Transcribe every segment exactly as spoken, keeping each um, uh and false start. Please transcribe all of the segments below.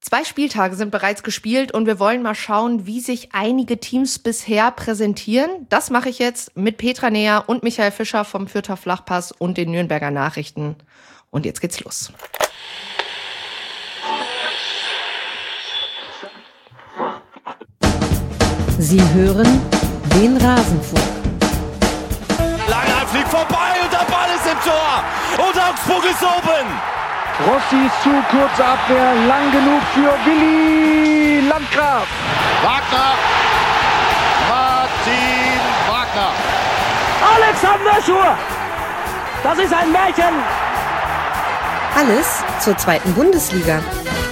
Zwei Spieltage sind bereits gespielt und wir wollen mal schauen, wie sich einige Teams bisher präsentieren. Das mache ich jetzt mit Petra Neher und Michael Fischer vom Fürther Flachpass und den Nürnberger Nachrichten. Und jetzt geht's los. Sie hören den Rasenfunk. Langer fliegt vorbei und der Ball ist im Tor. Und Augsburg ist oben. Rossi zu, kurze Abwehr, lang genug für Willi Landgraf. Wagner. Martin Wagner. Alexander Schur. Das ist ein Märchen. Alles zur zweiten Bundesliga.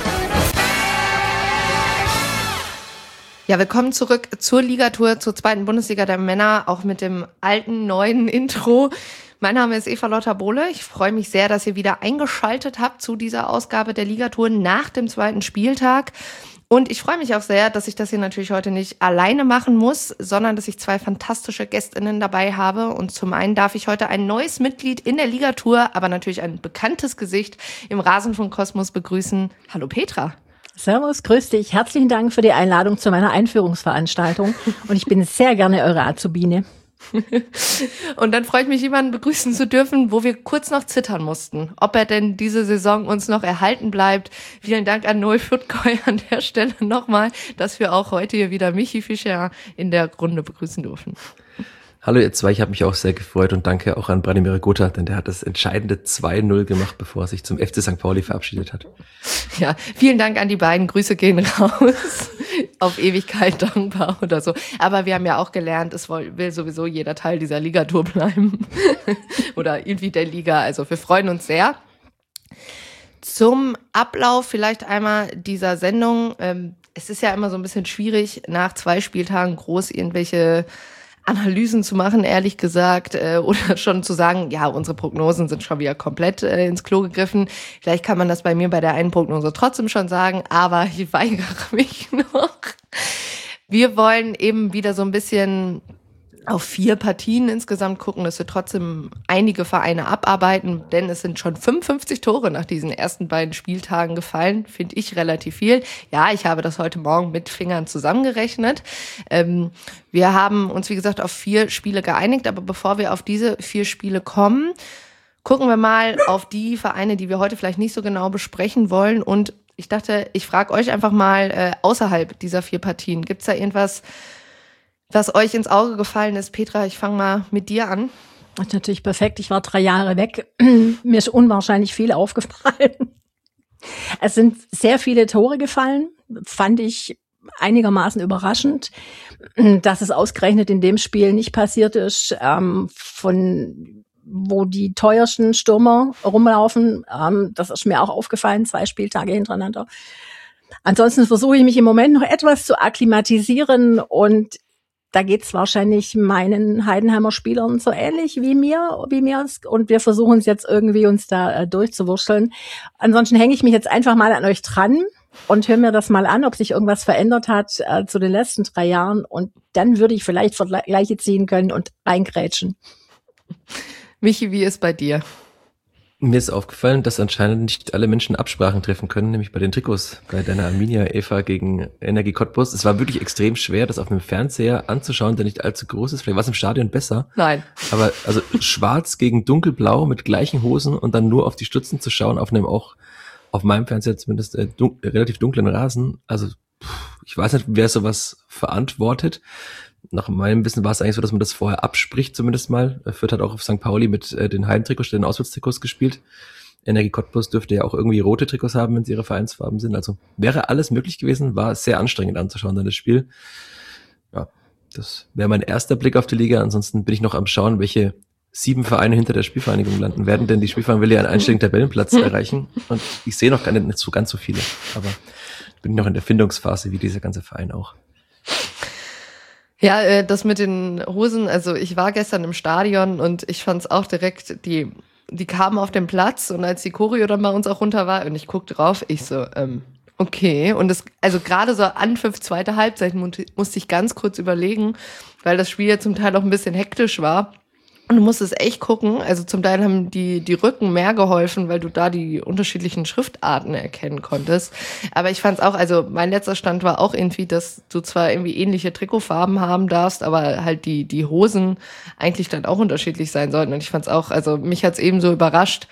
Ja, willkommen zurück zur Ligatour, zur zweiten Bundesliga der Männer, auch mit dem alten, neuen Intro. Mein Name ist Eva-Lotta Bohle. Ich freue mich sehr, dass ihr wieder eingeschaltet habt zu dieser Ausgabe der Ligatour nach dem zweiten Spieltag. Und ich freue mich auch sehr, dass ich das hier natürlich heute nicht alleine machen muss, sondern dass ich zwei fantastische GästInnen dabei habe. Und zum einen darf ich heute ein neues Mitglied in der Ligatour, aber natürlich ein bekanntes Gesicht im Rasenfunk-Kosmos begrüßen. Hallo Petra. Servus, grüß dich. Herzlichen Dank für die Einladung zu meiner Einführungsveranstaltung. Und ich bin sehr gerne eure Azubine. Und dann freue ich mich, jemanden begrüßen zu dürfen, wo wir kurz noch zittern mussten, ob er denn diese Saison uns noch erhalten bleibt. Vielen Dank an Noel Fürthkoy an der Stelle nochmal, dass wir auch heute hier wieder Michi Fischer in der Runde begrüßen dürfen. Hallo ihr zwei, ich habe mich auch sehr gefreut und danke auch an Branimir Gotha, denn der hat das entscheidende zwei null gemacht, bevor er sich zum F C Sankt Pauli verabschiedet hat. Ja, vielen Dank an die beiden, Grüße gehen raus, auf Ewigkeit dankbar oder so. Aber wir haben ja auch gelernt, es will sowieso jeder Teil dieser Ligatour bleiben oder irgendwie der Liga, also wir freuen uns sehr. Zum Ablauf vielleicht einmal dieser Sendung, es ist ja immer so ein bisschen schwierig, nach zwei Spieltagen groß irgendwelche Analysen zu machen, ehrlich gesagt, äh, oder schon zu sagen, ja, unsere Prognosen sind schon wieder komplett äh, ins Klo gegriffen. Vielleicht kann man das bei mir bei der einen Prognose trotzdem schon sagen, aber ich weigere mich noch. Wir wollen eben wieder so ein bisschen auf vier Partien insgesamt gucken, dass wir trotzdem einige Vereine abarbeiten, denn es sind schon fünfundfünfzig Tore nach diesen ersten beiden Spieltagen gefallen, finde ich relativ viel. Ja, ich habe das heute Morgen mit Fingern zusammengerechnet. Ähm, wir haben uns, wie gesagt, auf vier Spiele geeinigt, aber bevor wir auf diese vier Spiele kommen, gucken wir mal auf die Vereine, die wir heute vielleicht nicht so genau besprechen wollen. Und ich dachte, ich frage euch einfach mal äh, außerhalb dieser vier Partien, gibt es da irgendwas, was euch ins Auge gefallen ist? Petra, ich fange mal mit dir an. Das ist natürlich perfekt. Ich war drei Jahre weg. Mir ist unwahrscheinlich viel aufgefallen. Es sind sehr viele Tore gefallen. Fand ich einigermaßen überraschend, dass es ausgerechnet in dem Spiel nicht passiert ist, ähm, von wo die teuersten Stürmer rumlaufen. Ähm, das ist mir auch aufgefallen, zwei Spieltage hintereinander. Ansonsten versuche ich mich im Moment noch etwas zu akklimatisieren und da geht's wahrscheinlich meinen Heidenheimer Spielern so ähnlich wie mir, wie mir und wir versuchen es jetzt irgendwie uns da äh, durchzuwurschteln. Ansonsten hänge ich mich jetzt einfach mal an euch dran und höre mir das mal an, ob sich irgendwas verändert hat äh, zu den letzten drei Jahren und dann würde ich vielleicht Vergleiche ziehen können und reingrätschen. Michi, wie ist bei dir? Mir ist aufgefallen, dass anscheinend nicht alle Menschen Absprachen treffen können, nämlich bei den Trikots, bei deiner Arminia Eva gegen Energie Cottbus. Es war wirklich extrem schwer, das auf einem Fernseher anzuschauen, der nicht allzu groß ist. Vielleicht war es im Stadion besser. Nein. Aber also schwarz gegen dunkelblau mit gleichen Hosen und dann nur auf die Stützen zu schauen, auf einem auch, auf meinem Fernseher zumindest, äh, dun- relativ dunklen Rasen. Also pff, ich weiß nicht, wer sowas verantwortet. Nach meinem Wissen war es eigentlich so, dass man das vorher abspricht, zumindest mal. Fürth hat auch auf Sankt Pauli mit äh, den Heimtrikots, den Auswärtstrikots gespielt. Energie Cottbus dürfte ja auch irgendwie rote Trikots haben, wenn sie ihre Vereinsfarben sind. Also wäre alles möglich gewesen, war sehr anstrengend anzuschauen, dann das Spiel. Ja, das wäre mein erster Blick auf die Liga. Ansonsten bin ich noch am Schauen, welche sieben Vereine hinter der Spielvereinigung landen werden, denn die Spielvereinigung will ja einen einstelligen Tabellenplatz erreichen. Und ich sehe noch gar nicht, nicht so ganz so viele. Aber bin noch in der Findungsphase, wie dieser ganze Verein auch. Ja, äh, das mit den Hosen, also ich war gestern im Stadion und ich fand es auch direkt, die die kamen auf den Platz und als die Choreo dann bei uns auch runter war und ich guck drauf, ich so, ähm, okay. Und das, also gerade so Anpfiff, zweite Halbzeit musste ich ganz kurz überlegen, weil das Spiel ja zum Teil auch ein bisschen hektisch war. Und du musst es echt gucken, also zum Teil haben die, die Rücken mehr geholfen, weil du da die unterschiedlichen Schriftarten erkennen konntest. Aber ich fand es auch, also mein letzter Stand war auch irgendwie, dass du zwar irgendwie ähnliche Trikotfarben haben darfst, aber halt die, die Hosen eigentlich dann auch unterschiedlich sein sollten. Und ich fand es auch, also mich hat es eben so überrascht,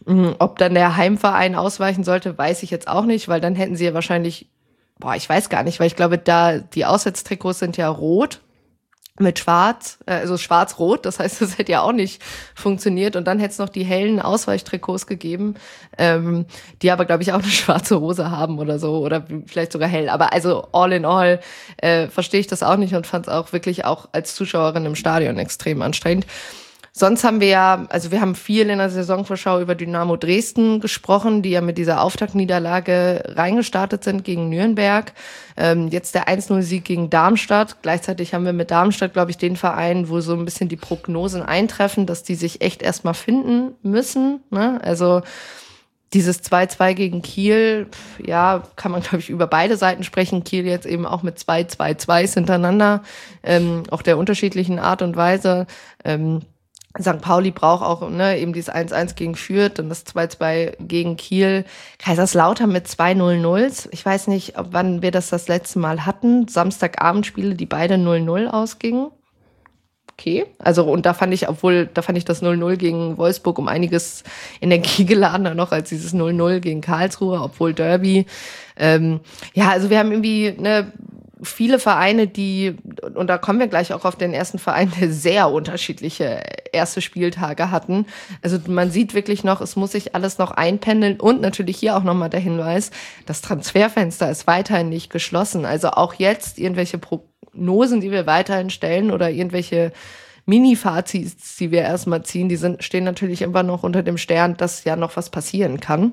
ob dann der Heimverein ausweichen sollte, weiß ich jetzt auch nicht, weil dann hätten sie ja wahrscheinlich, boah, ich weiß gar nicht, weil ich glaube, da die Auswärtstrikots sind ja rot mit schwarz, also schwarz-rot, das heißt, das hätte ja auch nicht funktioniert und dann hätte es noch die hellen Ausweichtrikots gegeben, ähm, die aber, glaube ich, auch eine schwarze Hose haben oder so oder vielleicht sogar hell, aber also all in all äh, verstehe ich das auch nicht und fand es auch wirklich auch als Zuschauerin im Stadion extrem anstrengend. Sonst haben wir ja, also wir haben viel in der Saisonvorschau über Dynamo Dresden gesprochen, die ja mit dieser Auftaktniederlage reingestartet sind gegen Nürnberg. Ähm, jetzt der eins null Sieg gegen Darmstadt. Gleichzeitig haben wir mit Darmstadt, glaube ich, den Verein, wo so ein bisschen die Prognosen eintreffen, dass die sich echt erstmal finden müssen. Ne? Also dieses zwei zwei gegen Kiel, ja, kann man, glaube ich, über beide Seiten sprechen. Kiel jetzt eben auch mit zwei zwei zwei hintereinander, ähm, auch der unterschiedlichen Art und Weise. Ähm, Sankt Pauli braucht auch ne, eben dieses eins eins gegen Fürth, dann das zwei zwei gegen Kiel. Kaiserslautern mit zwei null null. Ich weiß nicht, ob wann wir das das letzte Mal hatten. Samstagabendspiele, die beide null null ausgingen. Okay, also und da fand ich, obwohl, da fand ich das null null gegen Wolfsburg um einiges energiegeladener noch als dieses null null gegen Karlsruhe, obwohl Derby. Ähm, ja, also wir haben irgendwie ne viele Vereine, die, und da kommen wir gleich auch auf den ersten Verein, der sehr unterschiedliche erste Spieltage hatten. Also man sieht wirklich noch, es muss sich alles noch einpendeln und natürlich hier auch nochmal der Hinweis, das Transferfenster ist weiterhin nicht geschlossen. Also auch jetzt irgendwelche Prognosen, die wir weiterhin stellen oder irgendwelche Mini-Fazits, die wir erstmal ziehen, die sind, stehen natürlich immer noch unter dem Stern, dass ja noch was passieren kann.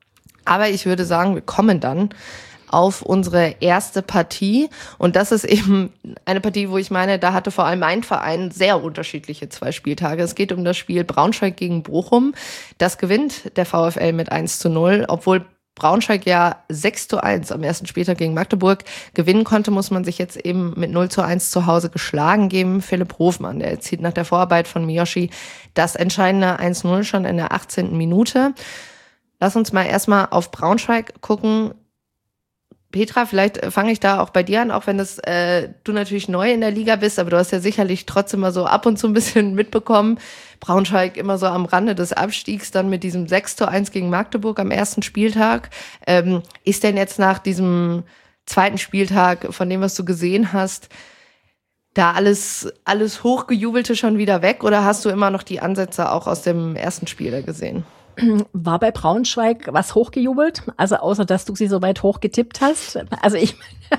Aber ich würde sagen, wir kommen dann auf unsere erste Partie. Und das ist eben eine Partie, wo ich meine, da hatte vor allem mein Verein sehr unterschiedliche zwei Spieltage. Es geht um das Spiel Braunschweig gegen Bochum. Das gewinnt der VfL mit eins zu null, obwohl Braunschweig ja sechs zu eins am ersten Spieltag gegen Magdeburg gewinnen konnte, muss man sich jetzt eben mit null zu eins zu Hause geschlagen geben. Philipp Hofmann, der erzielt nach der Vorarbeit von Miyoshi das entscheidende eins null schon in der achtzehnten Minute. Lass uns mal erstmal auf Braunschweig gucken. Petra, vielleicht fange ich da auch bei dir an, auch wenn das äh, du natürlich neu in der Liga bist, aber du hast ja sicherlich trotzdem mal so ab und zu ein bisschen mitbekommen. Braunschweig immer so am Rande des Abstiegs, dann mit diesem sechs zu eins gegen Magdeburg am ersten Spieltag. Ähm, ist denn jetzt nach diesem zweiten Spieltag, von dem, was du gesehen hast, da alles, alles Hochgejubelte schon wieder weg oder hast du immer noch die Ansätze auch aus dem ersten Spiel gesehen? War bei Braunschweig was hochgejubelt? Also außer, dass du sie so weit hoch getippt hast? Also ich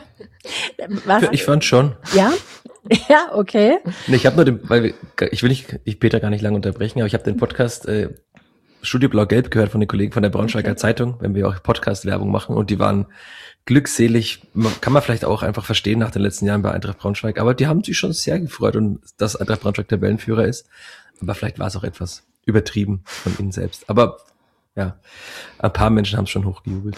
was? Ich fand schon. Ja? Ja, okay. Nee, ich habe nur den, weil wir, ich will nicht, ich Peter gar nicht lange unterbrechen, aber ich habe den Podcast äh, Studio Blau-Gelb gehört von den Kollegen von der Braunschweiger okay. Zeitung, wenn wir auch Podcast-Werbung machen und die waren glückselig, kann man vielleicht auch einfach verstehen nach den letzten Jahren bei Eintracht Braunschweig, aber die haben sich schon sehr gefreut und dass Eintracht Braunschweig Tabellenführer ist, aber vielleicht war es auch etwas übertrieben von ihnen selbst. Aber ja, ein paar Menschen haben es schon hochgejubelt.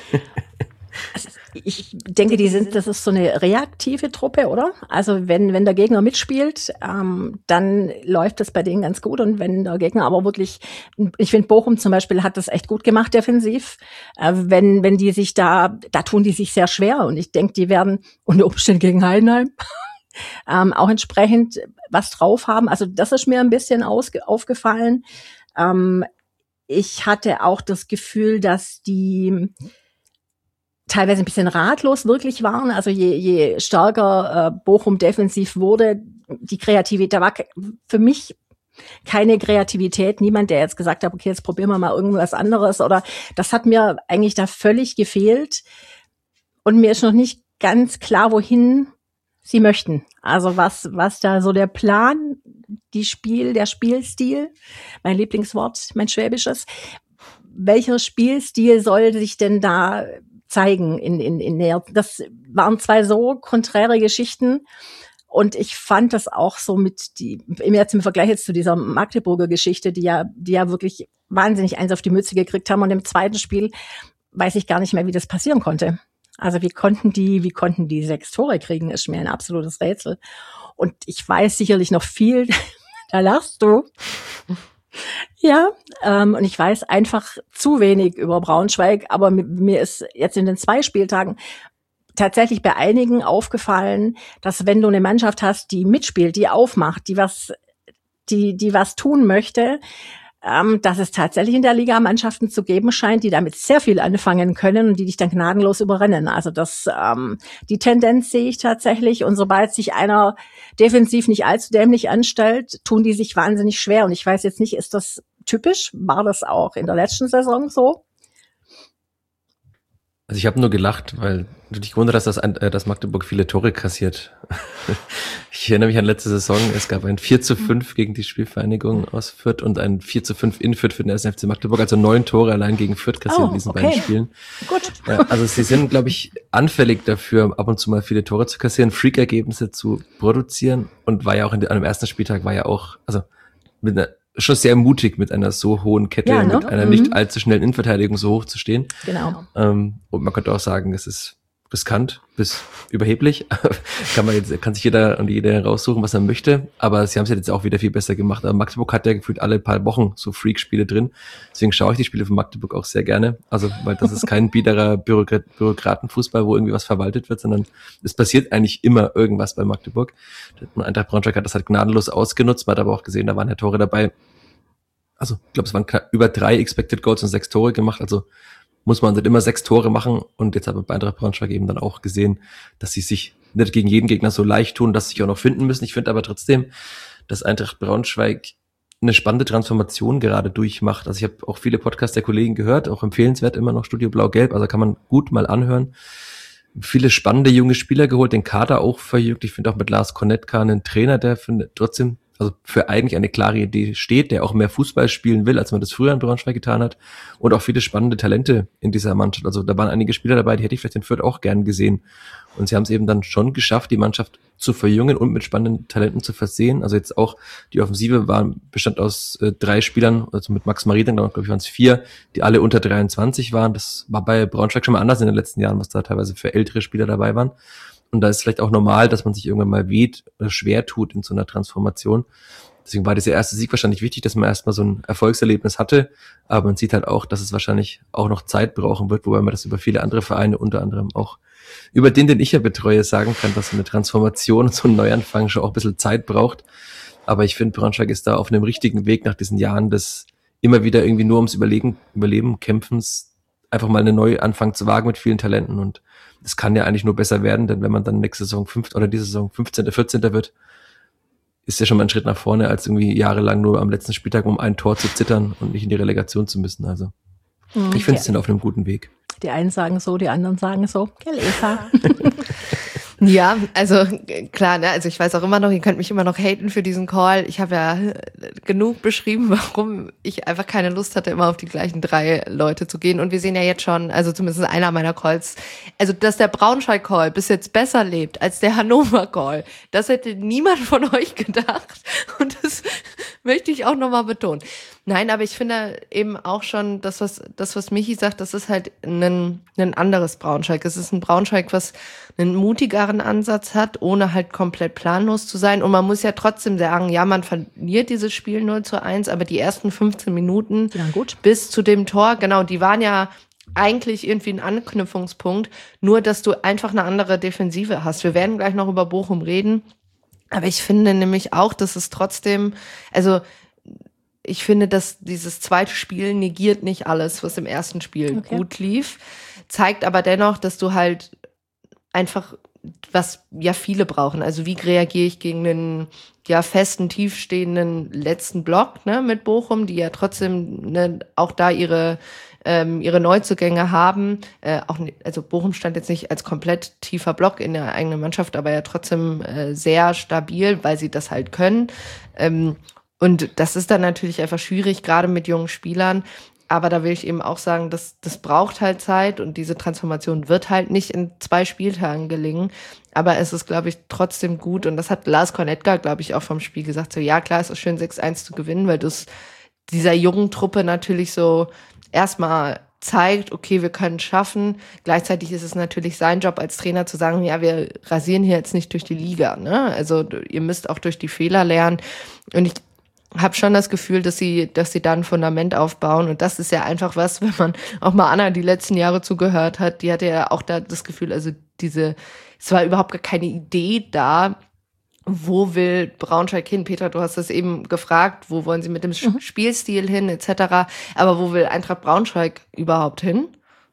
Also ich denke, die sind, das ist so eine reaktive Truppe, oder? Also wenn wenn der Gegner mitspielt, ähm, dann läuft das bei denen ganz gut. Und wenn der Gegner aber wirklich, ich finde Bochum zum Beispiel hat das echt gut gemacht defensiv. Äh, wenn wenn die sich da, da tun die sich sehr schwer. Und ich denke, die werden unter Umständen gegen Heidenheim Ähm, auch entsprechend was drauf haben. Also das ist mir ein bisschen ausge- aufgefallen. Ähm, ich hatte auch das Gefühl, dass die teilweise ein bisschen ratlos wirklich waren. Also je, je stärker äh, Bochum defensiv wurde, die Kreativität, da war für mich keine Kreativität. Niemand, der jetzt gesagt hat, okay, jetzt probieren wir mal irgendwas anderes. Oder das hat mir eigentlich da völlig gefehlt. Und mir ist noch nicht ganz klar, wohin sie möchten. Also was, was da so der Plan, die Spiel, der Spielstil, mein Lieblingswort, mein Schwäbisches. Welcher Spielstil soll sich denn da zeigen in, in, in der, das waren zwei so konträre Geschichten. Und ich fand das auch so mit die, jetzt im Vergleich jetzt zu dieser Magdeburger Geschichte, die ja, die ja wirklich wahnsinnig eins auf die Mütze gekriegt haben. Und im zweiten Spiel weiß ich gar nicht mehr, wie das passieren konnte. Also wie konnten die, wie konnten die sechs Tore kriegen, ist mir ein absolutes Rätsel. Und ich weiß sicherlich noch viel Da lachst du. Ja, ähm, und ich weiß einfach zu wenig über Braunschweig, aber mir, mir ist jetzt in den zwei Spieltagen tatsächlich bei einigen aufgefallen, dass wenn du eine Mannschaft hast, die mitspielt, die aufmacht, die was, die, die was tun möchte, ähm, dass es tatsächlich in der Liga Mannschaften zu geben scheint, die damit sehr viel anfangen können und die dich dann gnadenlos überrennen. Also das, ähm, die Tendenz sehe ich tatsächlich. Und sobald sich einer defensiv nicht allzu dämlich anstellt, tun die sich wahnsinnig schwer. Und ich weiß jetzt nicht, ist das typisch? War das auch in der letzten Saison so? Also ich habe nur gelacht, weil du dich gewundert hast, dass, äh, dass Magdeburg viele Tore kassiert. Ich erinnere mich an letzte Saison, es gab ein vier zu fünf gegen die Spielvereinigung aus Fürth und ein vier zu fünf in Fürth für den ersten F C Magdeburg, also neun Tore allein gegen Fürth kassiert oh, in diesen okay. beiden Spielen. Gut. Ja, also sie sind, glaube ich, anfällig dafür, ab und zu mal viele Tore zu kassieren, Freak-Ergebnisse zu produzieren und war ja auch in, an dem ersten Spieltag war ja auch, also mit einer schon sehr mutig, mit einer so hohen Kette, ja, ne? mit einer mhm. nicht allzu schnellen Innenverteidigung so hoch zu stehen. Genau. Ähm, und man könnte auch sagen, es ist riskant bis überheblich. kann man jetzt, kann sich jeder und jeder raussuchen, was er möchte. Aber sie haben es jetzt auch wieder viel besser gemacht. Aber Magdeburg hat ja gefühlt alle paar Wochen so Freak-Spiele drin. Deswegen schaue ich die Spiele von Magdeburg auch sehr gerne. Also, weil das ist kein biederer Bürokrat- Bürokratenfußball, wo irgendwie was verwaltet wird, sondern es passiert eigentlich immer irgendwas bei Magdeburg. Und Eintracht Braunschweig hat das halt gnadenlos ausgenutzt. Man hat aber auch gesehen, da waren ja Tore dabei. Also, ich glaube, es waren knapp über drei Expected Goals und sechs Tore gemacht. Also, muss man halt immer sechs Tore machen und jetzt hat man bei Eintracht Braunschweig eben dann auch gesehen, dass sie sich nicht gegen jeden Gegner so leicht tun, dass sie sich auch noch finden müssen. Ich finde aber trotzdem, dass Eintracht Braunschweig eine spannende Transformation gerade durchmacht. Also ich habe auch viele Podcasts der Kollegen gehört, auch empfehlenswert immer noch Studio Blau-Gelb, also kann man gut mal anhören. Viele spannende junge Spieler geholt, den Kader auch verjüngt. Ich finde auch mit Lars Konetka einen Trainer, der finde trotzdem also für eigentlich eine klare Idee steht, der auch mehr Fußball spielen will, als man das früher in Braunschweig getan hat und auch viele spannende Talente in dieser Mannschaft. Also da waren einige Spieler dabei, die hätte ich vielleicht in Fürth auch gern gesehen. Und sie haben es eben dann schon geschafft, die Mannschaft zu verjüngen und mit spannenden Talenten zu versehen. Also jetzt auch die Offensive war, bestand aus äh, drei Spielern, also mit Max Marie, dann glaube ich waren es vier, die alle unter dreiundzwanzig waren. Das war bei Braunschweig schon mal anders in den letzten Jahren, was da teilweise für ältere Spieler dabei waren. Und da ist vielleicht auch normal, dass man sich irgendwann mal weht oder schwer tut in so einer Transformation. Deswegen war dieser erste Sieg wahrscheinlich wichtig, dass man erstmal so ein Erfolgserlebnis hatte. Aber man sieht halt auch, dass es wahrscheinlich auch noch Zeit brauchen wird, wobei man das über viele andere Vereine, unter anderem auch über den, den ich ja betreue, sagen kann, dass so eine Transformation und so ein Neuanfang schon auch ein bisschen Zeit braucht. Aber ich finde, Braunschweig ist da auf einem richtigen Weg nach diesen Jahren des immer wieder irgendwie nur ums Überlegen, Überleben, Kämpfens, einfach mal einen Neuanfang zu wagen mit vielen Talenten. Und es kann ja eigentlich nur besser werden, denn wenn man dann nächste Saison fünf oder diese Saison fünfzehnter, vierzehnter wird, ist ja schon mal ein Schritt nach vorne, als irgendwie jahrelang nur am letzten Spieltag um ein Tor zu zittern und nicht in die Relegation zu müssen. Also mhm, ich finde, es sind auf einem guten Weg. Die einen sagen so, die anderen sagen so. Gell, Eva? Ja, also klar, ne, also ich weiß auch immer noch, ihr könnt mich immer noch haten für diesen Call. Ich habe ja genug beschrieben, warum ich einfach keine Lust hatte, immer auf die gleichen drei Leute zu gehen. Und wir sehen ja jetzt schon, also zumindest einer meiner Calls, also dass der Braunschweig-Call bis jetzt besser lebt als der Hannover-Call, das hätte niemand von euch gedacht. Und das möchte ich auch nochmal betonen. Nein, aber ich finde eben auch schon, das, was das, was Michi sagt, das ist halt ein, ein anderes Braunschweig. Es ist ein Braunschweig, was einen mutigeren Ansatz hat, ohne halt komplett planlos zu sein. Und man muss ja trotzdem sagen, ja, man verliert dieses Spiel null zu eins, aber die ersten fünfzehn Minuten ja, gut. bis zu dem Tor, genau, die waren ja eigentlich irgendwie ein Anknüpfungspunkt, nur dass du einfach eine andere Defensive hast. Wir werden gleich noch über Bochum reden, aber ich finde nämlich auch, dass es trotzdem, also ich finde, dass dieses zweite Spiel negiert nicht alles, was im ersten Spiel okay. gut lief, zeigt aber dennoch, dass du halt einfach, was ja viele brauchen, also wie reagiere ich gegen einen ja festen, tiefstehenden letzten Block, ne, mit Bochum, die ja trotzdem ne, auch da ihre ähm, ihre Neuzugänge haben, äh, auch also Bochum stand jetzt nicht als komplett tiefer Block in der eigenen Mannschaft, aber ja trotzdem äh, sehr stabil, weil sie das halt können. Ähm, Und das ist dann natürlich einfach schwierig, gerade mit jungen Spielern. Aber da will ich eben auch sagen, dass das braucht halt Zeit und diese Transformation wird halt nicht in zwei Spieltagen gelingen. Aber es ist, glaube ich, trotzdem gut. Und das hat Lars Konetka, glaube ich, auch vom Spiel gesagt. So, ja, klar, es ist schön, sechs eins zu gewinnen, weil du es dieser jungen Truppe natürlich so erstmal zeigt, okay, wir können es schaffen. Gleichzeitig ist es natürlich sein Job als Trainer zu sagen, ja, wir rasieren hier jetzt nicht durch die Liga, ne? Also ihr müsst auch durch die Fehler lernen. Und ich habe schon das Gefühl, dass sie, dass sie da ein Fundament aufbauen. Und das ist ja einfach was, wenn man auch mal Anna die letzten Jahre zugehört hat, die hatte ja auch da das Gefühl, also diese, es war überhaupt gar keine Idee da, wo will Braunschweig hin? Petra, du hast das eben gefragt, wo wollen sie mit dem mhm. Spielstil hin, et cetera. Aber wo will Eintracht Braunschweig überhaupt hin?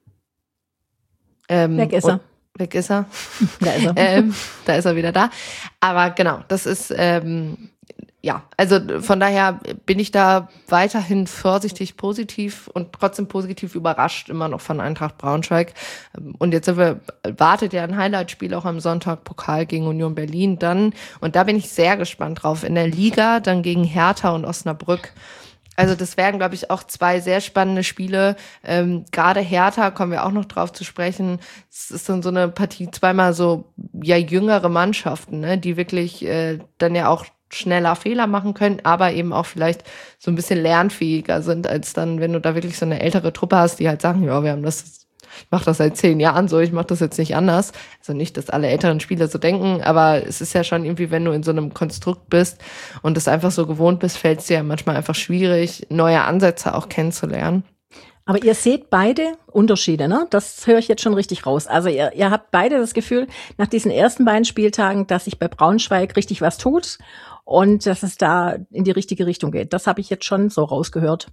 Ähm, weg ist er. Weg ist er. Da ist er. ähm, da ist er wieder da. Aber genau, das ist, ähm, ja, also von daher bin ich da weiterhin vorsichtig positiv und trotzdem positiv überrascht immer noch von Eintracht Braunschweig. Und jetzt sind wir, wartet ja ein Highlight-Spiel auch am Sonntag, Pokal gegen Union Berlin dann. Und da bin ich sehr gespannt drauf. In der Liga dann gegen Hertha und Osnabrück. Also das werden, glaube ich, auch zwei sehr spannende Spiele. Ähm, gerade Hertha, kommen wir auch noch drauf zu sprechen. Es ist dann so eine Partie, zweimal so ja jüngere Mannschaften, ne, die wirklich äh, dann ja auch schneller Fehler machen können, aber eben auch vielleicht so ein bisschen lernfähiger sind, als dann, wenn du da wirklich so eine ältere Truppe hast, die halt sagen, ja, wir haben das, ich mache das seit zehn Jahren so, ich mache das jetzt nicht anders. Also nicht, dass alle älteren Spieler so denken, aber es ist ja schon irgendwie, wenn du in so einem Konstrukt bist und es einfach so gewohnt bist, fällt es dir ja manchmal einfach schwierig, neue Ansätze auch kennenzulernen. Aber ihr seht beide Unterschiede, ne? Das höre ich jetzt schon richtig raus. Also ihr, ihr habt beide das Gefühl, nach diesen ersten beiden Spieltagen, dass sich bei Braunschweig richtig was tut und dass es da in die richtige Richtung geht. Das habe ich jetzt schon so rausgehört.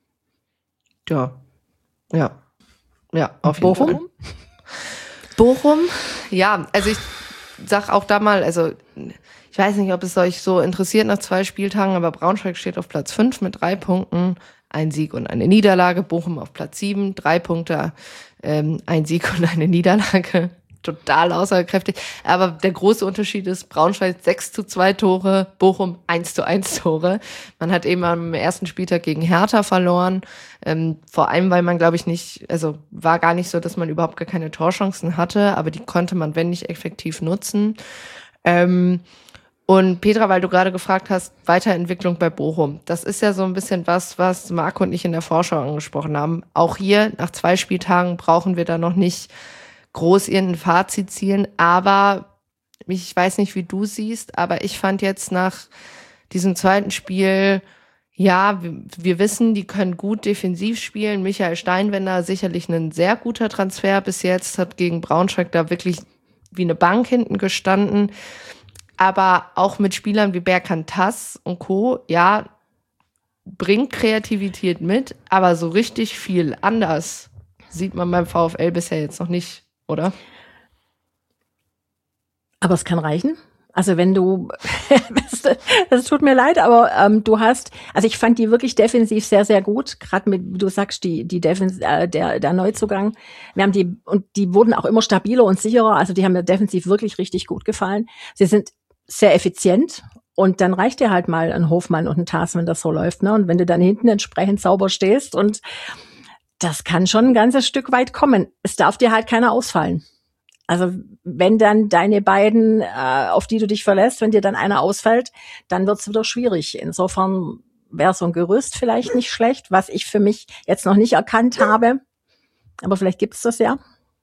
Ja, ja, ja, auf jeden Bochum? Fall. Bochum, ja, also ich sag auch da mal, also ich weiß nicht, ob es euch so interessiert nach zwei Spieltagen, aber Braunschweig steht auf Platz fünf mit drei Punkten. Ein Sieg und eine Niederlage. Bochum auf Platz sieben, drei Punkte, ähm, ein Sieg und eine Niederlage. Total aussagekräftig. Aber der große Unterschied ist, Braunschweig sechs zu zwei Tore, Bochum eins zu eins Tore. Man hat eben am ersten Spieltag gegen Hertha verloren. Ähm, vor allem, weil man, glaube ich, nicht, also war gar nicht so, dass man überhaupt gar keine Torchancen hatte, aber die konnte man, wenn nicht, effektiv nutzen. Ähm, Und Petra, weil du gerade gefragt hast, Weiterentwicklung bei Bochum. Das ist ja so ein bisschen was, was Marco und ich in der Vorschau angesprochen haben. Auch hier, nach zwei Spieltagen, brauchen wir da noch nicht groß irgendein Fazit ziehen. Aber ich weiß nicht, wie du siehst, aber ich fand jetzt nach diesem zweiten Spiel, ja, wir, wir wissen, die können gut defensiv spielen. Michael Steinwender sicherlich ein sehr guter Transfer bis jetzt, hat gegen Braunschweig da wirklich wie eine Bank hinten gestanden. Aber auch mit Spielern wie Berkan Tass und Co., ja, bringt Kreativität mit, aber so richtig viel anders sieht man beim VfL bisher jetzt noch nicht, oder? Aber es kann reichen. Also wenn du, das tut mir leid, aber ähm, du hast, also ich fand die wirklich defensiv sehr, sehr gut. Gerade mit, wie du sagst, die die Defens, äh, der der Neuzugang. Wir haben die und die wurden auch immer stabiler und sicherer. Also die haben mir defensiv wirklich richtig gut gefallen. Sie sind sehr effizient und dann reicht dir halt mal ein Hofmann und ein Tass, wenn das so läuft, ne? Und wenn du dann hinten entsprechend sauber stehst und das kann schon ein ganzes Stück weit kommen. Es darf dir halt keiner ausfallen. Also wenn dann deine beiden, äh, auf die du dich verlässt, wenn dir dann einer ausfällt, dann wird's wieder schwierig. Insofern wäre so ein Gerüst vielleicht nicht schlecht, was ich für mich jetzt noch nicht erkannt habe. Aber vielleicht gibt's das ja.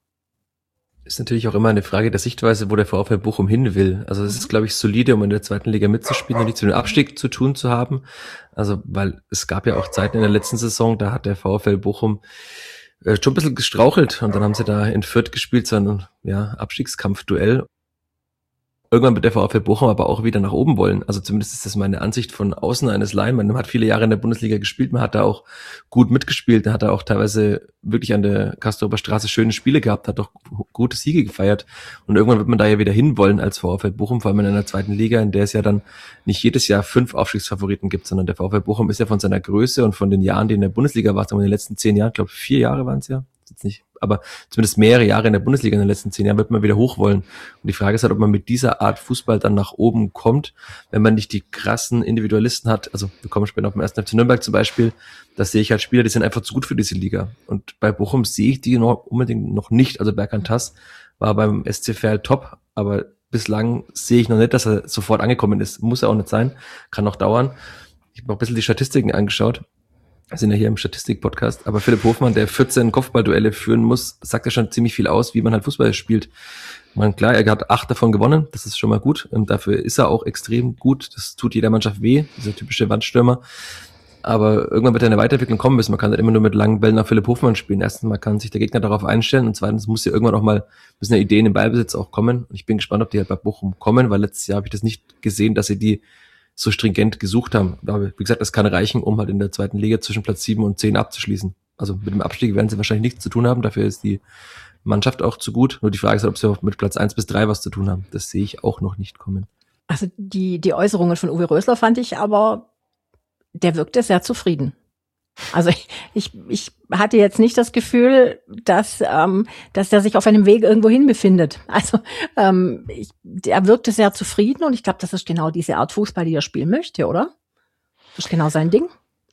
Ist natürlich auch immer eine Frage der Sichtweise, wo der VfL Bochum hin will. Also es ist, glaube ich, solide, um in der zweiten Liga mitzuspielen und nichts mit dem Abstieg zu tun zu haben. Also weil es gab ja auch Zeiten in der letzten Saison, da hat der VfL Bochum äh, schon ein bisschen gestrauchelt und dann haben sie da in Fürth gespielt, so ein ja, Abstiegskampfduell. Irgendwann wird der VfL Bochum aber auch wieder nach oben wollen. Also zumindest ist das meine Ansicht von außen eines Laien. Man hat viele Jahre in der Bundesliga gespielt, man hat da auch gut mitgespielt, man hat da auch teilweise wirklich an der Castroper Straße schöne Spiele gehabt, hat doch gute Siege gefeiert. Und irgendwann wird man da ja wieder hinwollen als VfL Bochum, vor allem in einer zweiten Liga, in der es ja dann nicht jedes Jahr fünf Aufstiegsfavoriten gibt, sondern der VfL Bochum ist ja von seiner Größe und von den Jahren, die in der Bundesliga war, sagen wir in den letzten zehn Jahren, ich glaube vier Jahre waren es ja, jetzt nicht, aber zumindest mehrere Jahre in der Bundesliga in den letzten zehn Jahren wird man wieder hoch wollen. Und die Frage ist halt, ob man mit dieser Art Fußball dann nach oben kommt, wenn man nicht die krassen Individualisten hat. Also wir kommen später auf den ersten F C Nürnberg zum Beispiel, da sehe ich halt Spieler, die sind einfach zu gut für diese Liga. Und bei Bochum sehe ich die noch unbedingt noch nicht. Also Berkan Tass war beim S C Verl top, aber bislang sehe ich noch nicht, dass er sofort angekommen ist. Muss er auch nicht sein, kann noch dauern. Ich habe noch ein bisschen die Statistiken angeschaut. Wir sind ja hier im Statistik-Podcast, aber Philipp Hofmann, der vierzehn Kopfballduelle führen muss, sagt ja schon ziemlich viel aus, wie man halt Fußball spielt. Man, klar, er hat acht davon gewonnen, das ist schon mal gut. Und dafür ist er auch extrem gut. Das tut jeder Mannschaft weh, dieser typische Wandstürmer. Aber irgendwann wird eine Weiterentwicklung kommen müssen. Man kann nicht immer nur mit langen Bällen auf Philipp Hofmann spielen. Erstens mal kann sich der Gegner darauf einstellen und zweitens muss ja irgendwann auch mal müssen ja Ideen im Ballbesitz auch kommen. Und ich bin gespannt, ob die halt bei Bochum kommen, weil letztes Jahr habe ich das nicht gesehen, dass sie die so stringent gesucht haben. Aber wie gesagt, das kann reichen, um halt in der zweiten Liga zwischen Platz sieben und zehn abzuschließen. Also mit dem Abstieg werden sie wahrscheinlich nichts zu tun haben. Dafür ist die Mannschaft auch zu gut. Nur die Frage ist halt, ob sie mit Platz eins bis drei was zu tun haben. Das sehe ich auch noch nicht kommen. Also die, die Äußerungen von Uwe Rösler fand ich aber, der wirkte sehr zufrieden. Also ich, ich, ich hatte jetzt nicht das Gefühl, dass, ähm, dass er sich auf einem Weg irgendwo hin befindet. Also ähm, ich, er wirkte sehr zufrieden und ich glaube, das ist genau diese Art Fußball, die er spielen möchte, oder? Das ist genau sein Ding.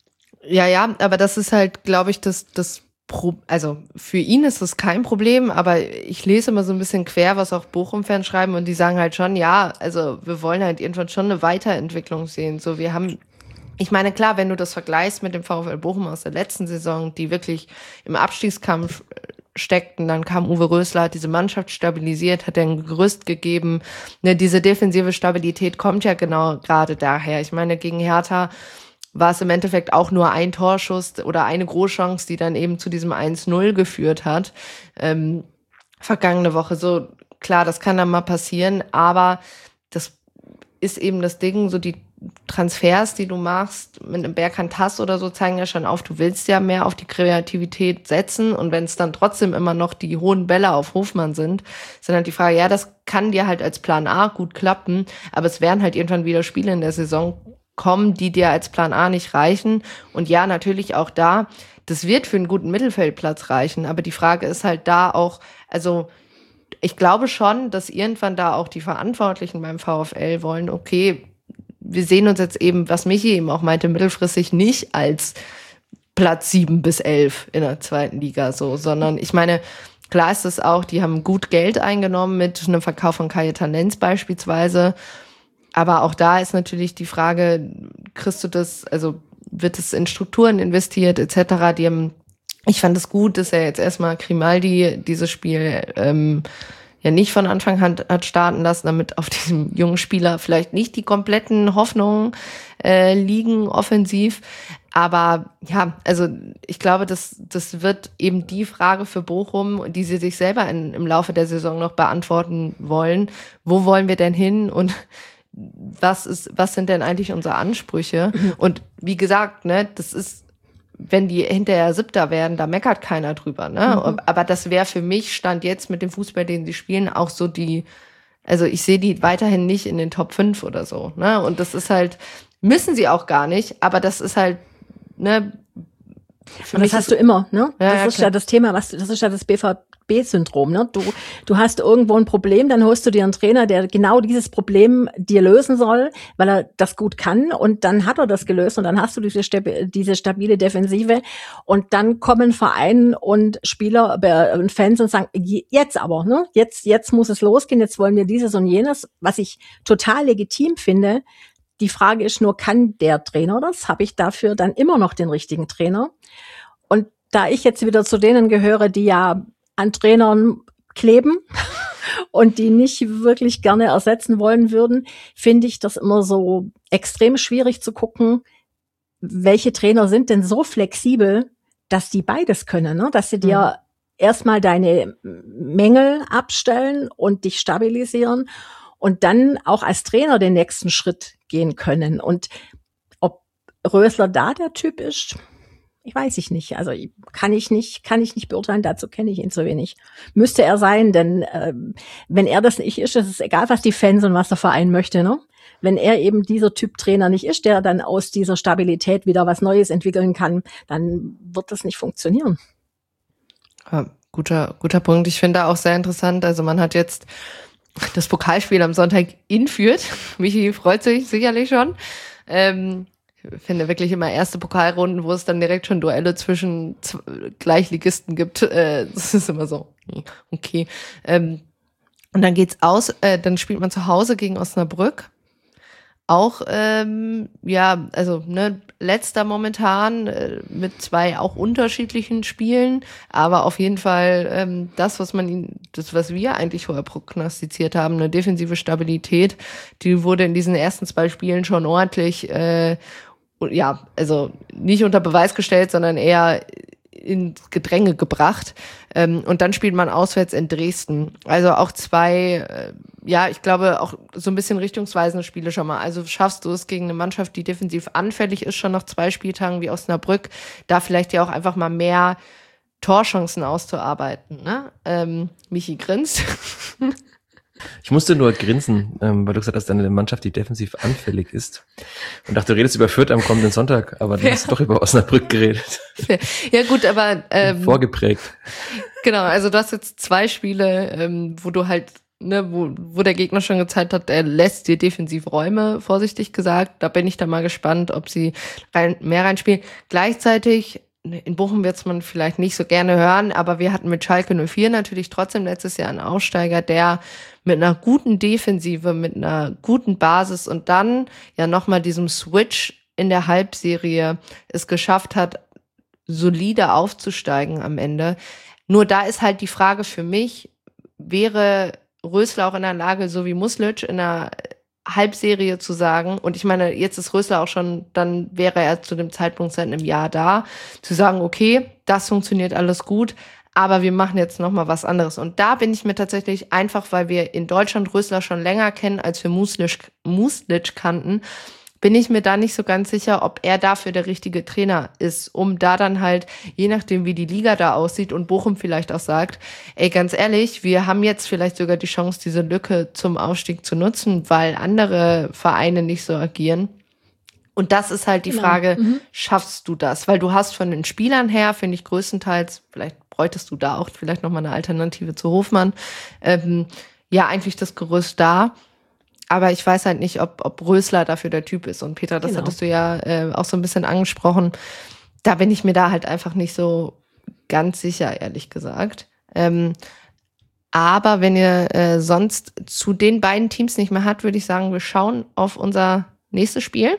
Ja, ja, aber das ist halt, glaube ich, das, das Pro, also für ihn ist das kein Problem, aber ich lese immer so ein bisschen quer, was auch Bochum-Fans schreiben und die sagen halt schon, ja, also wir wollen halt irgendwann schon eine Weiterentwicklung sehen. So, wir haben Ich meine, klar, wenn du das vergleichst mit dem VfL Bochum aus der letzten Saison, die wirklich im Abstiegskampf steckten, dann kam Uwe Rösler, hat diese Mannschaft stabilisiert, hat ein Gerüst gegeben. Ne, diese defensive Stabilität kommt ja genau gerade daher. Ich meine, gegen Hertha war es im Endeffekt auch nur ein Torschuss oder eine Großchance, die dann eben zu diesem eins null geführt hat. Ähm, vergangene Woche, so klar, das kann dann mal passieren, aber das ist eben das Ding, so die Transfers, die du machst mit einem Berkan Tass oder so, zeigen ja schon auf, du willst ja mehr auf die Kreativität setzen und wenn es dann trotzdem immer noch die hohen Bälle auf Hofmann sind, ist dann halt die Frage, ja, das kann dir halt als Plan A gut klappen, aber es werden halt irgendwann wieder Spiele in der Saison kommen, die dir als Plan A nicht reichen und ja, natürlich auch da, das wird für einen guten Mittelfeldplatz reichen, aber die Frage ist halt da auch, also ich glaube schon, dass irgendwann da auch die Verantwortlichen beim VfL wollen, okay, wir sehen uns jetzt eben, was Michi eben auch meinte, mittelfristig nicht als Platz sieben bis elf in der zweiten Liga so, sondern ich meine, klar ist es auch, die haben gut Geld eingenommen mit einem Verkauf von Kajetan Lenz beispielsweise, aber auch da ist natürlich die Frage, kriegst du das, also wird es in Strukturen investiert et cetera. Die haben, ich fand es gut, dass er jetzt erstmal Grimaldi dieses Spiel ähm, ja nicht von Anfang an hat starten lassen, damit auf diesem jungen Spieler vielleicht nicht die kompletten Hoffnungen äh, liegen offensiv. Aber ja, also ich glaube, das, das wird eben die Frage für Bochum, die sie sich selber in, im Laufe der Saison noch beantworten wollen. Wo wollen wir denn hin und was ist, was sind denn eigentlich unsere Ansprüche? Und wie gesagt, ne, das ist, wenn die hinterher Siebter werden, da meckert keiner drüber, ne? Mhm. Aber das wäre für mich, Stand jetzt mit dem Fußball, den sie spielen, auch so die, also ich sehe die weiterhin nicht in den Top fünf oder so, ne? Und das ist halt, müssen sie auch gar nicht, aber das ist halt, ne? Für und das hast du immer, ne? Ja, das ja, ist klar. ja das Thema, was das ist ja das B V B-Syndrom, ne? Du du hast irgendwo ein Problem, dann holst du dir einen Trainer, der genau dieses Problem dir lösen soll, weil er das gut kann und dann hat er das gelöst und dann hast du diese diese stabile Defensive und dann kommen Verein und Spieler und Fans und sagen, jetzt aber, ne? Jetzt jetzt muss es losgehen, jetzt wollen wir dieses und jenes, was ich total legitim finde. Die Frage ist nur, kann der Trainer das? Habe ich dafür dann immer noch den richtigen Trainer? Und da ich jetzt wieder zu denen gehöre, die ja an Trainern kleben und die nicht wirklich gerne ersetzen wollen würden, finde ich das immer so extrem schwierig zu gucken, welche Trainer sind denn so flexibel, dass die beides können, ne? Dass sie dir mhm. erstmal deine Mängel abstellen und dich stabilisieren und dann auch als Trainer den nächsten Schritt gehen können. Und ob Rösler da der Typ ist, ich weiß ich nicht. Also kann ich nicht, kann ich nicht beurteilen. Dazu kenne ich ihn zu wenig. Müsste er sein, denn äh, wenn er das nicht ist, ist es egal, was die Fans und was der Verein möchte, ne? Wenn er eben dieser Typ Trainer nicht ist, der dann aus dieser Stabilität wieder was Neues entwickeln kann, dann wird das nicht funktionieren. Ja, guter, guter Punkt. Ich finde auch sehr interessant. Also man hat jetzt das Pokalspiel am Sonntag in Fürth. Michi freut sich sicherlich schon. Ähm, ich finde wirklich immer erste Pokalrunden, wo es dann direkt schon Duelle zwischen Gleichligisten gibt. Äh, das ist immer so, okay. Ähm, und dann geht's aus, äh, dann spielt man zu Hause gegen Osnabrück. auch, ähm, ja, also ne, letzter momentan äh, mit zwei auch unterschiedlichen Spielen, aber auf jeden Fall ähm, das, was man ihn, das, was wir eigentlich vorher prognostiziert haben, eine defensive Stabilität, die wurde in diesen ersten zwei Spielen schon ordentlich, äh, ja, also nicht unter Beweis gestellt, sondern eher ins Gedränge gebracht. Ähm, und dann spielt man auswärts in Dresden. Also auch zwei, äh, ja, ich glaube auch so ein bisschen richtungsweisende Spiele schon mal. Also schaffst du es gegen eine Mannschaft, die defensiv anfällig ist, schon nach zwei Spieltagen wie Osnabrück, da vielleicht ja auch einfach mal mehr Torchancen auszuarbeiten. Ne? Ähm, Michi grinst. Ich musste nur grinsen, ähm, weil du gesagt hast, deine Mannschaft, die defensiv anfällig ist. Und dachte, du redest über Fürth am kommenden Sonntag, aber du ja. hast doch über Osnabrück geredet. Ja gut, aber ähm, vorgeprägt. Genau, also du hast jetzt zwei Spiele, ähm, wo du halt, ne, wo, wo der Gegner schon gezeigt hat, er lässt dir defensiv Räume, vorsichtig gesagt. Da bin ich dann mal gespannt, ob sie rein, mehr reinspielen. Gleichzeitig, in Bochum wird es man vielleicht nicht so gerne hören, aber wir hatten mit Schalke null vier natürlich trotzdem letztes Jahr einen Aufsteiger, der mit einer guten Defensive, mit einer guten Basis und dann ja nochmal diesem Switch in der Halbserie es geschafft hat, solide aufzusteigen am Ende. Nur da ist halt die Frage für mich, wäre Rösler auch in der Lage, so wie Muslic in der Halbserie zu sagen, und ich meine, jetzt ist Rösler auch schon, dann wäre er zu dem Zeitpunkt seit einem Jahr da, zu sagen, okay, das funktioniert alles gut, aber wir machen jetzt nochmal was anderes. Und da bin ich mir tatsächlich einfach, weil wir in Deutschland Rösler schon länger kennen, als wir Muslic, Muslic kannten, bin ich mir da nicht so ganz sicher, ob er dafür der richtige Trainer ist, um da dann halt, je nachdem wie die Liga da aussieht und Bochum vielleicht auch sagt, ey, ganz ehrlich, wir haben jetzt vielleicht sogar die Chance, diese Lücke zum Aufstieg zu nutzen, weil andere Vereine nicht so agieren. Und das ist halt die genau. Frage, mhm. schaffst du das? Weil du hast von den Spielern her, finde ich größtenteils, vielleicht bräuchtest du da auch vielleicht nochmal eine Alternative zu Hofmann, ähm, ja eigentlich das Gerüst da. Aber ich weiß halt nicht, ob, ob Rösler dafür der Typ ist. Und Petra, das genau. hattest du ja äh, auch so ein bisschen angesprochen. Da bin ich mir da halt einfach nicht so ganz sicher, ehrlich gesagt. Ähm, aber wenn ihr äh, sonst zu den beiden Teams nicht mehr habt, würde ich sagen, wir schauen auf unser nächstes Spiel.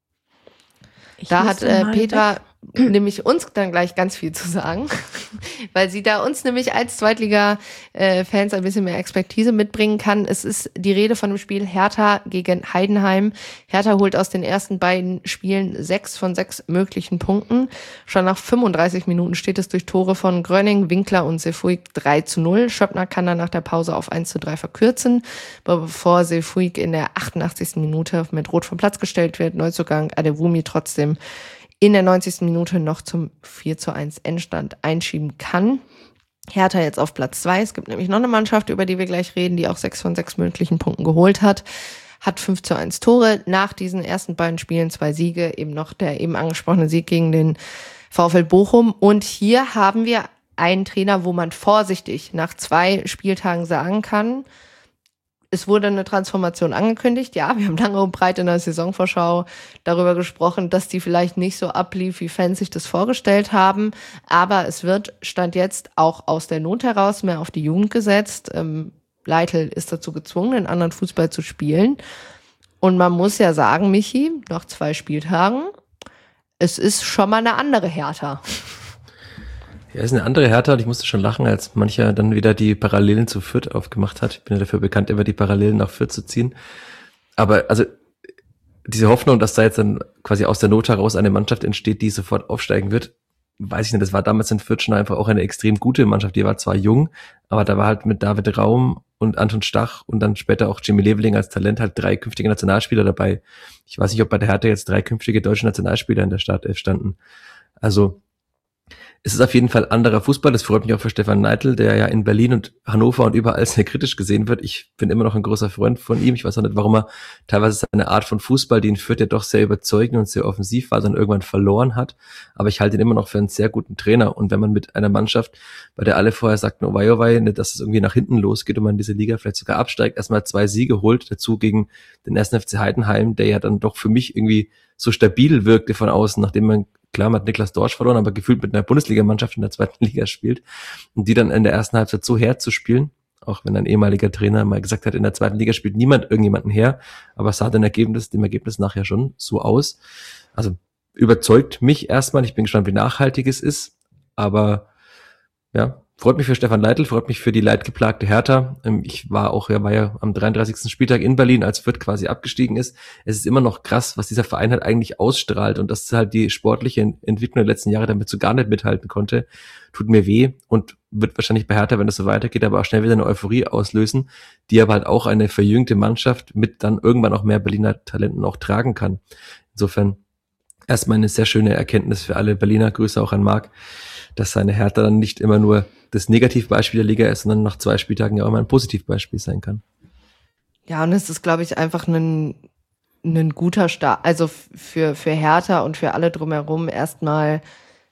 Ich da hat äh, Petra weg. nämlich uns dann gleich ganz viel zu sagen, weil sie da uns nämlich als Zweitliga-Fans ein bisschen mehr Expertise mitbringen kann. Es ist die Rede von dem Spiel Hertha gegen Heidenheim. Hertha holt aus den ersten beiden Spielen sechs von sechs möglichen Punkten. Schon nach fünfunddreißig Minuten steht es durch Tore von Gröning, Winkler und Sefuig drei zu null. Schöppner kann dann nach der Pause auf eins zu drei verkürzen, bevor Sefuig in der achtundachtzigsten Minute mit Rot vom Platz gestellt wird. Neuzugang Adewumi trotzdem in der neunzigsten Minute noch zum vier zu eins Endstand einschieben kann. Hertha jetzt auf Platz zwei. Es gibt nämlich noch eine Mannschaft, über die wir gleich reden, die auch sechs von sechs möglichen Punkten geholt hat. Hat fünf zu eins Tore. Nach diesen ersten beiden Spielen zwei Siege, eben noch der eben angesprochene Sieg gegen den VfL Bochum. Und hier haben wir einen Trainer, wo man vorsichtig nach zwei Spieltagen sagen kann, es wurde eine Transformation angekündigt. Ja, wir haben lange und breit in der Saisonvorschau darüber gesprochen, dass die vielleicht nicht so ablief, wie Fans sich das vorgestellt haben. Aber es wird, Stand jetzt, auch aus der Not heraus mehr auf die Jugend gesetzt. Ähm, Leitl ist dazu gezwungen, einen anderen Fußball zu spielen. Und man muss ja sagen, Michi, nach zwei Spieltagen, es ist schon mal eine andere Hertha. Ja, ist eine andere Hertha und ich musste schon lachen, als mancher dann wieder die Parallelen zu Fürth aufgemacht hat. Ich bin ja dafür bekannt, immer die Parallelen nach Fürth zu ziehen. Aber also diese Hoffnung, dass da jetzt dann quasi aus der Not heraus eine Mannschaft entsteht, die sofort aufsteigen wird, weiß ich nicht. Das war damals in Fürth schon einfach auch eine extrem gute Mannschaft. Die war zwar jung, aber da war halt mit David Raum und Anton Stach und dann später auch Jimmy Leveling als Talent halt drei künftige Nationalspieler dabei. Ich weiß nicht, ob bei der Hertha jetzt drei künftige deutsche Nationalspieler in der Startelf standen. Also es ist auf jeden Fall anderer Fußball. Das freut mich auch für Stefan Neitl, der ja in Berlin und Hannover und überall sehr kritisch gesehen wird. Ich bin immer noch ein großer Freund von ihm. Ich weiß auch nicht, warum er teilweise seine Art von Fußball, die in Fürth ja doch sehr überzeugend und sehr offensiv war, dann irgendwann verloren hat. Aber ich halte ihn immer noch für einen sehr guten Trainer. Und wenn man mit einer Mannschaft, bei der alle vorher sagten, oh wei, oh wei, nicht, dass es irgendwie nach hinten losgeht und man in diese Liga vielleicht sogar absteigt, erstmal zwei Siege holt, dazu gegen den ersten F C Heidenheim, der ja dann doch für mich irgendwie so stabil wirkte von außen, nachdem man, klar, man hat Niklas Dorsch verloren, aber gefühlt mit einer Bundesligamannschaft in der zweiten Liga spielt und die dann in der ersten Halbzeit so herzuspielen, Auch wenn ein ehemaliger Trainer mal gesagt hat, in der zweiten Liga spielt niemand irgendjemanden her, aber es sah dann Ergebnis, dem Ergebnis nachher schon so aus. Also überzeugt mich erstmal. Ich bin gespannt, wie nachhaltig es ist, aber ja, freut mich für Stefan Leitl, freut mich für die leidgeplagte Hertha. Ich war auch, er war ja am dreiunddreißigsten Spieltag in Berlin, als Fürth quasi abgestiegen ist. Es ist immer noch krass, was dieser Verein halt eigentlich ausstrahlt und dass halt die sportliche Entwicklung der letzten Jahre damit so gar nicht mithalten konnte, tut mir weh und wird wahrscheinlich bei Hertha, wenn das so weitergeht, aber auch schnell wieder eine Euphorie auslösen, die aber halt auch eine verjüngte Mannschaft mit dann irgendwann auch mehr Berliner Talenten auch tragen kann. Insofern erstmal eine sehr schöne Erkenntnis für alle Berliner, Grüße auch an Marc, dass seine Hertha dann nicht immer nur das Negativbeispiel der Liga ist, sondern nach zwei Spieltagen ja auch immer ein Positivbeispiel sein kann. Ja, und es ist, glaube ich, einfach ein, ein guter Start, also für, für Hertha und für alle drumherum erstmal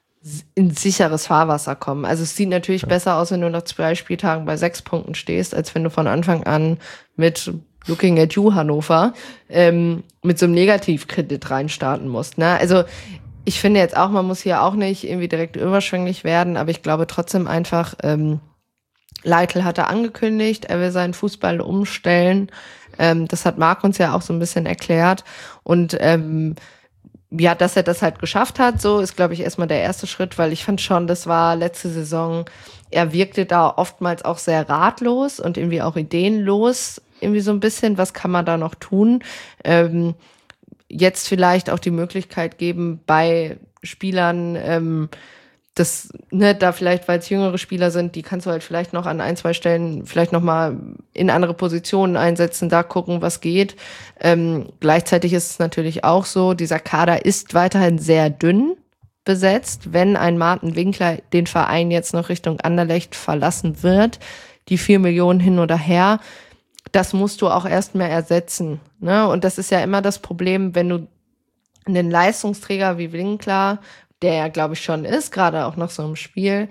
in sicheres Fahrwasser kommen. Also es sieht natürlich ja. besser aus, wenn du nach zwei Spieltagen bei sechs Punkten stehst, als wenn du von Anfang an mit Looking at you, Hannover, ähm, mit so einem Negativkredit reinstarten musst. Ne? Also ich finde jetzt auch, man muss hier auch nicht irgendwie direkt überschwänglich werden, aber ich glaube trotzdem einfach, ähm, Leitl hatte angekündigt, er will seinen Fußball umstellen. Ähm, das hat Marc uns ja auch so ein bisschen erklärt. Und ähm, ja, dass er das halt geschafft hat, so ist, glaube ich, erstmal der erste Schritt, weil ich fand schon, das war letzte Saison, er wirkte da oftmals auch sehr ratlos und irgendwie auch ideenlos, irgendwie so ein bisschen, was kann man da noch tun? Ähm, jetzt vielleicht auch die Möglichkeit geben, bei Spielern, ähm, das, ne, da vielleicht, weil es jüngere Spieler sind, die kannst du halt vielleicht noch an ein, zwei Stellen vielleicht noch mal in andere Positionen einsetzen, da gucken, was geht. Ähm, gleichzeitig ist es natürlich auch so, dieser Kader ist weiterhin sehr dünn besetzt. Wenn ein Martin Winkler den Verein jetzt noch Richtung Anderlecht verlassen wird, die vier Millionen hin oder her, das musst du auch erstmal ersetzen. Ne? Und das ist ja immer das Problem, wenn du einen Leistungsträger wie Winkler, der ja, glaube ich, schon ist, gerade auch nach so einem Spiel,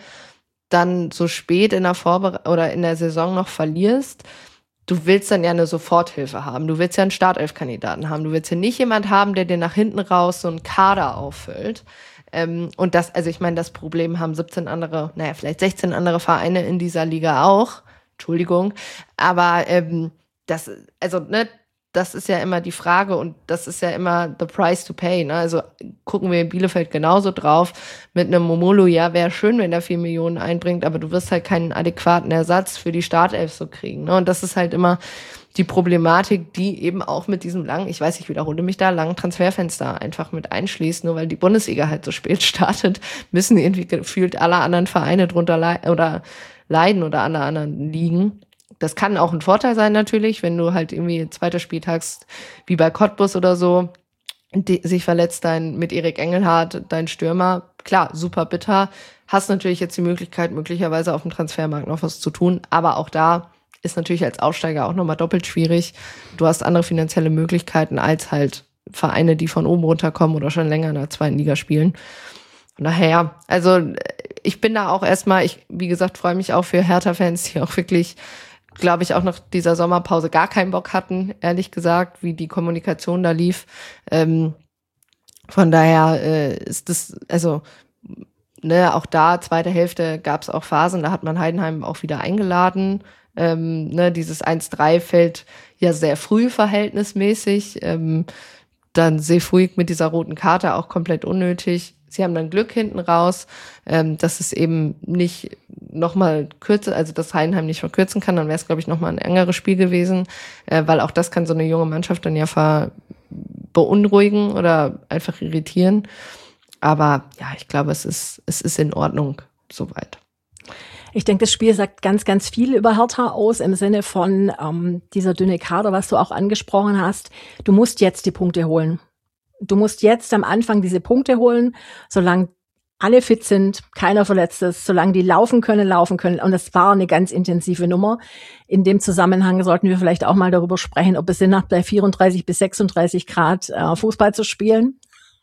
dann so spät in der Vorbereitung oder in der Saison noch verlierst, du willst dann ja eine Soforthilfe haben. Du willst ja einen Startelf-Kandidaten haben. Du willst ja nicht jemand haben, der dir nach hinten raus so einen Kader auffüllt. Ähm, und das, also ich meine, das Problem haben siebzehn andere, naja, vielleicht sechzehn andere Vereine in dieser Liga auch. Entschuldigung. Aber ähm, das, also, ne, das ist ja immer die Frage und das ist ja immer the price to pay. Ne? Also gucken wir in Bielefeld genauso drauf. Mit einem Momolo, ja, wäre schön, wenn er vier Millionen einbringt, aber du wirst halt keinen adäquaten Ersatz für die Startelf so kriegen. Ne? Und das ist halt immer die Problematik, die eben auch mit diesem langen, ich weiß, ich wiederhole mich da, langen Transferfenster einfach mit einschließt. Nur weil die Bundesliga halt so spät startet, müssen irgendwie gefühlt alle anderen Vereine drunter le- oder leiden oder alle anderen liegen. Das kann auch ein Vorteil sein natürlich, wenn du halt irgendwie zweiter Spieltags wie bei Cottbus oder so die, sich verletzt dein mit Erik Engelhardt, dein Stürmer. Klar, super bitter. Hast natürlich jetzt die Möglichkeit, möglicherweise auf dem Transfermarkt noch was zu tun. Aber auch da ist natürlich als Aufsteiger auch nochmal doppelt schwierig. Du hast andere finanzielle Möglichkeiten als halt Vereine, die von oben runterkommen oder schon länger in der zweiten Liga spielen. Von daher, also ich bin da auch erstmal, ich, wie gesagt, freue mich auch für Hertha-Fans, die auch wirklich, glaube ich, auch nach dieser Sommerpause gar keinen Bock hatten, ehrlich gesagt, wie die Kommunikation da lief. Ähm, von daher äh, ist das, also ne, auch da, zweite Hälfte gab es auch Phasen, da hat man Heidenheim auch wieder eingeladen. Ähm, ne, dieses eins drei fällt ja sehr früh verhältnismäßig. Ähm, dann Seefuig mit dieser roten Karte auch komplett unnötig. Sie haben dann Glück hinten raus, ähm, dass es eben nicht nochmal kürzer, also dass Heidenheim nicht verkürzen kann, dann wäre es, glaube ich, nochmal ein engeres Spiel gewesen, äh, weil auch das kann so eine junge Mannschaft dann ja ver- beunruhigen oder einfach irritieren. Aber ja, ich glaube, es ist, es ist in Ordnung soweit. Ich denke, das Spiel sagt ganz, ganz viel über Hertha aus im Sinne von ähm, dieser dünne Kader, was du auch angesprochen hast. Du musst jetzt die Punkte holen. Du musst jetzt am Anfang diese Punkte holen, solange alle fit sind, keiner verletzt ist, solange die laufen können, laufen können. Und das war eine ganz intensive Nummer. In dem Zusammenhang sollten wir vielleicht auch mal darüber sprechen, ob es Sinn macht, bei vierunddreißig bis sechsunddreißig Grad äh, Fußball zu spielen.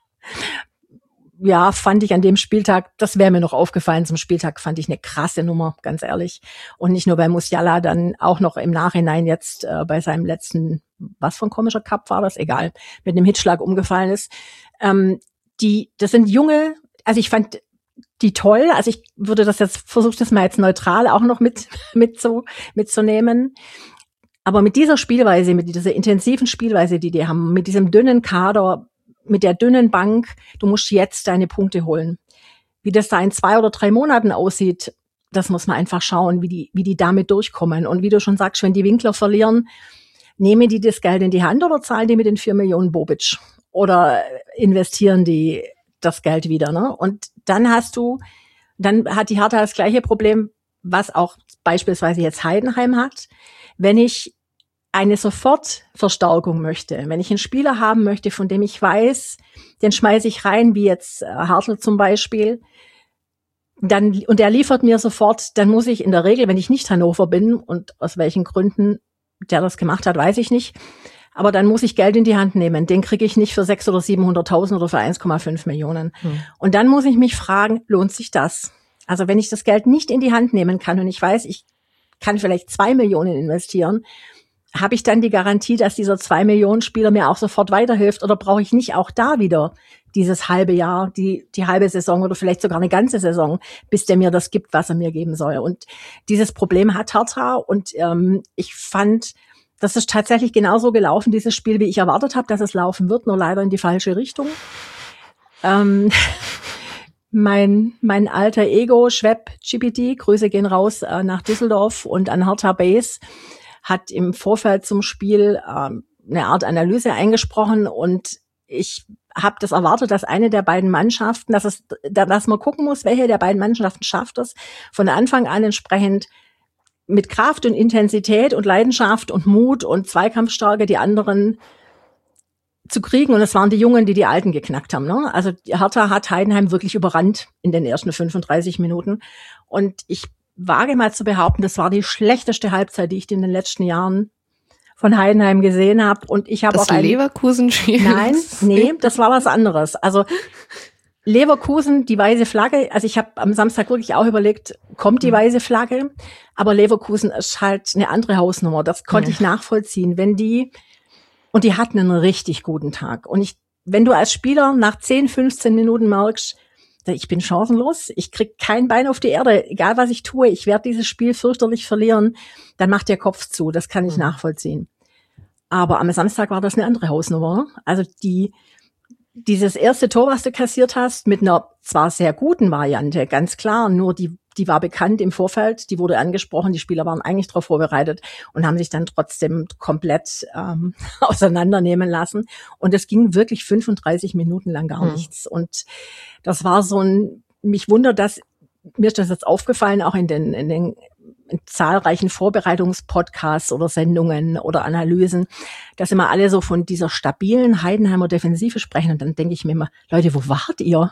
Ja, fand ich an dem Spieltag, das wäre mir noch aufgefallen, zum Spieltag fand ich eine krasse Nummer, ganz ehrlich. Und nicht nur bei Musiala, dann auch noch im Nachhinein jetzt äh, bei seinem letzten, was für ein komischer Cup war das? Egal, mit einem Hitzschlag umgefallen ist. Ähm, die, das sind junge, also ich fand die toll. Also ich würde das jetzt, versuche das mal jetzt neutral auch noch mit, mit so, mitzunehmen. Aber mit dieser Spielweise, mit dieser intensiven Spielweise, die die haben, mit diesem dünnen Kader, mit der dünnen Bank, du musst jetzt deine Punkte holen. Wie das da in zwei oder drei Monaten aussieht, das muss man einfach schauen, wie die, wie die damit durchkommen. Und wie du schon sagst, wenn die Winkler verlieren, nehmen die das Geld in die Hand oder zahlen die mit den vier Millionen Bobic? Oder investieren die das Geld wieder, ne? Und dann hast du, dann hat die Hertha das gleiche Problem, was auch beispielsweise jetzt Heidenheim hat. Wenn ich eine Sofortverstärkung möchte, wenn ich einen Spieler haben möchte, von dem ich weiß, den schmeiße ich rein, wie jetzt Hartl zum Beispiel, dann, und der liefert mir sofort, dann muss ich in der Regel, wenn ich nicht Hannover bin, und aus welchen Gründen der das gemacht hat, weiß ich nicht, aber dann muss ich Geld in die Hand nehmen. Den kriege ich nicht für sechshunderttausend oder siebenhunderttausend oder für eins Komma fünf Millionen. Hm. Und dann muss ich mich fragen, lohnt sich das? Also wenn ich das Geld nicht in die Hand nehmen kann und ich weiß, ich kann vielleicht zwei Millionen investieren, habe ich dann die Garantie, dass dieser zwei Millionen Spieler mir auch sofort weiterhilft, oder brauche ich nicht auch da wieder dieses halbe Jahr, die die halbe Saison oder vielleicht sogar eine ganze Saison, bis der mir das gibt, was er mir geben soll? Und dieses Problem hat Hertha, und ähm, ich fand, das ist tatsächlich genauso gelaufen, dieses Spiel, wie ich erwartet habe, dass es laufen wird, nur leider in die falsche Richtung. Ähm, mein mein alter Ego, Schweb G P T, Grüße gehen raus äh, nach Düsseldorf und an Hertha Base, hat im Vorfeld zum Spiel ähm, eine Art Analyse eingesprochen, und ich habe das erwartet, dass eine der beiden Mannschaften, dass es, dass man gucken muss, welche der beiden Mannschaften schafft es, von Anfang an entsprechend mit Kraft und Intensität und Leidenschaft und Mut und Zweikampfstärke die anderen zu kriegen. Und es waren die Jungen, die die Alten geknackt haben, ne? Also Hertha hat Heidenheim wirklich überrannt in den ersten fünfunddreißig Minuten. Und ich wage mal zu behaupten, das war die schlechteste Halbzeit, die ich in den letzten Jahren von Heidenheim gesehen habe. Und ich habe auch das Leverkusen-Spiel. Nein, nee, das war was anderes. Also Leverkusen, die weiße Flagge, also ich habe am Samstag wirklich auch überlegt, kommt die weiße Flagge? Aber Leverkusen ist halt eine andere Hausnummer. Das konnte ich nachvollziehen. Wenn die, und die hatten einen richtig guten Tag. Und ich, wenn du als Spieler nach zehn, fünfzehn Minuten merkst, ich bin chancenlos, ich krieg kein Bein auf die Erde, egal was ich tue, ich werde dieses Spiel fürchterlich verlieren, dann macht der Kopf zu, das kann ich mhm. nachvollziehen. Aber am Samstag war das eine andere Hausnummer. Also die, dieses erste Tor, was du kassiert hast, mit einer zwar sehr guten Variante, ganz klar, nur die, die war bekannt im Vorfeld, die wurde angesprochen, die Spieler waren eigentlich darauf vorbereitet und haben sich dann trotzdem komplett ähm, auseinandernehmen lassen. Und es ging wirklich fünfunddreißig Minuten lang gar mhm. nichts. Und das war so ein, mich wundert, dass, mir ist das jetzt aufgefallen, auch in den, in den in zahlreichen Vorbereitungspodcasts oder Sendungen oder Analysen, dass immer alle so von dieser stabilen Heidenheimer Defensive sprechen. Und dann denke ich mir immer, Leute, wo wart ihr?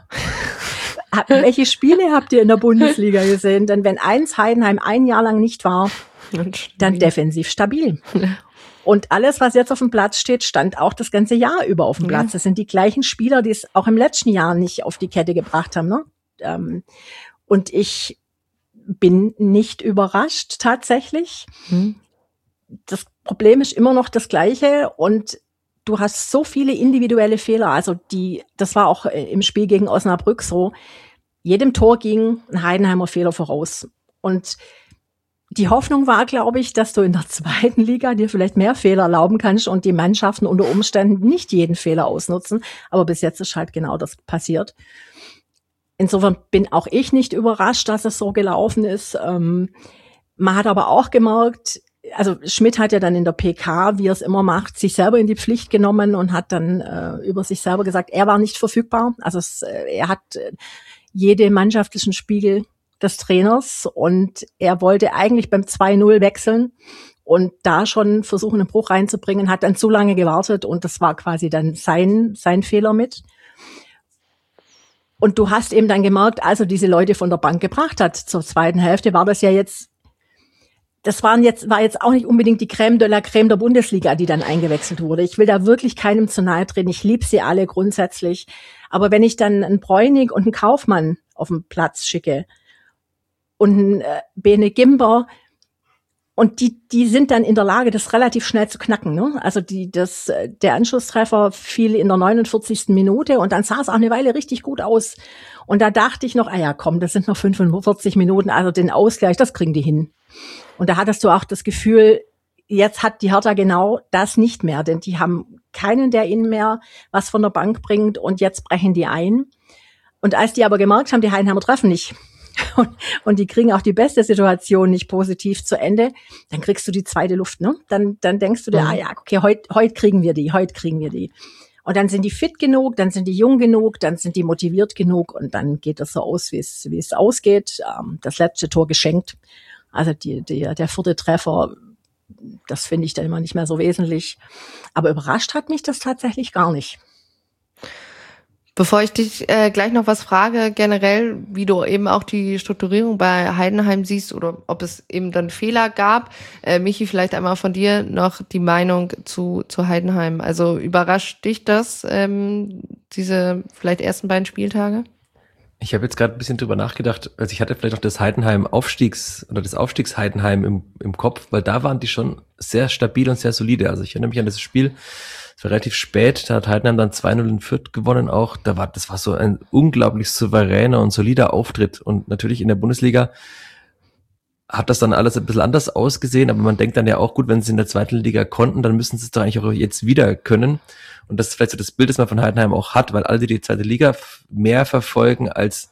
Welche Spiele habt ihr in der Bundesliga gesehen? Denn wenn eins Heidenheim ein Jahr lang nicht war, dann defensiv stabil. Und alles, was jetzt auf dem Platz steht, stand auch das ganze Jahr über auf dem Platz. Das sind die gleichen Spieler, die es auch im letzten Jahr nicht auf die Kette gebracht haben, ne? Und ich bin nicht überrascht tatsächlich. Hm. Das Problem ist immer noch das Gleiche, und du hast so viele individuelle Fehler. Also die, das war auch im Spiel gegen Osnabrück so. Jedem Tor ging ein Heidenheimer Fehler voraus. Und die Hoffnung war, glaube ich, dass du in der zweiten Liga dir vielleicht mehr Fehler erlauben kannst und die Mannschaften unter Umständen nicht jeden Fehler ausnutzen. Aber bis jetzt ist halt genau das passiert. Insofern bin auch ich nicht überrascht, dass es so gelaufen ist. Ähm, man hat aber auch gemerkt, also Schmidt hat ja dann in der P K, wie er es immer macht, sich selber in die Pflicht genommen und hat dann äh, über sich selber gesagt, er war nicht verfügbar. Also es, äh, er hat äh, jede mannschaftlichen Spiegel des Trainers, und er wollte eigentlich beim zwei null wechseln und da schon versuchen, einen Bruch reinzubringen, hat dann zu lange gewartet, und das war quasi dann sein sein Fehler mit. Und du hast eben dann gemerkt, als er diese Leute von der Bank gebracht hat zur zweiten Hälfte, war das ja jetzt, das waren jetzt, war jetzt auch nicht unbedingt die Crème de la Crème der Bundesliga, die dann eingewechselt wurde. Ich will da wirklich keinem zu nahe treten. Ich liebe sie alle grundsätzlich. Aber wenn ich dann einen Bräunig und einen Kaufmann auf den Platz schicke und einen äh, Bene Gimber, Und die, die sind dann in der Lage, das relativ schnell zu knacken, ne? Also die, das, der Anschlusstreffer fiel in der neunundvierzigsten Minute und dann sah es auch eine Weile richtig gut aus. Und da dachte ich noch, ah ja, komm, das sind noch fünfundvierzig Minuten, also den Ausgleich, das kriegen die hin. Und da hattest du auch das Gefühl, jetzt hat die Hertha genau das nicht mehr, denn die haben keinen, der ihnen mehr was von der Bank bringt und jetzt brechen die ein. Und als die aber gemerkt haben, die Heidenheimer treffen nicht, Und, und die kriegen auch die beste Situation nicht positiv zu Ende, dann kriegst du die zweite Luft, ne? Dann, dann denkst du dir, mhm. ah ja, okay, heute, heute kriegen wir die, heute kriegen wir die. Und dann sind die fit genug, dann sind die jung genug, dann sind die motiviert genug und dann geht das so aus, wie es, wie es ausgeht. Ähm, das letzte Tor geschenkt. Also die, die, der vierte Treffer, das finde ich dann immer nicht mehr so wesentlich. Aber überrascht hat mich das tatsächlich gar nicht. Bevor ich dich äh, gleich noch was frage, generell, wie du eben auch die Strukturierung bei Heidenheim siehst oder ob es eben dann Fehler gab. Äh, Michi, vielleicht einmal von dir noch die Meinung zu zu Heidenheim. Also überrascht dich das, ähm, diese vielleicht ersten beiden Spieltage? Ich habe jetzt gerade ein bisschen drüber nachgedacht, also ich hatte vielleicht noch das Heidenheim Aufstiegs- oder das Aufstiegs Heidenheim im, im Kopf, weil da waren die schon sehr stabil und sehr solide. Also ich erinnere mich an das Spiel, es war relativ spät, da hat Heidenheim dann zwei null in Fürth gewonnen auch. Da war, das war so ein unglaublich souveräner und solider Auftritt. Und natürlich in der Bundesliga hat das dann alles ein bisschen anders ausgesehen, aber man denkt dann ja auch, gut, wenn sie in der zweiten Liga konnten, dann müssen sie es doch eigentlich auch jetzt wieder können. Und das ist vielleicht so das Bild, das man von Heidenheim auch hat, weil alle, die die zweite Liga mehr verfolgen als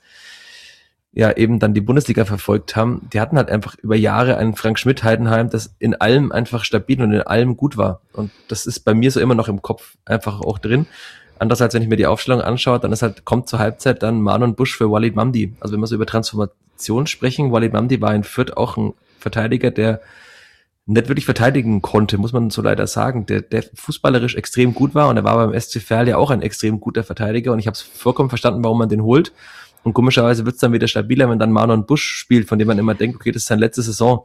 ja eben dann die Bundesliga verfolgt haben, die hatten halt einfach über Jahre einen Frank Schmidt Heidenheim, das in allem einfach stabil und in allem gut war. Und das ist bei mir so immer noch im Kopf einfach auch drin. Andererseits, wenn ich mir die Aufstellung anschaue, dann ist halt, kommt zur Halbzeit dann Marlon Busch für Walid Mamdi. Also wenn wir so über Transformation sprechen, Walid Mamdi war in Fürth auch ein Verteidiger, der nicht wirklich verteidigen konnte, muss man so leider sagen, der, der fußballerisch extrem gut war und er war beim S C Verl ja auch ein extrem guter Verteidiger und ich habe es vollkommen verstanden, warum man den holt. Und komischerweise wird es dann wieder stabiler, wenn dann Marlon Busch spielt, von dem man immer denkt, okay, das ist seine letzte Saison.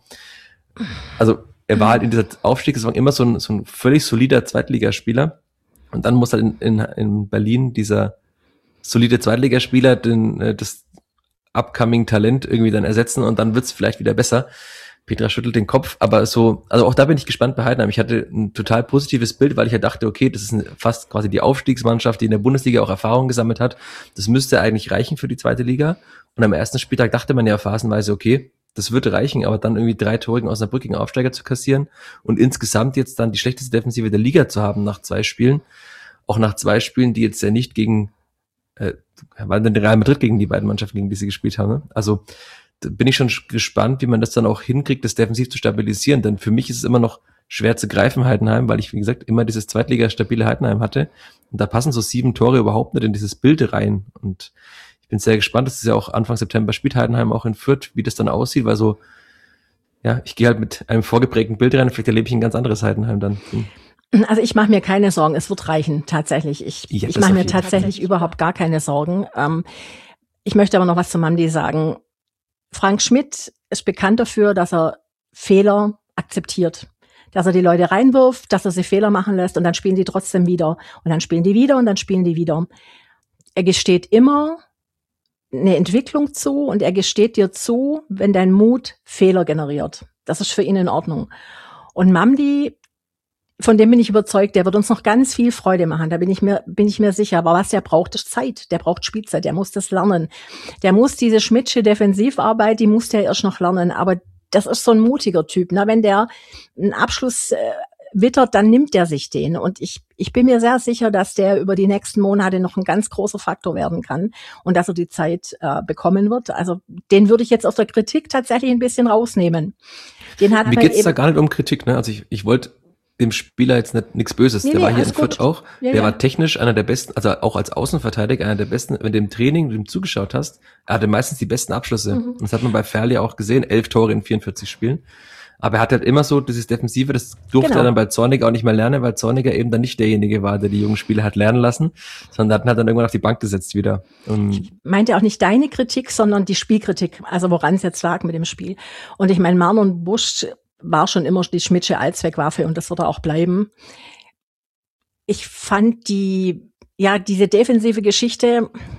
Also er war halt in dieser Aufstiegssaison immer so ein, so ein völlig solider Zweitligaspieler. Und dann muss halt in, in, in Berlin dieser solide Zweitligaspieler den, das upcoming Talent irgendwie dann ersetzen und dann wird's vielleicht wieder besser. Petra schüttelt den Kopf, aber so, also auch da bin ich gespannt bei Heidenheim. Ich hatte ein total positives Bild, weil ich ja dachte, okay, das ist fast quasi die Aufstiegsmannschaft, die in der Bundesliga auch Erfahrung gesammelt hat. Das müsste eigentlich reichen für die zweite Liga. Und am ersten Spieltag dachte man ja phasenweise, okay, das wird reichen, aber dann irgendwie drei Tore gegen Osnabrück gegen Aufsteiger zu kassieren und insgesamt jetzt dann die schlechteste Defensive der Liga zu haben nach zwei Spielen. Auch nach zwei Spielen, die jetzt ja nicht gegen, äh, waren denn Real Madrid gegen die beiden Mannschaften, gegen die sie gespielt haben, ne? Also, bin ich schon gespannt, wie man das dann auch hinkriegt, das defensiv zu stabilisieren. Denn für mich ist es immer noch schwer zu greifen, Heidenheim, weil ich, wie gesagt, immer dieses Zweitliga-stabile Heidenheim hatte. Und da passen so sieben Tore überhaupt nicht in dieses Bild rein. Und ich bin sehr gespannt, das ist ja auch Anfang September spielt Heidenheim auch in Fürth, wie das dann aussieht, weil so, ja, ich gehe halt mit einem vorgeprägten Bild rein, vielleicht erlebe ich ein ganz anderes Heidenheim dann. Also ich mache mir keine Sorgen, es wird reichen, tatsächlich. Ich, ja, ich mache mir tatsächlich überhaupt gar keine Sorgen. Ähm, ich möchte aber noch was zu Mamdi sagen. Frank Schmidt ist bekannt dafür, dass er Fehler akzeptiert, dass er die Leute reinwirft, dass er sie Fehler machen lässt und dann spielen die trotzdem wieder und dann spielen die wieder und dann spielen die wieder. Er gesteht immer eine Entwicklung zu und er gesteht dir zu, wenn dein Mut Fehler generiert. Das ist für ihn in Ordnung. Und Mamdi, von dem bin ich überzeugt, der wird uns noch ganz viel Freude machen. Da bin ich mir, bin ich mir sicher. Aber was der braucht, ist Zeit. Der braucht Spielzeit. Der muss das lernen. Der muss diese Schmidtsche Defensivarbeit, die muss der erst noch lernen. Aber das ist so ein mutiger Typ. Na, wenn der einen Abschluss äh, wittert, dann nimmt der sich den. Und ich, ich bin mir sehr sicher, dass der über die nächsten Monate noch ein ganz großer Faktor werden kann und dass er die Zeit äh, bekommen wird. Also den würde ich jetzt aus der Kritik tatsächlich ein bisschen rausnehmen. Den hat Mir geht's da gar nicht um Kritik, ne? Also ich, ich wollte dem Spieler jetzt nicht nichts Böses. Nee, der nee, war hier in Fürth auch. Ja, der ja. war technisch einer der besten, also auch als Außenverteidiger einer der besten, wenn du im Training dem zugeschaut hast, er hatte meistens die besten Abschlüsse. Mhm. Und das hat man bei Verl ja auch gesehen, elf Tore in vierundvierzig Spielen. Aber er hat halt immer so dieses Defensive, das durfte genau. er dann bei Zorniger auch nicht mehr lernen, weil Zorniger eben dann nicht derjenige war, der die jungen Spieler hat lernen lassen, sondern hat dann irgendwann auf die Bank gesetzt wieder. Und ich meinte auch nicht deine Kritik, sondern die Spielkritik, also woran es jetzt lag mit dem Spiel. Und ich meine, Marlon Busch war schon immer die Schmidtsche Allzweckwaffe und das wird er auch bleiben. Ich fand die, ja, diese defensive Geschichte,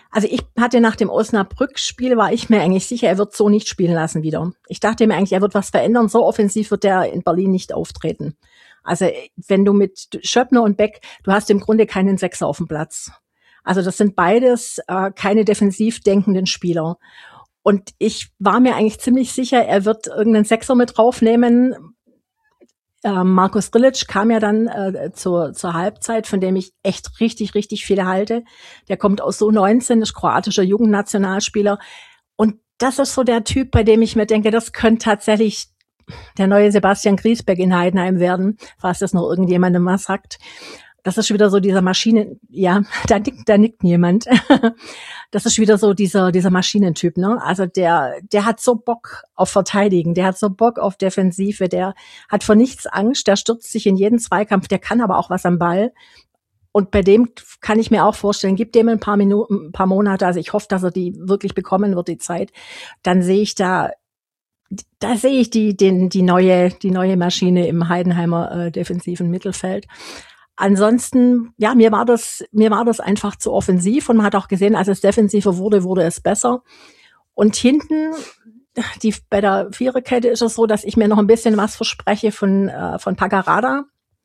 Also ich hatte nach dem Osnabrück-Spiel, war ich mir eigentlich sicher, er wird so nicht spielen lassen wieder. Ich dachte mir eigentlich, er wird was verändern. So offensiv wird er in Berlin nicht auftreten. Also wenn du mit Schöppner und Beck, du hast im Grunde keinen Sechser auf dem Platz. Also das sind beides äh, keine defensiv denkenden Spieler. Und ich war mir eigentlich ziemlich sicher, er wird irgendeinen Sechser mit draufnehmen. Äh, Markus Grilic kam ja dann äh, zur, zur Halbzeit, von dem ich echt richtig, richtig viel halte. Der kommt aus U neunzehn, ist kroatischer Jugendnationalspieler. Und das ist so der Typ, bei dem ich mir denke, das könnte tatsächlich der neue Sebastian Griesbeck in Heidenheim werden, falls das noch irgendjemandem was sagt. Das ist wieder so dieser Maschinen, ja, da nickt, da nickt niemand. Das ist wieder so dieser, dieser Maschinentyp, ne? Also der, der hat so Bock auf Verteidigen, der hat so Bock auf Defensive, der hat vor nichts Angst, der stürzt sich in jeden Zweikampf, der kann aber auch was am Ball. Und bei dem kann ich mir auch vorstellen, gib dem ein paar Minuten, ein paar Monate, also ich hoffe, dass er die wirklich bekommen wird, die Zeit, dann sehe ich da, da sehe ich die, den, die neue, die neue Maschine im Heidenheimer äh, defensiven Mittelfeld. Ansonsten, ja, mir war das, mir war das einfach zu offensiv und man hat auch gesehen, als es defensiver wurde, wurde es besser. Und hinten, die, bei der Viererkette ist es so, dass ich mir noch ein bisschen was verspreche von, äh, von Paccarada,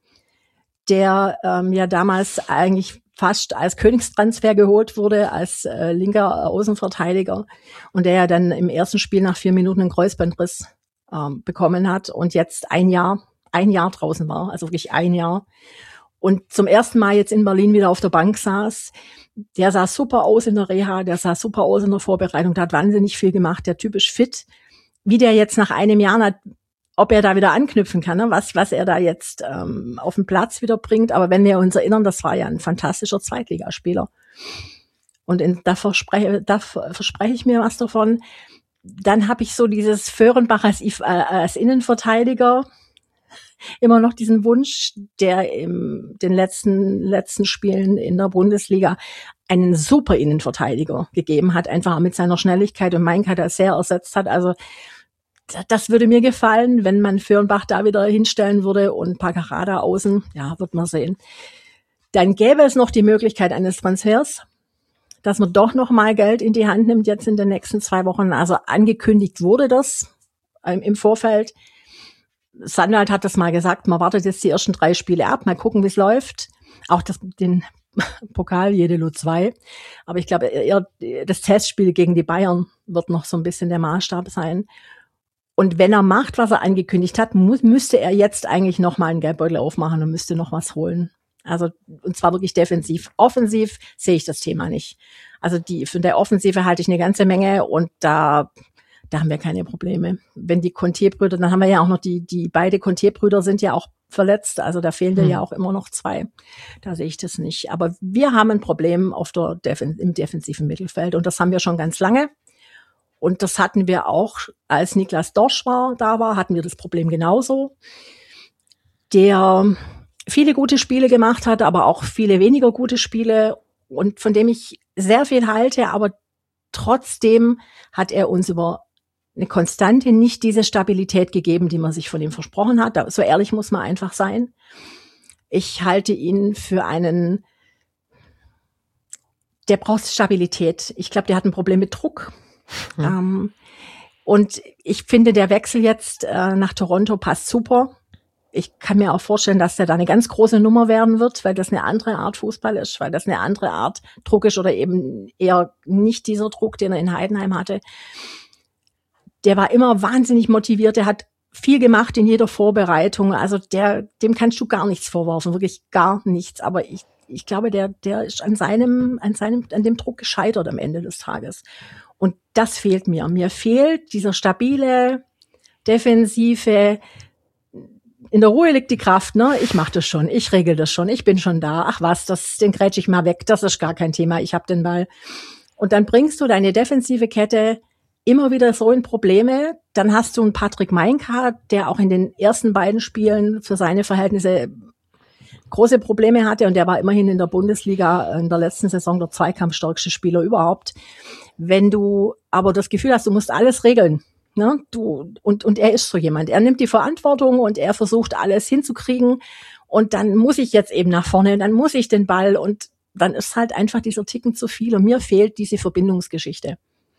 der ähm, ja damals eigentlich fast als Königstransfer geholt wurde, als äh, linker Außenverteidiger und der ja dann im ersten Spiel nach vier Minuten einen Kreuzbandriss ähm, bekommen hat und jetzt ein Jahr, ein Jahr draußen war, also wirklich ein Jahr. Und zum ersten Mal jetzt in Berlin wieder auf der Bank saß. Der sah super aus in der Reha, der sah super aus in der Vorbereitung, der hat wahnsinnig viel gemacht, der Typ ist fit. Wie der jetzt nach einem Jahr, ob er da wieder anknüpfen kann, ne? was was er da jetzt ähm, auf den Platz wieder bringt. Aber wenn wir uns erinnern, das war ja ein fantastischer Zweitligaspieler. Und in, da, verspreche, da verspreche ich mir was davon. Dann habe ich so dieses Föhrenbach als, äh, als Innenverteidiger, immer noch diesen Wunsch, der in den letzten letzten Spielen in der Bundesliga einen super Innenverteidiger gegeben hat, einfach mit seiner Schnelligkeit und Meinkader sehr ersetzt hat. Also das würde mir gefallen, wenn man Föhrenbach da wieder hinstellen würde und Paccarada außen, ja, wird man sehen. Dann gäbe es noch die Möglichkeit eines Transfers, dass man doch noch mal Geld in die Hand nimmt jetzt in den nächsten zwei Wochen. Also angekündigt wurde das ähm, im Vorfeld. Sandwald hat das mal gesagt, man wartet jetzt die ersten drei Spiele ab, mal gucken, wie es läuft. Auch das, den Pokal, Jedelo zwei. Aber ich glaube, eher das Testspiel gegen die Bayern wird noch so ein bisschen der Maßstab sein. Und wenn er macht, was er angekündigt hat, muss, müsste er jetzt eigentlich noch mal einen Geldbeutel aufmachen und müsste noch was holen. Also, und zwar wirklich defensiv. Offensiv sehe ich das Thema nicht. Also die, von der Offensive halte ich eine ganze Menge und da, Da haben wir keine Probleme. Wenn die Contier-Brüder, dann haben wir ja auch noch die, die beide Contier-Brüder sind ja auch verletzt, also da fehlen dir mhm. ja auch immer noch zwei. Da sehe ich das nicht. Aber wir haben ein Problem auf der Defen- im defensiven Mittelfeld und das haben wir schon ganz lange. Und das hatten wir auch, als Niklas Dorsch war, da war, hatten wir das Problem genauso. Der viele gute Spiele gemacht hat, aber auch viele weniger gute Spiele und von dem ich sehr viel halte, aber trotzdem hat er uns über eine Konstante nicht diese Stabilität gegeben, die man sich von ihm versprochen hat. So ehrlich muss man einfach sein. Ich halte ihn für einen, der braucht Stabilität. Ich glaube, der hat ein Problem mit Druck. Mhm. Ähm, und ich finde, der Wechsel jetzt äh, nach Toronto passt super. Ich kann mir auch vorstellen, dass der da eine ganz große Nummer werden wird, weil das eine andere Art Fußball ist, weil das eine andere Art Druck ist oder eben eher nicht dieser Druck, den er in Heidenheim hatte. Der war immer wahnsinnig motiviert, der hat viel gemacht in jeder Vorbereitung, also der, dem kannst du gar nichts vorwerfen, wirklich gar nichts, aber ich, ich glaube, der, der ist an seinem, an seinem, an dem Druck gescheitert am Ende des Tages. Und das fehlt mir. Mir fehlt dieser stabile, defensive, in der Ruhe liegt die Kraft, ne? Ich mach das schon, ich regel das schon, ich bin schon da. Ach was, das, den grätsch ich mal weg, das ist gar kein Thema, ich hab den Ball. Und dann bringst du deine defensive Kette immer wieder so in Probleme. Dann hast du einen Patrick Meinka, der auch in den ersten beiden Spielen für seine Verhältnisse große Probleme hatte und der war immerhin in der Bundesliga in der letzten Saison der zweikampfstärkste Spieler überhaupt. Wenn du aber das Gefühl hast, du musst alles regeln, ne? Du, und, und er ist so jemand. Er nimmt die Verantwortung und er versucht alles hinzukriegen und dann muss ich jetzt eben nach vorne, dann muss ich den Ball und dann ist halt einfach dieser Ticken zu viel und mir fehlt diese Verbindungsgeschichte.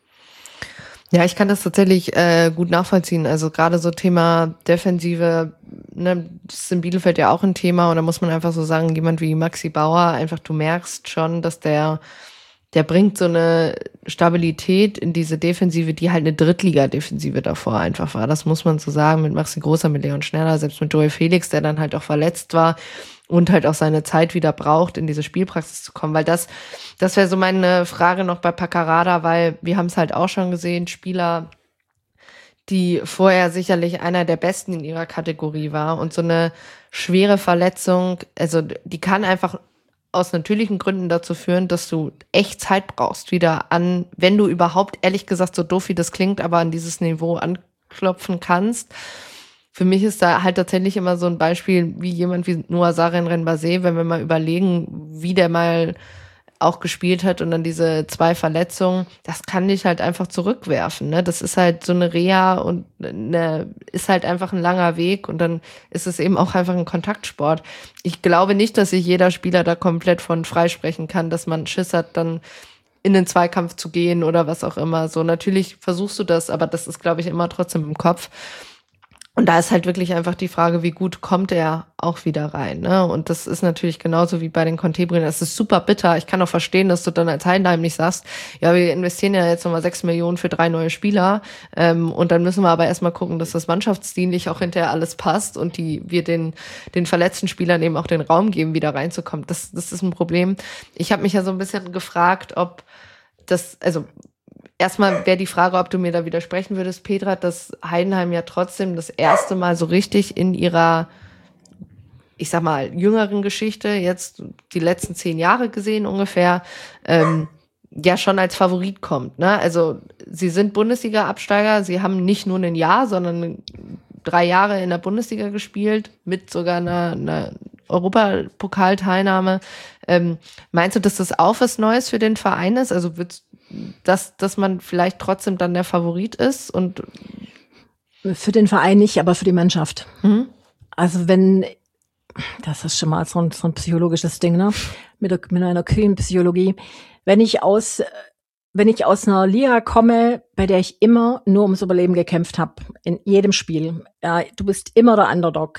Ja, ich kann das tatsächlich äh, gut nachvollziehen. Also gerade so Thema Defensive, ne, das ist in Bielefeld ja auch ein Thema und da muss man einfach so sagen, jemand wie Maxi Bauer, einfach du merkst schon, dass der der bringt so eine Stabilität in diese Defensive, die halt eine Drittliga-Defensive davor einfach war. Das muss man so sagen, mit Maxi Großer, mit Leon Schneller, selbst mit Joel Felix, der dann halt auch verletzt war und halt auch seine Zeit wieder braucht, in diese Spielpraxis zu kommen. Weil das, das wäre so meine Frage noch bei Paccarada, weil wir haben es halt auch schon gesehen, Spieler, die vorher sicherlich einer der Besten in ihrer Kategorie war und so eine schwere Verletzung, also die kann einfach aus natürlichen Gründen dazu führen, dass du echt Zeit brauchst, wieder an, wenn du überhaupt, ehrlich gesagt, so doof wie das klingt, aber an dieses Niveau anklopfen kannst. Für mich ist da halt tatsächlich immer so ein Beispiel wie jemand wie Noah Sarin Renbase, wenn wir mal überlegen, wie der mal auch gespielt hat und dann diese zwei Verletzungen, das kann dich halt einfach zurückwerfen, ne? Das ist halt so eine Reha und eine, ist halt einfach ein langer Weg und dann ist es eben auch einfach ein Kontaktsport. Ich glaube nicht, dass sich jeder Spieler da komplett von freisprechen kann, dass man Schiss hat, dann in den Zweikampf zu gehen oder was auch immer. So, natürlich versuchst du das, aber das ist, glaube ich, immer trotzdem im Kopf. Und da ist halt wirklich einfach die Frage, wie gut kommt er auch wieder rein, ne? Und das ist natürlich genauso wie bei den Contebrien. Das ist super bitter. Ich kann auch verstehen, dass du dann als Heidenheim nicht sagst, ja, wir investieren ja jetzt nochmal sechs Millionen für drei neue Spieler. Ähm, und dann müssen wir aber erstmal gucken, dass das mannschaftsdienlich auch hinterher alles passt und die wir den den verletzten Spielern eben auch den Raum geben, wieder reinzukommen. Das, das ist ein Problem. Ich habe mich ja so ein bisschen gefragt, ob das, also erstmal wäre die Frage, ob du mir da widersprechen würdest, Petra, dass Heidenheim ja trotzdem das erste Mal so richtig in ihrer, ich sag mal, jüngeren Geschichte, jetzt die letzten zehn Jahre gesehen ungefähr, ähm, ja schon als Favorit kommt, ne? Also sie sind Bundesliga-Absteiger, sie haben nicht nur ein Jahr, sondern drei Jahre in der Bundesliga gespielt, mit sogar einer, einer Europapokalteilnahme. Ähm, meinst du, dass das auch was Neues für den Verein ist? Also wird's Dass, dass man vielleicht trotzdem dann der Favorit ist und für den Verein nicht, aber für die Mannschaft. Mhm. Also wenn, das ist schon mal so ein, so ein psychologisches Ding, ne? Mit, der, mit einer kühlen Psychologie. Wenn ich aus, wenn ich aus einer Liga komme, bei der ich immer nur ums Überleben gekämpft habe, in jedem Spiel, ja, du bist immer der Underdog.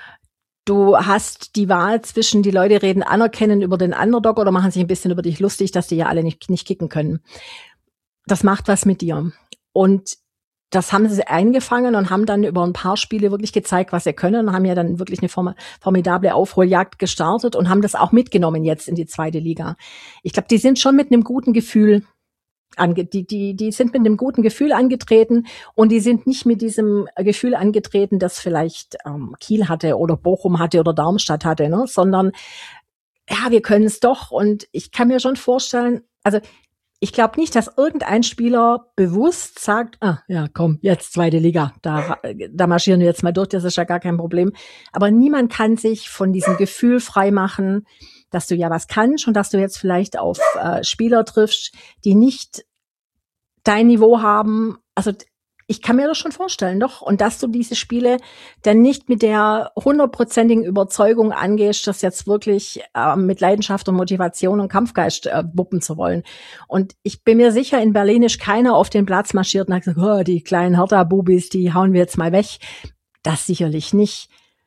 Du hast die Wahl zwischen, die Leute reden anerkennen über den Underdog oder machen sich ein bisschen über dich lustig, dass die ja alle nicht, nicht kicken können. Das macht was mit dir. Und das haben sie eingefangen und haben dann über ein paar Spiele wirklich gezeigt, was sie können und haben ja dann wirklich eine formidable Aufholjagd gestartet und haben das auch mitgenommen jetzt in die zweite Liga. Ich glaube, die sind schon mit einem guten Gefühl Ange die, die, die sind mit einem guten Gefühl angetreten und die sind nicht mit diesem Gefühl angetreten, das vielleicht ähm, Kiel hatte oder Bochum hatte oder Darmstadt hatte, ne? Sondern ja, wir können es doch. Und ich kann mir schon vorstellen, also ich glaube nicht, dass irgendein Spieler bewusst sagt, ah ja, komm, jetzt zweite Liga, da, da marschieren wir jetzt mal durch, das ist ja gar kein Problem. Aber niemand kann sich von diesem Gefühl freimachen, dass du ja was kannst und dass du jetzt vielleicht auf äh, Spieler triffst, die nicht dein Niveau haben. Also ich kann mir das schon vorstellen, doch. Und dass du diese Spiele dann nicht mit der hundertprozentigen Überzeugung angehst, das jetzt wirklich äh, mit Leidenschaft und Motivation und Kampfgeist äh, wuppen zu wollen. Und ich bin mir sicher, in Berlin ist keiner auf den Platz marschiert und hat gesagt, oh, die kleinen Hertha-Bubis, die hauen wir jetzt mal weg. Das sicherlich nicht.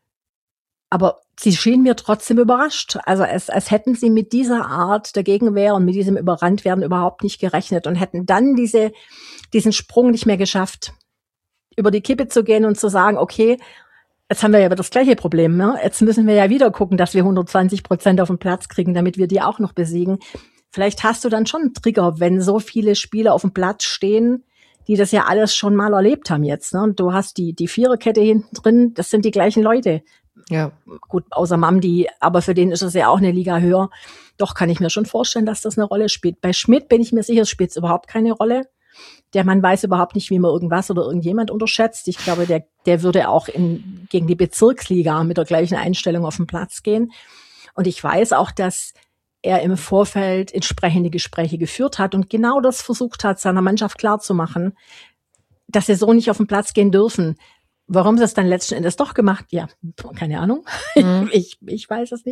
Aber sie schienen mir trotzdem überrascht. Also als, als hätten sie mit dieser Art der Gegenwehr und mit diesem Überranntwerden überhaupt nicht gerechnet und hätten dann diese, diesen Sprung nicht mehr geschafft, über die Kippe zu gehen und zu sagen, okay, jetzt haben wir ja wieder das gleiche Problem. Ne? Jetzt müssen wir ja wieder gucken, dass wir hundertzwanzig Prozent auf den Platz kriegen, damit wir die auch noch besiegen. Vielleicht hast du dann schon einen Trigger, wenn so viele Spieler auf dem Platz stehen, die das ja alles schon mal erlebt haben jetzt. Ne? Und du hast die, die Viererkette hinten drin, das sind die gleichen Leute. Ja. Gut, außer Mamdi, aber für den ist es ja auch eine Liga höher. Doch kann ich mir schon vorstellen, dass das eine Rolle spielt. Bei Schmidt bin ich mir sicher, spielt es überhaupt keine Rolle. Der Mann weiß überhaupt nicht, wie man irgendwas oder irgendjemand unterschätzt. Ich glaube, der, der würde auch in, gegen die Bezirksliga mit der gleichen Einstellung auf den Platz gehen. Und ich weiß auch, dass er im Vorfeld entsprechende Gespräche geführt hat und genau das versucht hat, seiner Mannschaft klarzumachen, dass sie so nicht auf den Platz gehen dürfen. Warum sie es dann letzten Endes doch gemacht? Ja, keine Ahnung. Mhm. Ich, ich weiß es nicht.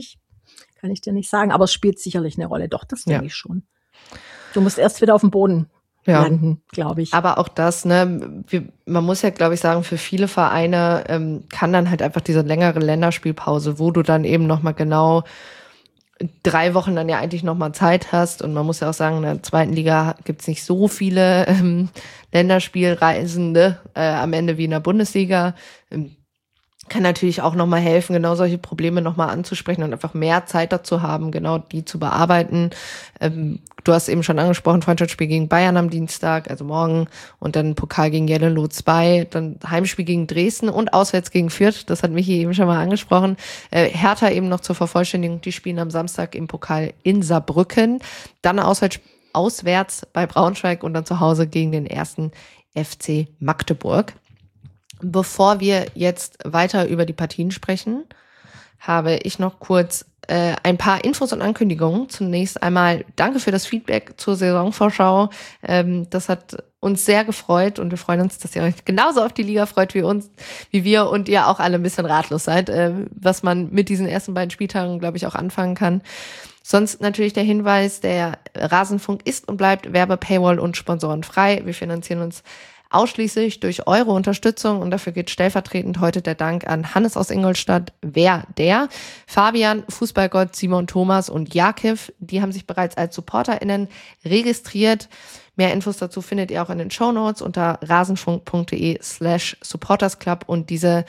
Kann ich dir nicht sagen, aber es spielt sicherlich eine Rolle. Doch, das denke Ja. ich schon. Du musst erst wieder auf dem Boden Ja. landen, glaube ich. Aber auch das, ne, wir, man muss ja, glaube ich, sagen, für viele Vereine ähm, kann dann halt einfach diese längere Länderspielpause, wo du dann eben nochmal genau drei Wochen dann ja eigentlich nochmal Zeit hast. Und man muss ja auch sagen, in der zweiten Liga gibt's nicht so viele ähm, Länderspielreisende äh, am Ende wie in der Bundesliga. Ähm, kann natürlich auch nochmal helfen, genau solche Probleme nochmal anzusprechen und einfach mehr Zeit dazu haben, genau die zu bearbeiten. Ähm, du hast eben schon angesprochen, Freundschaftsspiel gegen Bayern am Dienstag, also morgen, und dann Pokal gegen Jellenloh zwei, dann Heimspiel gegen Dresden und auswärts gegen Fürth, das hat Michi eben schon mal angesprochen. Äh, Hertha eben noch zur Vervollständigung, die spielen am Samstag im Pokal in Saarbrücken, dann auswärts, auswärts bei Braunschweig und dann zu Hause gegen den ersten F C Magdeburg. Bevor wir jetzt weiter über die Partien sprechen, habe ich noch kurz äh, ein paar Infos und Ankündigungen. Zunächst einmal danke für das Feedback zur Saisonvorschau. Ähm, das hat uns sehr gefreut und wir freuen uns, dass ihr euch genauso auf die Liga freut wie uns, wie wir und ihr auch alle ein bisschen ratlos seid, äh, was man mit diesen ersten beiden Spieltagen, glaube ich, auch anfangen kann. Sonst natürlich der Hinweis, der Rasenfunk ist und bleibt Werbe-, Paywall- und sponsorenfrei. Wir finanzieren uns ausschließlich durch eure Unterstützung und dafür geht stellvertretend heute der Dank an Hannes aus Ingolstadt, wer der, Fabian, Fußballgott, Simon, Thomas und Jakiv, die haben sich bereits als SupporterInnen registriert. Mehr Infos dazu findet ihr auch in den Shownotes unter rasenfunk.de slash supportersclub und diese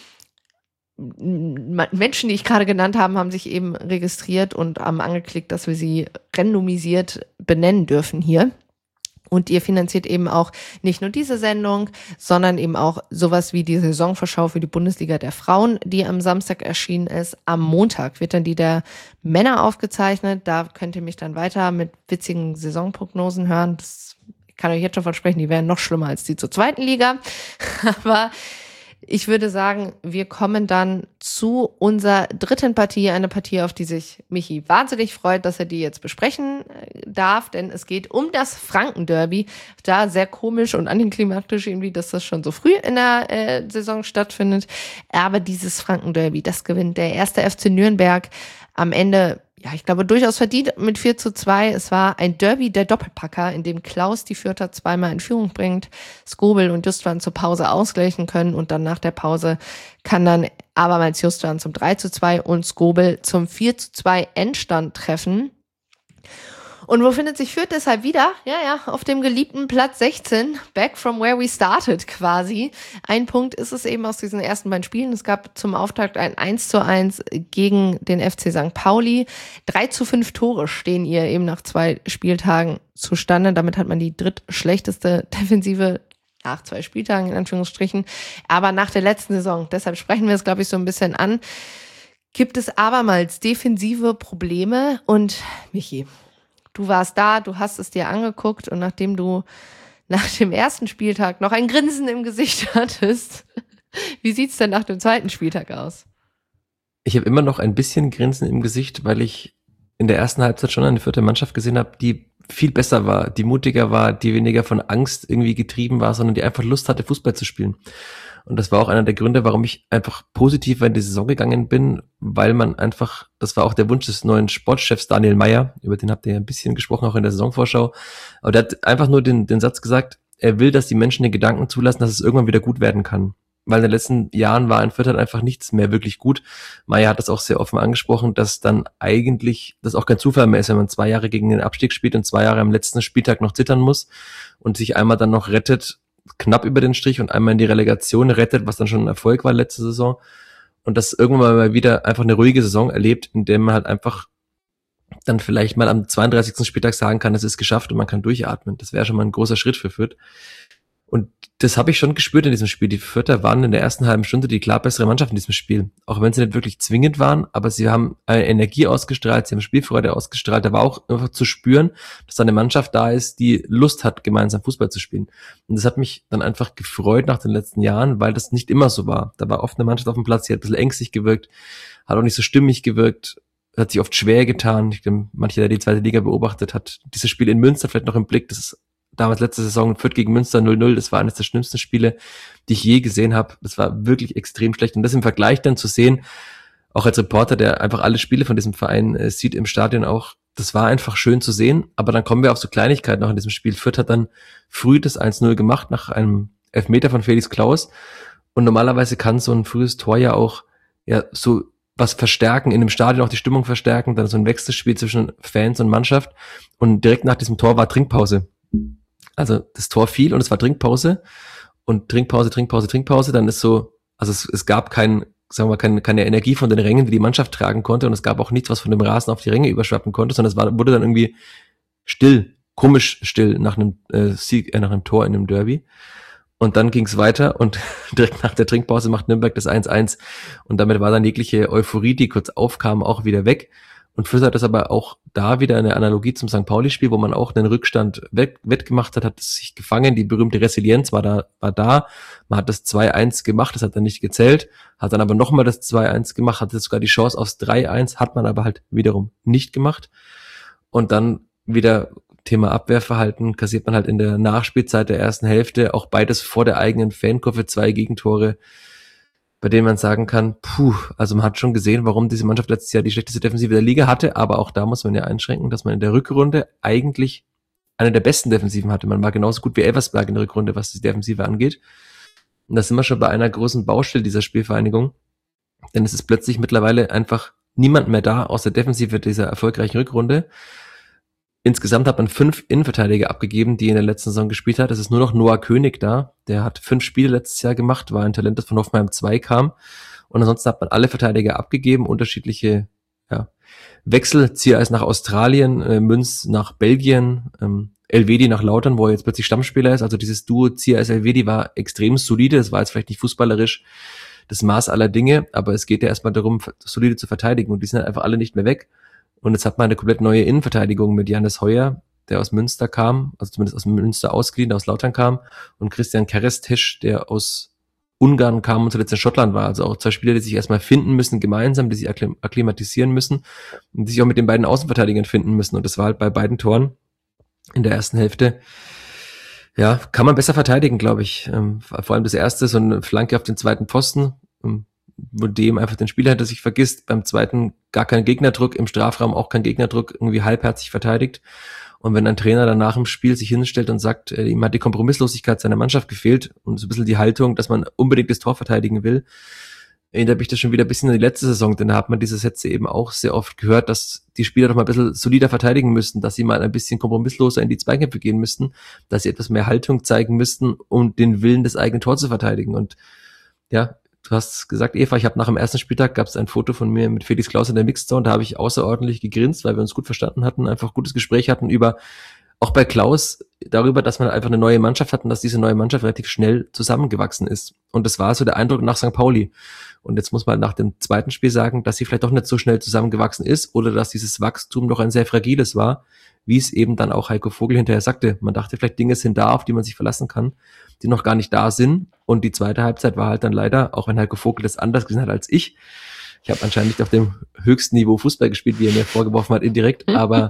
Menschen, die ich gerade genannt habe, haben sich eben registriert und haben angeklickt, dass wir sie randomisiert benennen dürfen hier. Und ihr finanziert eben auch nicht nur diese Sendung, sondern eben auch sowas wie die Saisonvorschau für die Bundesliga der Frauen, die am Samstag erschienen ist. Am Montag wird dann die der Männer aufgezeichnet. Da könnt ihr mich dann weiter mit witzigen Saisonprognosen hören. Das kann ich euch jetzt schon versprechen, die wären noch schlimmer als die zur zweiten Liga. Aber ich würde sagen, wir kommen dann zu unserer dritten Partie, eine Partie, auf die sich Michi wahnsinnig freut, dass er die jetzt besprechen darf, denn es geht um das Franken-Derby. Da sehr komisch und antiklimaktisch irgendwie, dass das schon so früh in der äh, Saison stattfindet. Aber dieses Franken-Derby, das gewinnt der erste F C Nürnberg am Ende, ja, ich glaube, durchaus verdient mit vier zu zwei. Es war ein Derby der Doppelpacker, in dem Klaus die Fürther zweimal in Führung bringt, Skobel und Justwan zur Pause ausgleichen können und dann nach der Pause kann dann abermals Justwan zum drei zu zwei und Skobel zum vier zu zwei Endstand treffen. Und wo findet sich Fürth deshalb wieder? Ja, ja, auf dem geliebten Platz sechzehn, back from where we started quasi. Ein Punkt ist es eben aus diesen ersten beiden Spielen. Es gab zum Auftakt ein eins zu eins gegen den F C Sankt Pauli. drei zu fünf Tore stehen ihr eben nach zwei Spieltagen zustande. Damit hat man die drittschlechteste Defensive nach zwei Spieltagen in Anführungsstrichen. Aber nach der letzten Saison, deshalb sprechen wir es, glaube ich, so ein bisschen an, gibt es abermals defensive Probleme. Und Michi, du warst da, du hast es dir angeguckt und nachdem du nach dem ersten Spieltag noch ein Grinsen im Gesicht hattest, wie sieht's denn nach dem zweiten Spieltag aus? Ich habe immer noch ein bisschen Grinsen im Gesicht, weil ich in der ersten Halbzeit schon eine vierte Mannschaft gesehen habe, die viel besser war, die mutiger war, die weniger von Angst irgendwie getrieben war, sondern die einfach Lust hatte, Fußball zu spielen. Und das war auch einer der Gründe, warum ich einfach positiv in die Saison gegangen bin, weil man einfach, das war auch der Wunsch des neuen Sportchefs Daniel Meyer, über den habt ihr ja ein bisschen gesprochen, auch in der Saisonvorschau, aber der hat einfach nur den, den Satz gesagt, er will, dass die Menschen den Gedanken zulassen, dass es irgendwann wieder gut werden kann. Weil in den letzten Jahren war in Fürth halt einfach nichts mehr wirklich gut. Meyer hat das auch sehr offen angesprochen, dass dann eigentlich das auch kein Zufall mehr ist, wenn man zwei Jahre gegen den Abstieg spielt und zwei Jahre am letzten Spieltag noch zittern muss und sich einmal dann noch rettet, knapp über den Strich und einmal in die Relegation rettet, was dann schon ein Erfolg war letzte Saison. Und das irgendwann mal wieder einfach eine ruhige Saison erlebt, in der man halt einfach dann vielleicht mal am zweiunddreißigsten Spieltag sagen kann, es ist geschafft und man kann durchatmen. Das wäre schon mal ein großer Schritt für Fürth. Und das habe ich schon gespürt in diesem Spiel. Die Fürther waren in der ersten halben Stunde die klar bessere Mannschaft in diesem Spiel. Auch wenn sie nicht wirklich zwingend waren, aber sie haben eine Energie ausgestrahlt, sie haben Spielfreude ausgestrahlt. Da war auch einfach zu spüren, dass da eine Mannschaft da ist, die Lust hat, gemeinsam Fußball zu spielen. Und das hat mich dann einfach gefreut nach den letzten Jahren, weil das nicht immer so war. Da war oft eine Mannschaft auf dem Platz, die hat ein bisschen ängstlich gewirkt, hat auch nicht so stimmig gewirkt, hat sich oft schwer getan. Ich glaube, mancher, der die zweite Liga beobachtet hat, dieses Spiel in Münster vielleicht noch im Blick, das ist damals letzte Saison Fürth gegen Münster null null, das war eines der schlimmsten Spiele, die ich je gesehen habe. Das war wirklich extrem schlecht. Und das im Vergleich dann zu sehen, auch als Reporter, der einfach alle Spiele von diesem Verein äh, sieht im Stadion auch, das war einfach schön zu sehen, aber dann kommen wir auf so Kleinigkeiten noch in diesem Spiel. Fürth hat dann früh das eins null gemacht nach einem Elfmeter von Felix Klaus und normalerweise kann so ein frühes Tor ja auch ja so was verstärken, in dem Stadion auch die Stimmung verstärken, dann so ein Wechselspiel zwischen Fans und Mannschaft und direkt nach diesem Tor war Trinkpause. Also das Tor fiel und es war Trinkpause und Trinkpause, Trinkpause, Trinkpause, dann ist so, also es, es gab kein, sagen wir mal, keine, keine Energie von den Rängen, die die Mannschaft tragen konnte und es gab auch nichts, was von dem Rasen auf die Ränge überschwappen konnte, sondern es war, wurde dann irgendwie still, komisch still nach einem äh, Sieg, äh, nach einem Tor in einem Derby. Und dann ging es weiter und direkt nach der Trinkpause macht Nürnberg das eins eins und damit war dann jegliche Euphorie, die kurz aufkam, auch wieder weg. Und Fürth hat das aber auch da wieder eine Analogie zum Sankt Pauli-Spiel, wo man auch einen Rückstand wett, wettgemacht hat, hat es sich gefangen, die berühmte Resilienz war da, war da. Man hat das zwei eins gemacht, das hat dann nicht gezählt, hat dann aber nochmal das zwei eins gemacht, hatte sogar die Chance aufs drei eins, hat man aber halt wiederum nicht gemacht. Und dann wieder Thema Abwehrverhalten, kassiert man halt in der Nachspielzeit der ersten Hälfte auch beides vor der eigenen Fankurve, zwei Gegentore, bei denen man sagen kann, puh, also man hat schon gesehen, warum diese Mannschaft letztes Jahr die schlechteste Defensive der Liga hatte, aber auch da muss man ja einschränken, dass man in der Rückrunde eigentlich eine der besten Defensiven hatte. Man war genauso gut wie Elversberg in der Rückrunde, was die Defensive angeht. Und da sind wir schon bei einer großen Baustelle dieser Spielvereinigung, denn es ist plötzlich mittlerweile einfach niemand mehr da aus der Defensive dieser erfolgreichen Rückrunde. Insgesamt hat man fünf Innenverteidiger abgegeben, die in der letzten Saison gespielt hat. Es ist nur noch Noah König da. Der hat fünf Spiele letztes Jahr gemacht, war ein Talent, das von Hoffenheim zwei kam. Und ansonsten hat man alle Verteidiger abgegeben, unterschiedliche ja, Wechsel. Ziereis nach Australien, äh, Münz nach Belgien, ähm, Elvedi nach Lautern, wo er jetzt plötzlich Stammspieler ist. Also dieses Duo Ziereis-Elvedi war extrem solide. Es war jetzt vielleicht nicht fußballerisch das Maß aller Dinge, aber es geht ja erstmal darum, solide zu verteidigen. Und die sind halt einfach alle nicht mehr weg. Und jetzt hat man eine komplett neue Innenverteidigung mit Jannis Heuer, der aus Münster kam, also zumindest aus Münster ausgeliehen, der aus Lautern kam, und Christian Kerestesch, der aus Ungarn kam und zuletzt in Schottland war. Also auch zwei Spieler, die sich erstmal finden müssen gemeinsam, die sich akklim- akklimatisieren müssen und die sich auch mit den beiden Außenverteidigern finden müssen. Und das war halt bei beiden Toren in der ersten Hälfte. Ja, kann man besser verteidigen, glaube ich. Ähm, vor allem das erste, so eine Flanke auf den zweiten Pfosten, um wo dem einfach den Spieler hinter sich vergisst, beim zweiten gar kein Gegnerdruck, im Strafraum auch kein Gegnerdruck, irgendwie halbherzig verteidigt. Und wenn ein Trainer dann nach dem Spiel sich hinstellt und sagt, äh, ihm hat die Kompromisslosigkeit seiner Mannschaft gefehlt und so ein bisschen die Haltung, dass man unbedingt das Tor verteidigen will, erinnert mich das schon wieder ein bisschen an die letzte Saison, denn da hat man diese Sätze eben auch sehr oft gehört, dass die Spieler doch mal ein bisschen solider verteidigen müssten, dass sie mal ein bisschen kompromissloser in die Zweikämpfe gehen müssten, dass sie etwas mehr Haltung zeigen müssten, um den Willen des eigenen Tor zu verteidigen. Und ja, du hast gesagt, Eva, ich habe nach dem ersten Spieltag, gab es ein Foto von mir mit Felix Klaus in der Mixzone, da habe ich außerordentlich gegrinst, weil wir uns gut verstanden hatten, einfach gutes Gespräch hatten über, auch bei Klaus, darüber, dass man einfach eine neue Mannschaft hat und dass diese neue Mannschaft relativ schnell zusammengewachsen ist. Und das war so der Eindruck nach Sankt Pauli. Und jetzt muss man nach dem zweiten Spiel sagen, dass sie vielleicht doch nicht so schnell zusammengewachsen ist oder dass dieses Wachstum doch ein sehr fragiles war, wie es eben dann auch Heiko Vogel hinterher sagte. Man dachte vielleicht, Dinge sind da, auf die man sich verlassen kann, die noch gar nicht da sind. Und die zweite Halbzeit war halt dann leider, auch wenn Heiko Vogel das anders gesehen hat als ich, ich habe anscheinend nicht auf dem höchsten Niveau Fußball gespielt, wie er mir vorgeworfen hat, indirekt, aber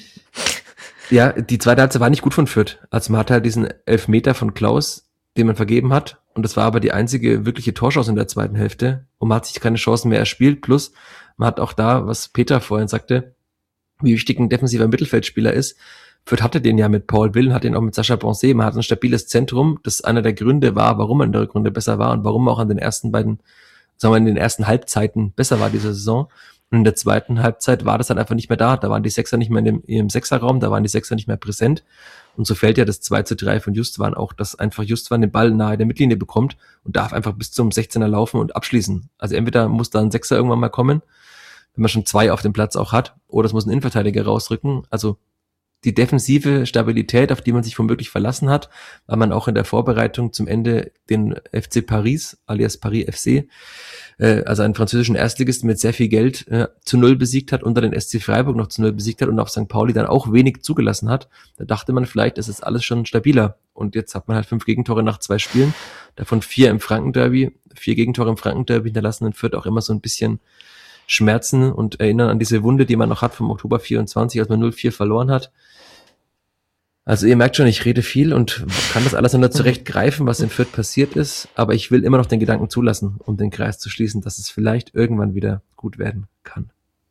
ja, die zweite Halbzeit war nicht gut von Fürth. Also man hatte halt diesen Elfmeter von Klaus, den man vergeben hat, und das war aber die einzige wirkliche Torchance in der zweiten Hälfte und man hat sich keine Chancen mehr erspielt, plus man hat auch da, was Peter vorhin sagte, wie wichtig ein defensiver Mittelfeldspieler ist. Fürth hatte den ja mit Paul Will, hat den auch mit Sascha Bronzé, man hat ein stabiles Zentrum, das einer der Gründe war, warum man in der Rückrunde besser war und warum man auch an den ersten beiden, sagen wir in den ersten Halbzeiten besser war diese Saison. Und in der zweiten Halbzeit war das dann einfach nicht mehr da, da waren die Sechser nicht mehr in dem, im Sechserraum, da waren die Sechser nicht mehr präsent. Und so fällt ja das zwei zu drei von Justwan auch, dass einfach Justwan den Ball nahe der Mittellinie bekommt und darf einfach bis zum sechzehner laufen und abschließen. Also entweder muss da ein Sechser irgendwann mal kommen, wenn man schon zwei auf dem Platz auch hat, oder es muss ein Innenverteidiger rausrücken. Also die defensive Stabilität, auf die man sich womöglich verlassen hat, weil man auch in der Vorbereitung zum Ende den F C Paris, alias Paris F C, äh, also einen französischen Erstligisten mit sehr viel Geld, äh, zu null besiegt hat, unter den S C Freiburg noch zu null besiegt hat und auf Sankt Pauli dann auch wenig zugelassen hat. Da dachte man vielleicht, es ist alles schon stabiler. Und jetzt hat man halt fünf Gegentore nach zwei Spielen, davon vier im Franken-Derby, vier Gegentore im Franken-Derby hinterlassen und führt auch immer so ein bisschen Schmerzen und erinnern an diese Wunde, die man noch hat vom Oktober vierundzwanzig, als man null vier verloren hat. Also ihr merkt schon, ich rede viel und kann das alles nur zurecht greifen, was in Fürth passiert ist, aber ich will immer noch den Gedanken zulassen, um den Kreis zu schließen, dass es vielleicht irgendwann wieder gut werden kann.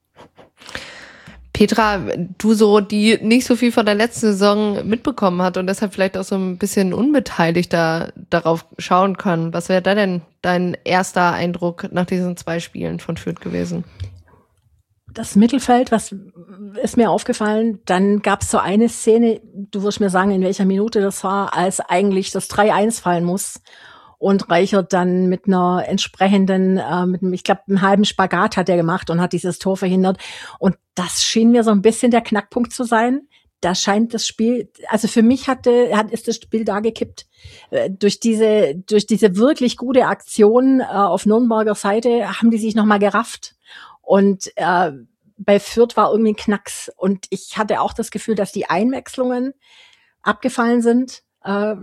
Petra, du so, die nicht so viel von der letzten Saison mitbekommen hat und deshalb vielleicht auch so ein bisschen unbeteiligter darauf schauen kann. Was wäre da denn dein erster Eindruck nach diesen zwei Spielen von Fürth gewesen? Das Mittelfeld, was ist mir aufgefallen, dann gab es so eine Szene, du wirst mir sagen, in welcher Minute das war, als eigentlich das drei eins fallen muss und Reichert dann mit einer entsprechenden, äh, mit einem, ich glaube, einen halben Spagat hat er gemacht und hat dieses Tor verhindert. Und das schien mir so ein bisschen der Knackpunkt zu sein. Da scheint das Spiel, also für mich hatte, hat, ist das Spiel da gekippt. Äh, durch diese, durch diese wirklich gute Aktion äh, auf Nürnberger Seite haben die sich nochmal gerafft. Und äh, bei Fürth war irgendwie ein Knacks. Und ich hatte auch das Gefühl, dass die Einwechslungen abgefallen sind. Äh,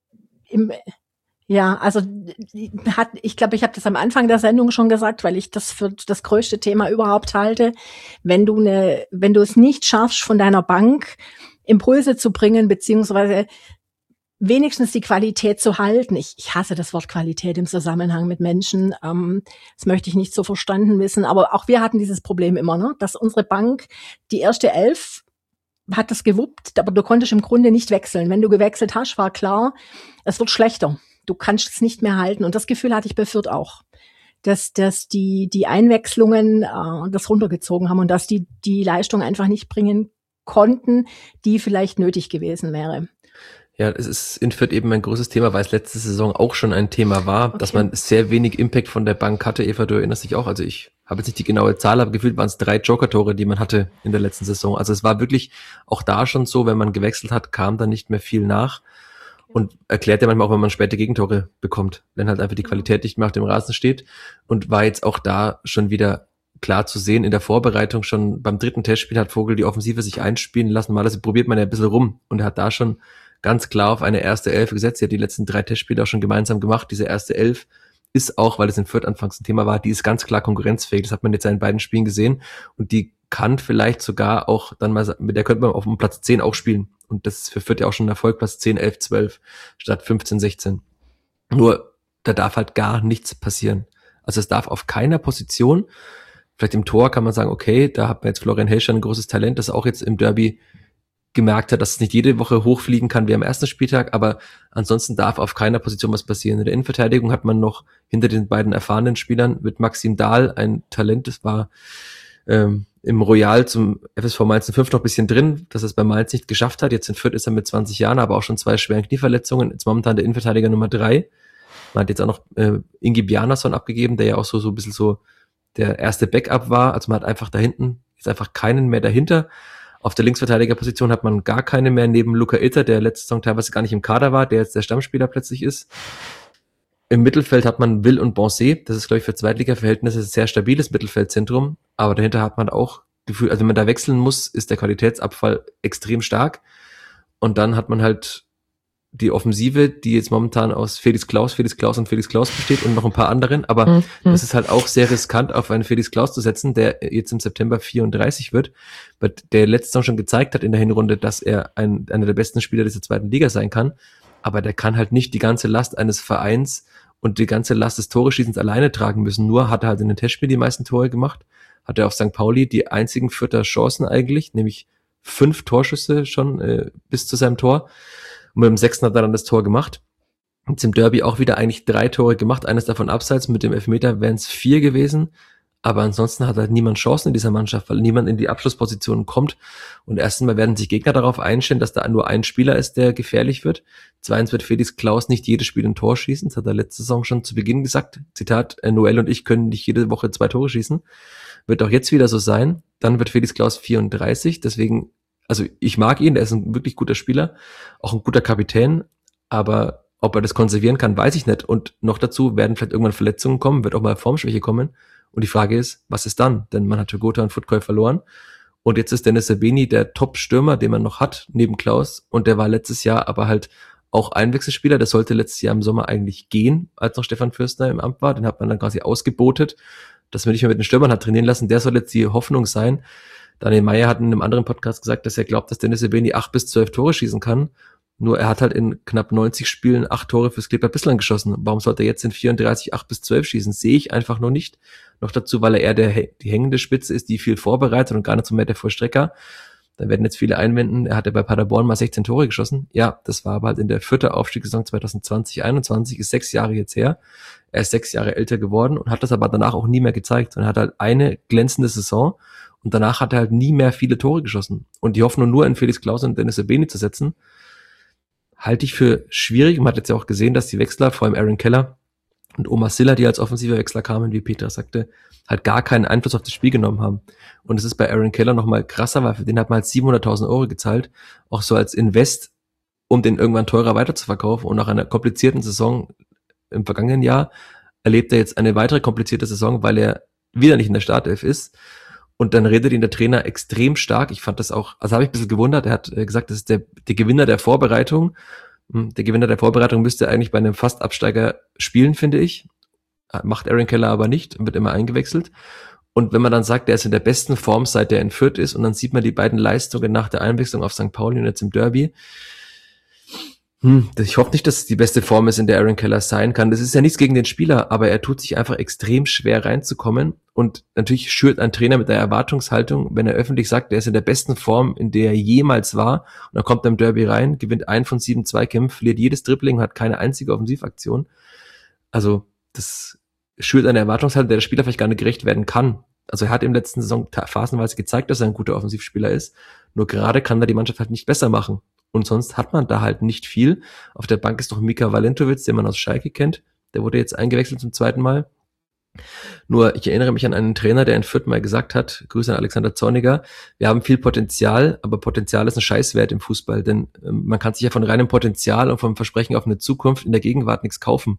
im, ja, also hat, ich glaube, ich habe das am Anfang der Sendung schon gesagt, weil ich das für das größte Thema überhaupt halte. Wenn du eine, wenn du es nicht schaffst, von deiner Bank Impulse zu bringen, beziehungsweise wenigstens die Qualität zu halten. Ich, ich hasse das Wort Qualität im Zusammenhang mit Menschen. Ähm, das möchte ich nicht so verstanden wissen. Aber auch wir hatten dieses Problem immer, ne? Dass unsere Bank, die erste Elf, hat das gewuppt, aber du konntest im Grunde nicht wechseln. Wenn du gewechselt hast, war klar, es wird schlechter. Du kannst es nicht mehr halten. Und das Gefühl hatte ich bei Fürth auch. Dass, dass die, die Einwechslungen äh, das runtergezogen haben und dass die die Leistung einfach nicht bringen konnten, die vielleicht nötig gewesen wäre. Ja, es ist in Fürth eben ein großes Thema, weil es letzte Saison auch schon ein Thema war, okay. dass man sehr wenig Impact von der Bank hatte. Eva, du erinnerst dich auch, also ich habe jetzt nicht die genaue Zahl, aber gefühlt waren es drei Joker-Tore, die man hatte in der letzten Saison. Also es war wirklich auch da schon so, wenn man gewechselt hat, kam da nicht mehr viel nach und erklärt ja manchmal auch, wenn man späte Gegentore bekommt, wenn halt einfach die Qualität nicht mehr auf dem Rasen steht und war jetzt auch da schon wieder klar zu sehen. In der Vorbereitung schon beim dritten Testspiel hat Vogel die Offensive sich einspielen lassen, mal also probiert man ja ein bisschen rum und er hat da schon ganz klar auf eine erste Elf gesetzt. Sie hat die letzten drei Testspiele auch schon gemeinsam gemacht. Diese erste Elf ist auch, weil es in Fürth anfangs ein Thema war, die ist ganz klar konkurrenzfähig. Das hat man jetzt in beiden Spielen gesehen. Und die kann vielleicht sogar auch dann mal, mit der könnte man auf dem Platz zehn auch spielen. Und das ist für Fürth ja auch schon ein Erfolg, Platz zehn, elf, zwölf statt fünfzehn, sechzehn. Nur, da darf halt gar nichts passieren. Also es darf auf keiner Position, vielleicht im Tor kann man sagen, okay, da hat man jetzt Florian Hellstein ein großes Talent, das auch jetzt im Derby gemerkt hat, dass es nicht jede Woche hochfliegen kann wie am ersten Spieltag, aber ansonsten darf auf keiner Position was passieren. In der Innenverteidigung hat man noch hinter den beiden erfahrenen Spielern mit Maxim Dahl ein Talent, das war ähm, im Royal zum F S V Mainz fünf noch ein bisschen drin, dass er es bei Mainz nicht geschafft hat. Jetzt in Fürth ist er mit zwanzig Jahren, aber auch schon zwei schweren Knieverletzungen. Jetzt momentan der Innenverteidiger Nummer drei. Man hat jetzt auch noch äh, Ingi Bjarnason abgegeben, der ja auch so so ein bisschen so der erste Backup war. Also man hat einfach da hinten, ist einfach keinen mehr dahinter. Auf der Linksverteidigerposition hat man gar keine mehr neben Luca Ilter, der letzte Saison teilweise gar nicht im Kader war, der jetzt der Stammspieler plötzlich ist. Im Mittelfeld hat man Will und Bonset. Das ist, glaube ich, für Zweitliga-Verhältnisse ein sehr stabiles Mittelfeldzentrum. Aber dahinter hat man auch Gefühl, also wenn man da wechseln muss, ist der Qualitätsabfall extrem stark. Und dann hat man halt die Offensive, die jetzt momentan aus Felix Klaus, Felix Klaus und Felix Klaus besteht und noch ein paar anderen. Aber mhm. das ist halt auch sehr riskant, auf einen Felix Klaus zu setzen, der jetzt im September vierunddreißig wird, der letzte Saison schon gezeigt hat in der Hinrunde, dass er ein, einer der besten Spieler dieser zweiten Liga sein kann. Aber der kann halt nicht die ganze Last eines Vereins und die ganze Last des Tore-Schießens alleine tragen müssen. Nur hat er halt in den Testspielen die meisten Tore gemacht, hat er auf Sankt Pauli die einzigen Fürther Chancen eigentlich, nämlich fünf Torschüsse schon äh, bis zu seinem Tor. Und mit dem sechsten hat er dann das Tor gemacht. Jetzt im Derby auch wieder eigentlich drei Tore gemacht, eines davon abseits, mit dem Elfmeter wären es vier gewesen. Aber ansonsten hat halt niemand Chancen in dieser Mannschaft, weil niemand in die Abschlusspositionen kommt. Und erstens mal werden sich Gegner darauf einstellen, dass da nur ein Spieler ist, der gefährlich wird. Zweitens wird Felix Klaus nicht jedes Spiel ein Tor schießen. Das hat er letzte Saison schon zu Beginn gesagt. Zitat, Noel und ich können nicht jede Woche zwei Tore schießen. Wird auch jetzt wieder so sein. Dann wird Felix Klaus vierunddreißig. Deswegen, also ich mag ihn, er ist ein wirklich guter Spieler, auch ein guter Kapitän. Aber ob er das konservieren kann, weiß ich nicht. Und noch dazu werden vielleicht irgendwann Verletzungen kommen, wird auch mal Formschwäche kommen. Und die Frage ist, was ist dann? Denn man hat Gotha und Futkoy verloren. Und jetzt ist Dennis Sabeni der Top-Stürmer, den man noch hat, neben Klaus. Und der war letztes Jahr aber halt auch Einwechselspieler. Der sollte letztes Jahr im Sommer eigentlich gehen, als noch Stefan Fürstner im Amt war. Den hat man dann quasi ausgebotet, dass man nicht mehr mit den Stürmern hat trainieren lassen. Der soll jetzt die Hoffnung sein, Daniel Meyer hat in einem anderen Podcast gesagt, dass er glaubt, dass Dennis Erbeni acht bis zwölf Tore schießen kann. Nur er hat halt in knapp neunzig Spielen acht Tore fürs Kleber Bislang geschossen. Warum sollte er jetzt in vierunddreißig acht bis zwölf schießen? Sehe ich einfach noch nicht. Noch dazu, weil er eher der, die hängende Spitze ist, die viel vorbereitet und gar nicht so mehr der Vollstrecker. Da werden jetzt viele einwenden, er hatte bei Paderborn mal sechzehn Tore geschossen. Ja, das war aber halt in der vierten Aufstiegssaison zwanzig zwanzig einundzwanzig, ist sechs Jahre jetzt her. Er ist sechs Jahre älter geworden und hat das aber danach auch nie mehr gezeigt. Und er hat halt eine glänzende Saison und danach hat er halt nie mehr viele Tore geschossen. Und die Hoffnung nur in Felix Klaus und Dennis Erbeni zu setzen, halte ich für schwierig. Man hat jetzt ja auch gesehen, dass die Wechsler, vor allem Aaron Keller und Omar Silla, die als offensive Wechsler kamen, wie Petra sagte, halt gar keinen Einfluss auf das Spiel genommen haben. Und es ist bei Aaron Keller nochmal krasser, weil für den hat man halt siebenhunderttausend Euro gezahlt, auch so als Invest, um den irgendwann teurer weiterzuverkaufen. Und nach einer komplizierten Saison im vergangenen Jahr erlebt er jetzt eine weitere komplizierte Saison, weil er wieder nicht in der Startelf ist. Und dann redet ihn der Trainer extrem stark. Ich fand das auch, also habe ich ein bisschen gewundert. Er hat gesagt, das ist der, der Gewinner der Vorbereitung. Der Gewinner der Vorbereitung müsste eigentlich bei einem Fast-Absteiger spielen, finde ich. Macht Aaron Keller aber nicht und wird immer eingewechselt. Und wenn man dann sagt, der ist in der besten Form, seit er in Fürth ist, und dann sieht man die beiden Leistungen nach der Einwechslung auf Sankt Pauli und jetzt im Derby. Hm, ich hoffe nicht, dass es die beste Form ist, in der Aaron Keller sein kann. Das ist ja nichts gegen den Spieler, aber er tut sich einfach extrem schwer reinzukommen. Und natürlich schürt ein Trainer mit der Erwartungshaltung, wenn er öffentlich sagt, er ist in der besten Form, in der er jemals war, und dann kommt er im Derby rein, gewinnt einen von sieben Zweikämpfen, verliert jedes Dribbling, hat keine einzige Offensivaktion. Also das schürt eine Erwartungshaltung, der der Spieler vielleicht gar nicht gerecht werden kann. Also er hat im letzten Saison phasenweise gezeigt, dass er ein guter Offensivspieler ist. Nur gerade kann er die Mannschaft halt nicht besser machen. Und sonst hat man da halt nicht viel. Auf der Bank ist noch Mika Valentowitz, den man aus Schalke kennt. Der wurde jetzt eingewechselt zum zweiten Mal. Nur ich erinnere mich an einen Trainer, der in Fürth mal gesagt hat, Grüße an Alexander Zorniger, wir haben viel Potenzial, aber Potenzial ist ein Scheißwert im Fußball, denn ähm, man kann sich ja von reinem Potenzial und vom Versprechen auf eine Zukunft in der Gegenwart nichts kaufen.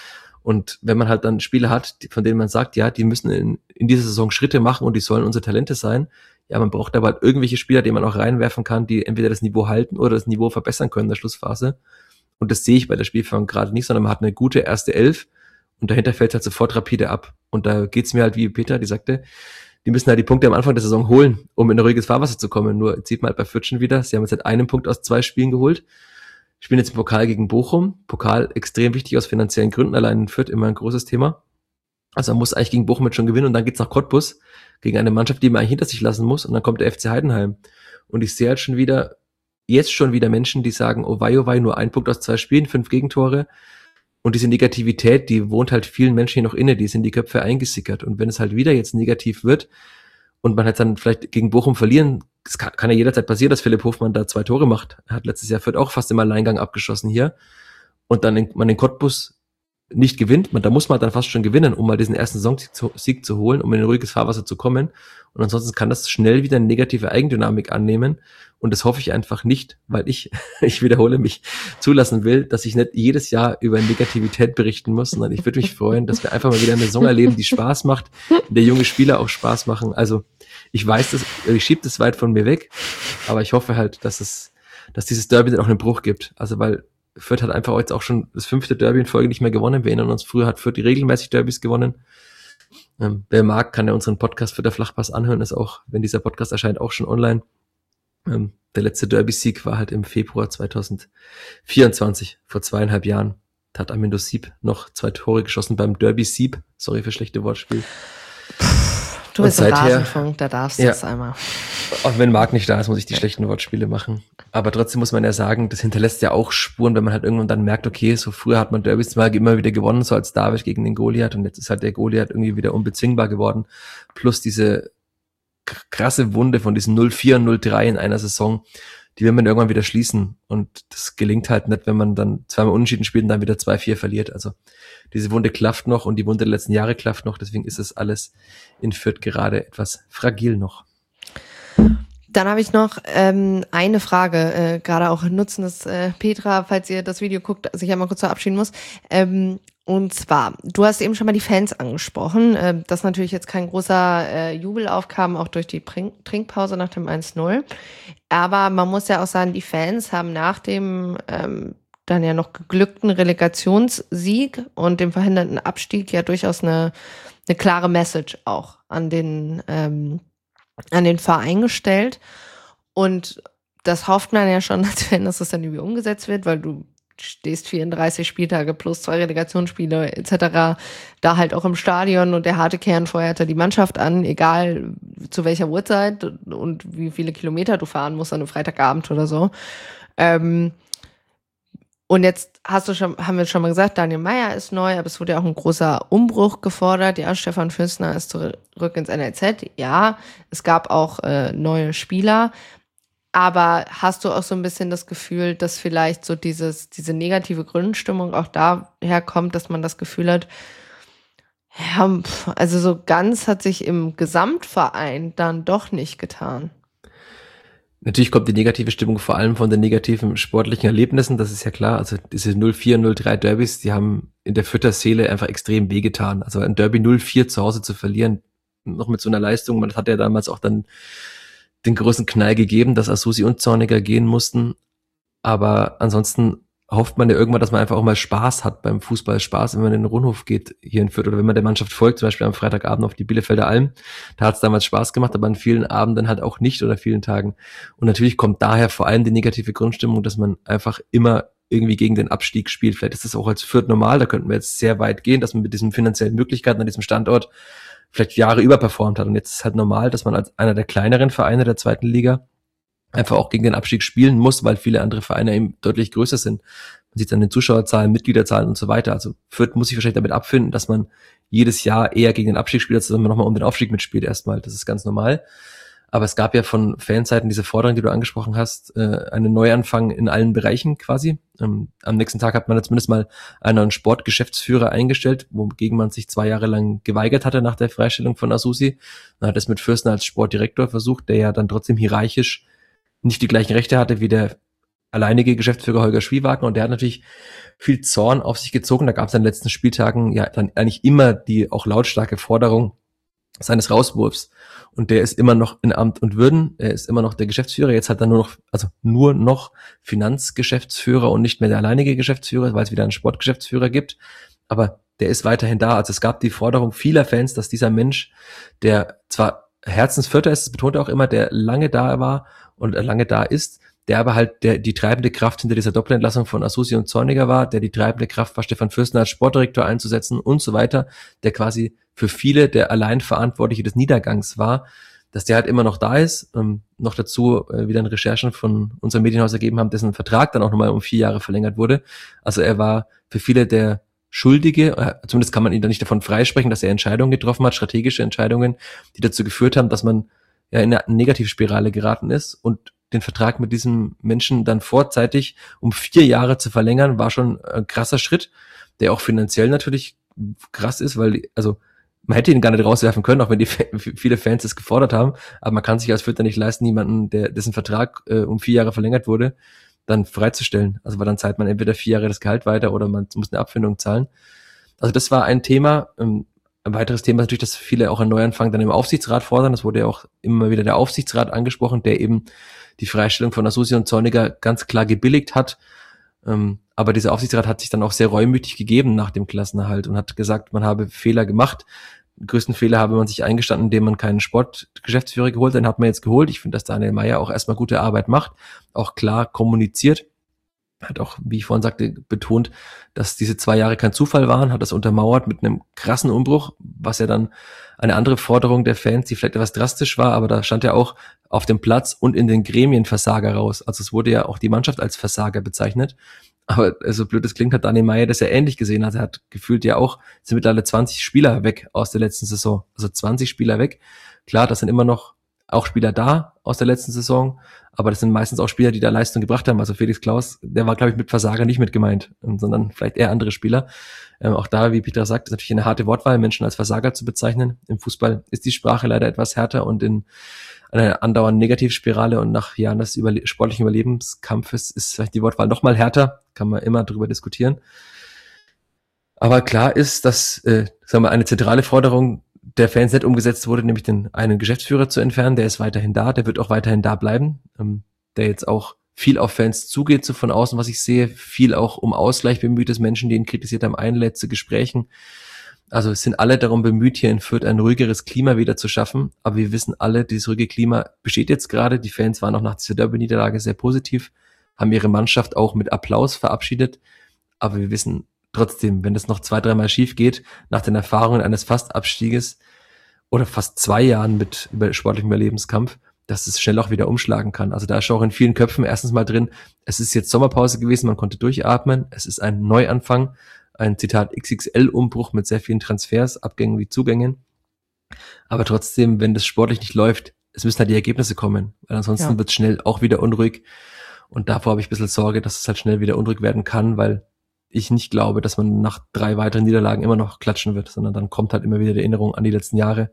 Und wenn man halt dann Spieler hat, von denen man sagt, ja, die müssen in, in dieser Saison Schritte machen und die sollen unsere Talente sein, ja, man braucht aber halt irgendwelche Spieler, die man auch reinwerfen kann, die entweder das Niveau halten oder das Niveau verbessern können in der Schlussphase. Und das sehe ich bei der Spielführung gerade nicht, sondern man hat eine gute erste Elf und dahinter fällt halt sofort rapide ab. Und da geht's mir halt wie Peter, die sagte, die müssen halt die Punkte am Anfang der Saison holen, um in ein ruhiges Fahrwasser zu kommen. Nur sieht man halt bei Fürth schon wieder, sie haben jetzt halt einen Punkt aus zwei Spielen geholt, spielen jetzt im Pokal gegen Bochum. Pokal extrem wichtig aus finanziellen Gründen, allein in Fürth immer ein großes Thema. Also man muss eigentlich gegen Bochum jetzt schon gewinnen und dann geht's nach Cottbus gegen eine Mannschaft, die man eigentlich hinter sich lassen muss, und dann kommt der F C Heidenheim. Und ich sehe halt schon wieder, jetzt schon wieder Menschen, die sagen, oh wei, oh wei, nur ein Punkt aus zwei Spielen, fünf Gegentore. Und diese Negativität, die wohnt halt vielen Menschen hier noch inne, die ist in die Köpfe eingesickert. Und wenn es halt wieder jetzt negativ wird und man halt dann vielleicht gegen Bochum verlieren, es kann, kann ja jederzeit passieren, dass Philipp Hofmann da zwei Tore macht. Er hat letztes Jahr Fürth auch fast im Alleingang abgeschossen hier. Und dann in, man den Cottbus nicht gewinnt, man, da muss man dann fast schon gewinnen, um mal diesen ersten Saisonsieg zu, Sieg zu holen, um in ein ruhiges Fahrwasser zu kommen. Und ansonsten kann das schnell wieder eine negative Eigendynamik annehmen. Und das hoffe ich einfach nicht, weil ich, ich wiederhole mich, zulassen will, dass ich nicht jedes Jahr über Negativität berichten muss, sondern ich würde mich freuen, dass wir einfach mal wieder eine Saison erleben, die Spaß macht, in der junge Spieler auch Spaß machen. Also ich weiß das, ich schiebe das weit von mir weg, aber ich hoffe halt, dass es, dass dieses Derby dann auch einen Bruch gibt. Also weil Fürth hat einfach jetzt auch schon das fünfte Derby in Folge nicht mehr gewonnen. Wir erinnern uns, früher hat Fürth die regelmäßig Derbys gewonnen. Ähm, wer mag, kann ja unseren Podcast für der Flachpass anhören. Ist auch, wenn dieser Podcast erscheint, auch schon online. Ähm, der letzte Derby-Sieg war halt im Februar zwanzig vierundzwanzig, vor zweieinhalb Jahren. Da hat Amindo Sieb noch zwei Tore geschossen beim Derby-Sieb. Sorry für schlechte Wortspiel. Du bist im Rasenfunk, da darfst du ja, es einmal. Auch wenn Marc nicht da ist, muss ich die schlechten Wortspiele machen. Aber trotzdem muss man ja sagen, das hinterlässt ja auch Spuren, wenn man halt irgendwann dann merkt, okay, so früher hat man Derbys mal immer wieder gewonnen, so als David gegen den Goliath, und jetzt ist halt der Goliath irgendwie wieder unbezwingbar geworden. Plus diese krasse Wunde von diesen null vier und null drei in einer Saison, die will man irgendwann wieder schließen. Und das gelingt halt nicht, wenn man dann zweimal unentschieden spielt und dann wieder zwei vier verliert. Also diese Wunde klafft noch und die Wunde der letzten Jahre klafft noch. Deswegen ist es alles in Fürth gerade etwas fragil noch. Dann habe ich noch ähm, eine Frage, äh, gerade auch im Nutzen des äh, Petra, falls ihr das Video guckt, sich einmal kurz verabschieden muss. Ähm, und zwar, du hast eben schon mal die Fans angesprochen, äh, dass natürlich jetzt kein großer äh, Jubel aufkam, auch durch die Trink- Trinkpause nach dem eins null. Aber man muss ja auch sagen, die Fans haben nach dem ähm, dann ja noch geglückten Relegationssieg und dem verhinderten Abstieg ja durchaus eine, eine klare Message auch an den ähm, an den Verein gestellt. Und das hofft man ja schon, als wenn das dann irgendwie umgesetzt wird, weil du stehst vierunddreißig Spieltage plus zwei Relegationsspiele et cetera da halt auch im Stadion und der harte Kern feuert da die Mannschaft an, egal zu welcher Uhrzeit und wie viele Kilometer du fahren musst an einem Freitagabend oder so. Ähm, und jetzt hast du schon, haben wir schon mal gesagt, Daniel Meier ist neu, aber es wurde ja auch ein großer Umbruch gefordert. Ja, Stefan Fürstner ist zurück ins N L Z. Ja, es gab auch äh, neue Spieler. Aber hast du auch so ein bisschen das Gefühl, dass vielleicht so dieses, diese negative Grundstimmung auch daher kommt, dass man das Gefühl hat, ja, also so ganz hat sich im Gesamtverein dann doch nicht getan? Natürlich kommt die negative Stimmung vor allem von den negativen sportlichen Erlebnissen, das ist ja klar. Also diese null vier, null drei Derbys, die haben in der Fürther Seele einfach extrem wehgetan. Also ein Derby null vier zu Hause zu verlieren, noch mit so einer Leistung, man hat ja damals auch dann den großen Knall gegeben, dass Asusi und Zorniger gehen mussten. Aber ansonsten hofft man ja irgendwann, dass man einfach auch mal Spaß hat beim Fußball. Spaß, wenn man in den Rundhof geht hier in Fürth oder wenn man der Mannschaft folgt, zum Beispiel am Freitagabend auf die Bielefelder Alm. Da hat es damals Spaß gemacht, aber an vielen Abenden halt auch nicht oder vielen Tagen. Und natürlich kommt daher vor allem die negative Grundstimmung, dass man einfach immer irgendwie gegen den Abstieg spielt. Vielleicht ist das auch als Fürth normal, da könnten wir jetzt sehr weit gehen, dass man mit diesen finanziellen Möglichkeiten an diesem Standort vielleicht Jahre überperformt hat. Und jetzt ist halt normal, dass man als einer der kleineren Vereine der zweiten Liga einfach auch gegen den Abstieg spielen muss, weil viele andere Vereine eben deutlich größer sind. Man sieht es an den Zuschauerzahlen, Mitgliederzahlen und so weiter. Also Fürth muss sich wahrscheinlich damit abfinden, dass man jedes Jahr eher gegen den Abstieg spielt, als dass man nochmal um den Aufstieg mitspielt erstmal. Das ist ganz normal. Aber es gab ja von Fanseiten diese Forderung, die du angesprochen hast, äh, einen Neuanfang in allen Bereichen quasi. Ähm, am nächsten Tag hat man zumindest mal einen neuen Sportgeschäftsführer eingestellt, wogegen man sich zwei Jahre lang geweigert hatte nach der Freistellung von Asusi. Man hat es mit Fürstner als Sportdirektor versucht, der ja dann trotzdem hierarchisch nicht die gleichen Rechte hatte wie der alleinige Geschäftsführer Holger Schwiewagner. Und der hat natürlich viel Zorn auf sich gezogen. Da gab es an den letzten Spieltagen ja dann eigentlich immer die auch lautstarke Forderung seines Rauswurfs. Und der ist immer noch in Amt und Würden, er ist immer noch der Geschäftsführer, jetzt hat er nur noch, also nur noch Finanzgeschäftsführer und nicht mehr der alleinige Geschäftsführer, weil es wieder einen Sportgeschäftsführer gibt, aber der ist weiterhin da. Also es gab die Forderung vieler Fans, dass dieser Mensch, der zwar Herzensfürther ist, das betont er auch immer, der lange da war und lange da ist, der aber halt der die treibende Kraft hinter dieser Doppelentlassung von Asusi und Zorniger war, der die treibende Kraft war, Stefan Fürstner als Sportdirektor einzusetzen und so weiter, der quasi für viele der Alleinverantwortliche des Niedergangs war, dass der halt immer noch da ist. Ähm, noch dazu äh, wieder eine Recherchen von unserem Medienhaus ergeben haben, dessen Vertrag dann auch nochmal um vier Jahre verlängert wurde. Also er war für viele der Schuldige, äh, zumindest kann man ihn da nicht davon freisprechen, dass er Entscheidungen getroffen hat, strategische Entscheidungen, die dazu geführt haben, dass man ja in eine Negativspirale geraten ist. Und den Vertrag mit diesem Menschen dann vorzeitig um vier Jahre zu verlängern, war schon ein krasser Schritt, der auch finanziell natürlich krass ist, weil, also man hätte ihn gar nicht rauswerfen können, auch wenn die viele Fans es gefordert haben, aber man kann sich als Fürther nicht leisten, jemanden, der dessen Vertrag äh, um vier Jahre verlängert wurde, dann freizustellen. Also weil dann zahlt man entweder vier Jahre das Gehalt weiter oder man muss eine Abfindung zahlen. Also das war ein Thema. Ähm, ein weiteres Thema ist natürlich, dass viele auch einen Neuanfang dann im Aufsichtsrat fordern. Das wurde ja auch immer wieder der Aufsichtsrat angesprochen, der eben die Freistellung von Asusi und Zorniger ganz klar gebilligt hat. Ähm, aber dieser Aufsichtsrat hat sich dann auch sehr reumütig gegeben nach dem Klassenerhalt und hat gesagt, man habe Fehler gemacht. Den größten Fehler habe man sich eingestanden, indem man keinen Sportgeschäftsführer geholt hat. Den hat man jetzt geholt. Ich finde, dass Daniel Meier auch erstmal gute Arbeit macht, auch klar kommuniziert. Hat auch, wie ich vorhin sagte, betont, dass diese zwei Jahre kein Zufall waren, hat das untermauert mit einem krassen Umbruch, was ja dann eine andere Forderung der Fans, die vielleicht etwas drastisch war, aber da stand ja auch auf dem Platz und in den Gremien Versager raus. Also es wurde ja auch die Mannschaft als Versager bezeichnet. Aber so blöd es klingt, hat Daniel Meier das ja ähnlich gesehen. Also er hat gefühlt ja auch, sind mittlerweile zwanzig Spieler weg aus der letzten Saison. Also zwanzig Spieler weg. Klar, das sind immer noch auch Spieler da aus der letzten Saison, aber das sind meistens auch Spieler, die da Leistung gebracht haben. Also Felix Klaus, der war, glaube ich, mit Versager nicht mit gemeint, sondern vielleicht eher andere Spieler. Ähm, auch da, wie Peter sagt, ist natürlich eine harte Wortwahl, Menschen als Versager zu bezeichnen. Im Fußball ist die Sprache leider etwas härter und in einer andauernden Negativspirale und nach Jahren des Überle- sportlichen Überlebenskampfes ist vielleicht die Wortwahl noch mal härter, kann man immer drüber diskutieren. Aber klar ist, dass äh, sagen wir, eine zentrale Forderung der Fans nicht umgesetzt wurde, nämlich den einen Geschäftsführer zu entfernen. Der ist weiterhin da, der wird auch weiterhin da bleiben, ähm, der jetzt auch viel auf Fans zugeht, so von außen, was ich sehe, viel auch um Ausgleich bemüht ist, Menschen, die ihn kritisiert haben, einlädt zu Gesprächen. Also es sind alle darum bemüht, hier in Fürth ein ruhigeres Klima wieder zu schaffen. Aber wir wissen alle, dieses ruhige Klima besteht jetzt gerade. Die Fans waren auch nach dieser Derby-Niederlage sehr positiv, haben ihre Mannschaft auch mit Applaus verabschiedet. Aber wir wissen trotzdem, wenn das noch zwei, dreimal schief geht, nach den Erfahrungen eines Fastabstieges oder fast zwei Jahren mit über sportlichem Überlebenskampf, dass es schnell auch wieder umschlagen kann. Also da ist auch in vielen Köpfen erstens mal drin, es ist jetzt Sommerpause gewesen, man konnte durchatmen, es ist ein Neuanfang, ein Zitat X X L-Umbruch mit sehr vielen Transfers, Abgängen wie Zugängen. Aber trotzdem, wenn das sportlich nicht läuft, es müssen halt die Ergebnisse kommen, weil ansonsten ja. wird es schnell auch wieder unruhig. Und davor habe ich ein bisschen Sorge, dass es halt schnell wieder unruhig werden kann, weil ich nicht glaube, dass man nach drei weiteren Niederlagen immer noch klatschen wird, sondern dann kommt halt immer wieder die Erinnerung an die letzten Jahre.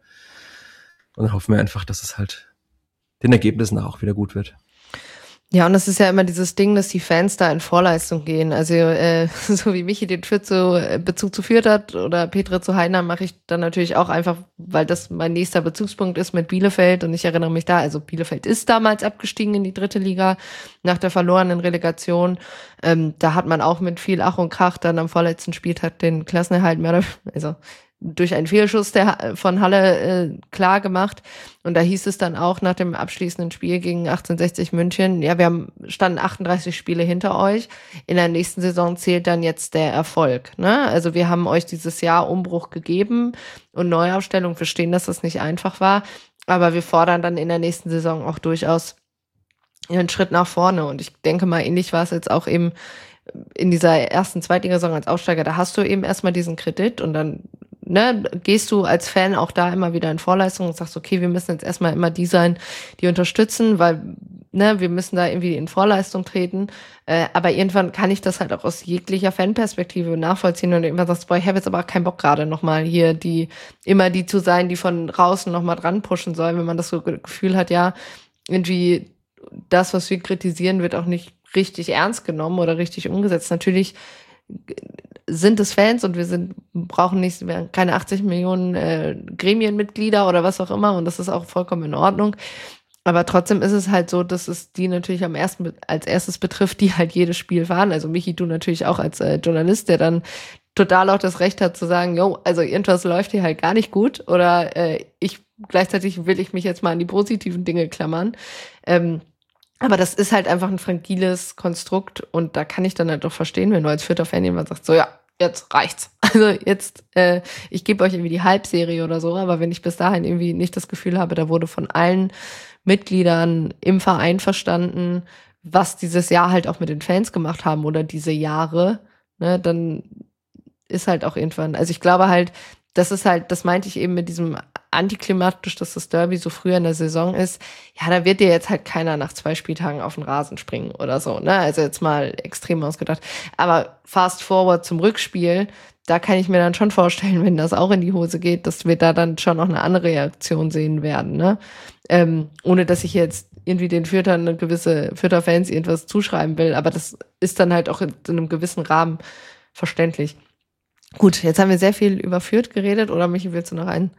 Und dann hoffen wir einfach, dass es halt den Ergebnissen auch wieder gut wird. Ja, und das ist ja immer dieses Ding, dass die Fans da in Vorleistung gehen. Also äh, so wie Michi den Fürth zu äh, Bezug zu Fürth hat oder Petra zu Heidenheim, mache ich dann natürlich auch einfach, weil das mein nächster Bezugspunkt ist mit Bielefeld. Und ich erinnere mich da, also Bielefeld ist damals abgestiegen in die dritte Liga nach der verlorenen Relegation. Ähm, da hat man auch mit viel Ach und Krach dann am vorletzten Spieltag den Klassenerhalt mehr oder also durch einen Fehlschuss der von Halle äh, klar gemacht. Und da hieß es dann auch nach dem abschließenden Spiel gegen achtzehnhundertsechzig München, ja, wir haben standen achtunddreißig Spiele hinter euch. In der nächsten Saison zählt dann jetzt der Erfolg. Ne? Also wir haben euch dieses Jahr Umbruch gegeben und Neuaufstellung. Verstehen, dass das nicht einfach war. Aber wir fordern dann in der nächsten Saison auch durchaus einen Schritt nach vorne. Und ich denke mal, ähnlich war es jetzt auch eben in dieser ersten Zweitligasaison als Aufsteiger. Da hast du eben erstmal diesen Kredit und dann Ne, gehst du als Fan auch da immer wieder in Vorleistung und sagst, okay, wir müssen jetzt erstmal immer die sein, die unterstützen, weil ne, wir müssen da irgendwie in Vorleistung treten. Äh, aber irgendwann kann ich das halt auch aus jeglicher Fanperspektive nachvollziehen und immer sagst, boah, ich habe jetzt aber auch keinen Bock gerade nochmal hier die immer die zu sein, die von draußen nochmal dran pushen soll, wenn man das so Gefühl hat, ja, irgendwie das, was wir kritisieren, wird auch nicht richtig ernst genommen oder richtig umgesetzt. Natürlich sind es Fans und wir sind brauchen nicht keine achtzig Millionen äh, Gremienmitglieder oder was auch immer und das ist auch vollkommen in Ordnung. Aber trotzdem ist es halt so, dass es die natürlich am ersten als erstes betrifft, die halt jedes Spiel fahren. Also Michi, du natürlich auch als äh, Journalist, der dann total auch das Recht hat zu sagen, jo, also irgendwas läuft hier halt gar nicht gut oder äh, ich gleichzeitig will ich mich jetzt mal an die positiven Dinge klammern. Ähm, Aber das ist halt einfach ein fragiles Konstrukt und da kann ich dann halt doch verstehen, wenn du als Fürther Fan jemand sagst, so ja, jetzt reicht's. Also jetzt, äh, ich gebe euch irgendwie die Halbserie oder so, aber wenn ich bis dahin irgendwie nicht das Gefühl habe, da wurde von allen Mitgliedern im Verein verstanden, was dieses Jahr halt auch mit den Fans gemacht haben oder diese Jahre, ne, dann ist halt auch irgendwann, also ich glaube halt, das ist halt, das meinte ich eben mit diesem antiklimatisch, dass das Derby so früher in der Saison ist, ja, da wird dir jetzt halt keiner nach zwei Spieltagen auf den Rasen springen oder so, ne? Also jetzt mal extrem ausgedacht. Aber fast forward zum Rückspiel, da kann ich mir dann schon vorstellen, wenn das auch in die Hose geht, dass wir da dann schon noch eine andere Reaktion sehen werden, ne? Ähm, ohne dass ich jetzt irgendwie den Fürthern eine gewisse Fürther-Fans irgendwas zuschreiben will, aber das ist dann halt auch in, in einem gewissen Rahmen verständlich. Gut, jetzt haben wir sehr viel über Fürth geredet, oder Michi, willst du noch einen?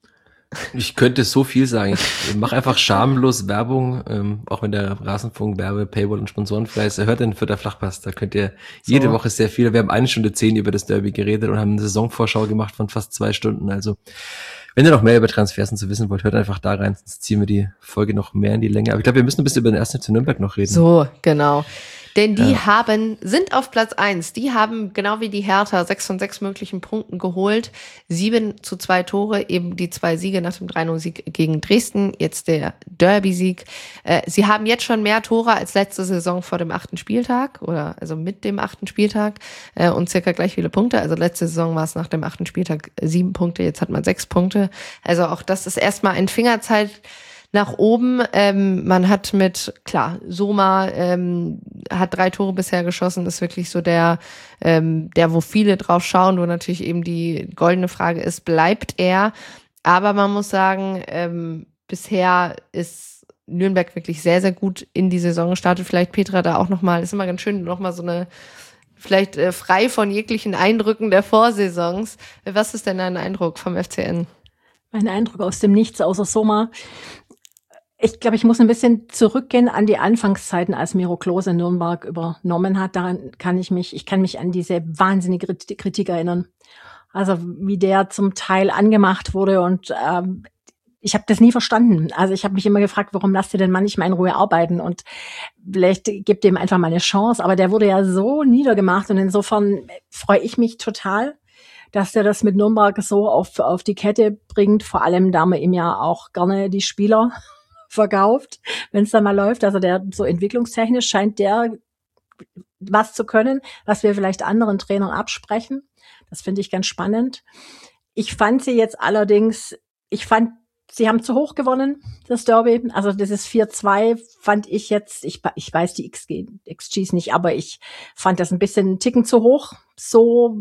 Ich könnte so viel sagen. Ich mache einfach schamlos Werbung, ähm, auch wenn der Rasenfunk, Werbe, Paywall und Sponsorenfleiß, hört den Fürther Flachpass. Da könnt ihr so. Jede Woche sehr viel. Wir haben eine Stunde zehn über das Derby geredet und haben eine Saisonvorschau gemacht von fast zwei Stunden. Also, wenn ihr noch mehr über Transfers und so wissen wollt, hört einfach da rein, sonst ziehen wir die Folge noch mehr in die Länge. Aber ich glaube, wir müssen ein bisschen über den ersten F C Nürnberg noch reden. So, genau. Denn die Ja. haben, sind auf Platz eins. Die haben, genau wie die Hertha, sechs von sechs möglichen Punkten geholt. Sieben zu zwei Tore, eben die zwei Siege nach dem drei null Sieg gegen Dresden. Jetzt der Derby-Sieg. Äh, sie haben jetzt schon mehr Tore als letzte Saison vor dem achten Spieltag oder also mit dem achten Spieltag äh, und circa gleich viele Punkte. Also letzte Saison war es nach dem achten Spieltag sieben Punkte, jetzt hat man sechs Punkte. Also auch das ist erstmal ein Fingerzeig nach oben. Ähm, man hat mit, klar, Soma ähm, hat drei Tore bisher geschossen, ist wirklich so der, ähm, der, wo viele drauf schauen, wo natürlich eben die goldene Frage ist, bleibt er? Aber man muss sagen, ähm, bisher ist Nürnberg wirklich sehr, sehr gut in die Saison gestartet. Vielleicht Petra da auch nochmal, ist immer ganz schön, nochmal so eine, vielleicht äh, frei von jeglichen Eindrücken der Vorsaisons. Was ist denn dein Eindruck vom F C N? Mein Eindruck aus dem Nichts, außer Soma. Ich glaube, ich muss ein bisschen zurückgehen an die Anfangszeiten, als Miro Klose Nürnberg übernommen hat. Daran kann ich mich, ich kann mich an diese wahnsinnige Kritik erinnern. Also wie der zum Teil angemacht wurde und ähm, ich habe das nie verstanden. Also ich habe mich immer gefragt, warum lasst ihr den Mann nicht mal in Ruhe arbeiten und vielleicht gebt ihm einfach mal eine Chance. Aber der wurde ja so niedergemacht und insofern freue ich mich total, dass der das mit Nürnberg so auf auf die Kette bringt. Vor allem, da man ihm ja auch gerne die Spieler verkauft, wenn es dann mal läuft. Also der so entwicklungstechnisch scheint der was zu können, was wir vielleicht anderen Trainern absprechen. Das finde ich ganz spannend. Ich fand sie jetzt allerdings, ich fand, sie haben zu hoch gewonnen, das Derby. Also das ist vier zwei, fand ich jetzt, ich, ich weiß die X G, X Gs nicht, aber ich fand das ein bisschen einen Ticken zu hoch. So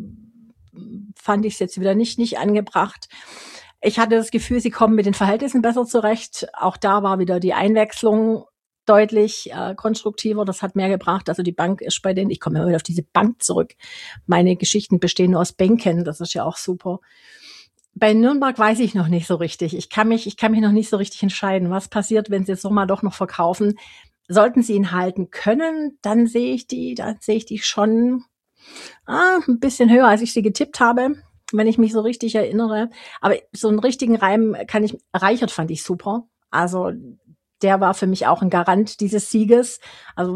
fand ich es jetzt wieder nicht, nicht angebracht. Ich hatte das Gefühl, sie kommen mit den Verhältnissen besser zurecht. Auch da war wieder die Einwechslung deutlich äh, konstruktiver. Das hat mehr gebracht. Also die Bank ist bei denen, ich komme immer wieder auf diese Bank zurück. Meine Geschichten bestehen nur aus Bänken. Das ist ja auch super. Bei Nürnberg weiß ich noch nicht so richtig. Ich kann mich, ich kann mich noch nicht so richtig entscheiden, was passiert, wenn sie jetzt nochmal doch noch verkaufen. Sollten sie ihn halten können, dann sehe ich die, dann sehe ich die schon ah, ein bisschen höher, als ich sie getippt habe, wenn ich mich so richtig erinnere. Aber so einen richtigen Reim kann ich, Reichert fand ich super. Also der war für mich auch ein Garant dieses Sieges. Also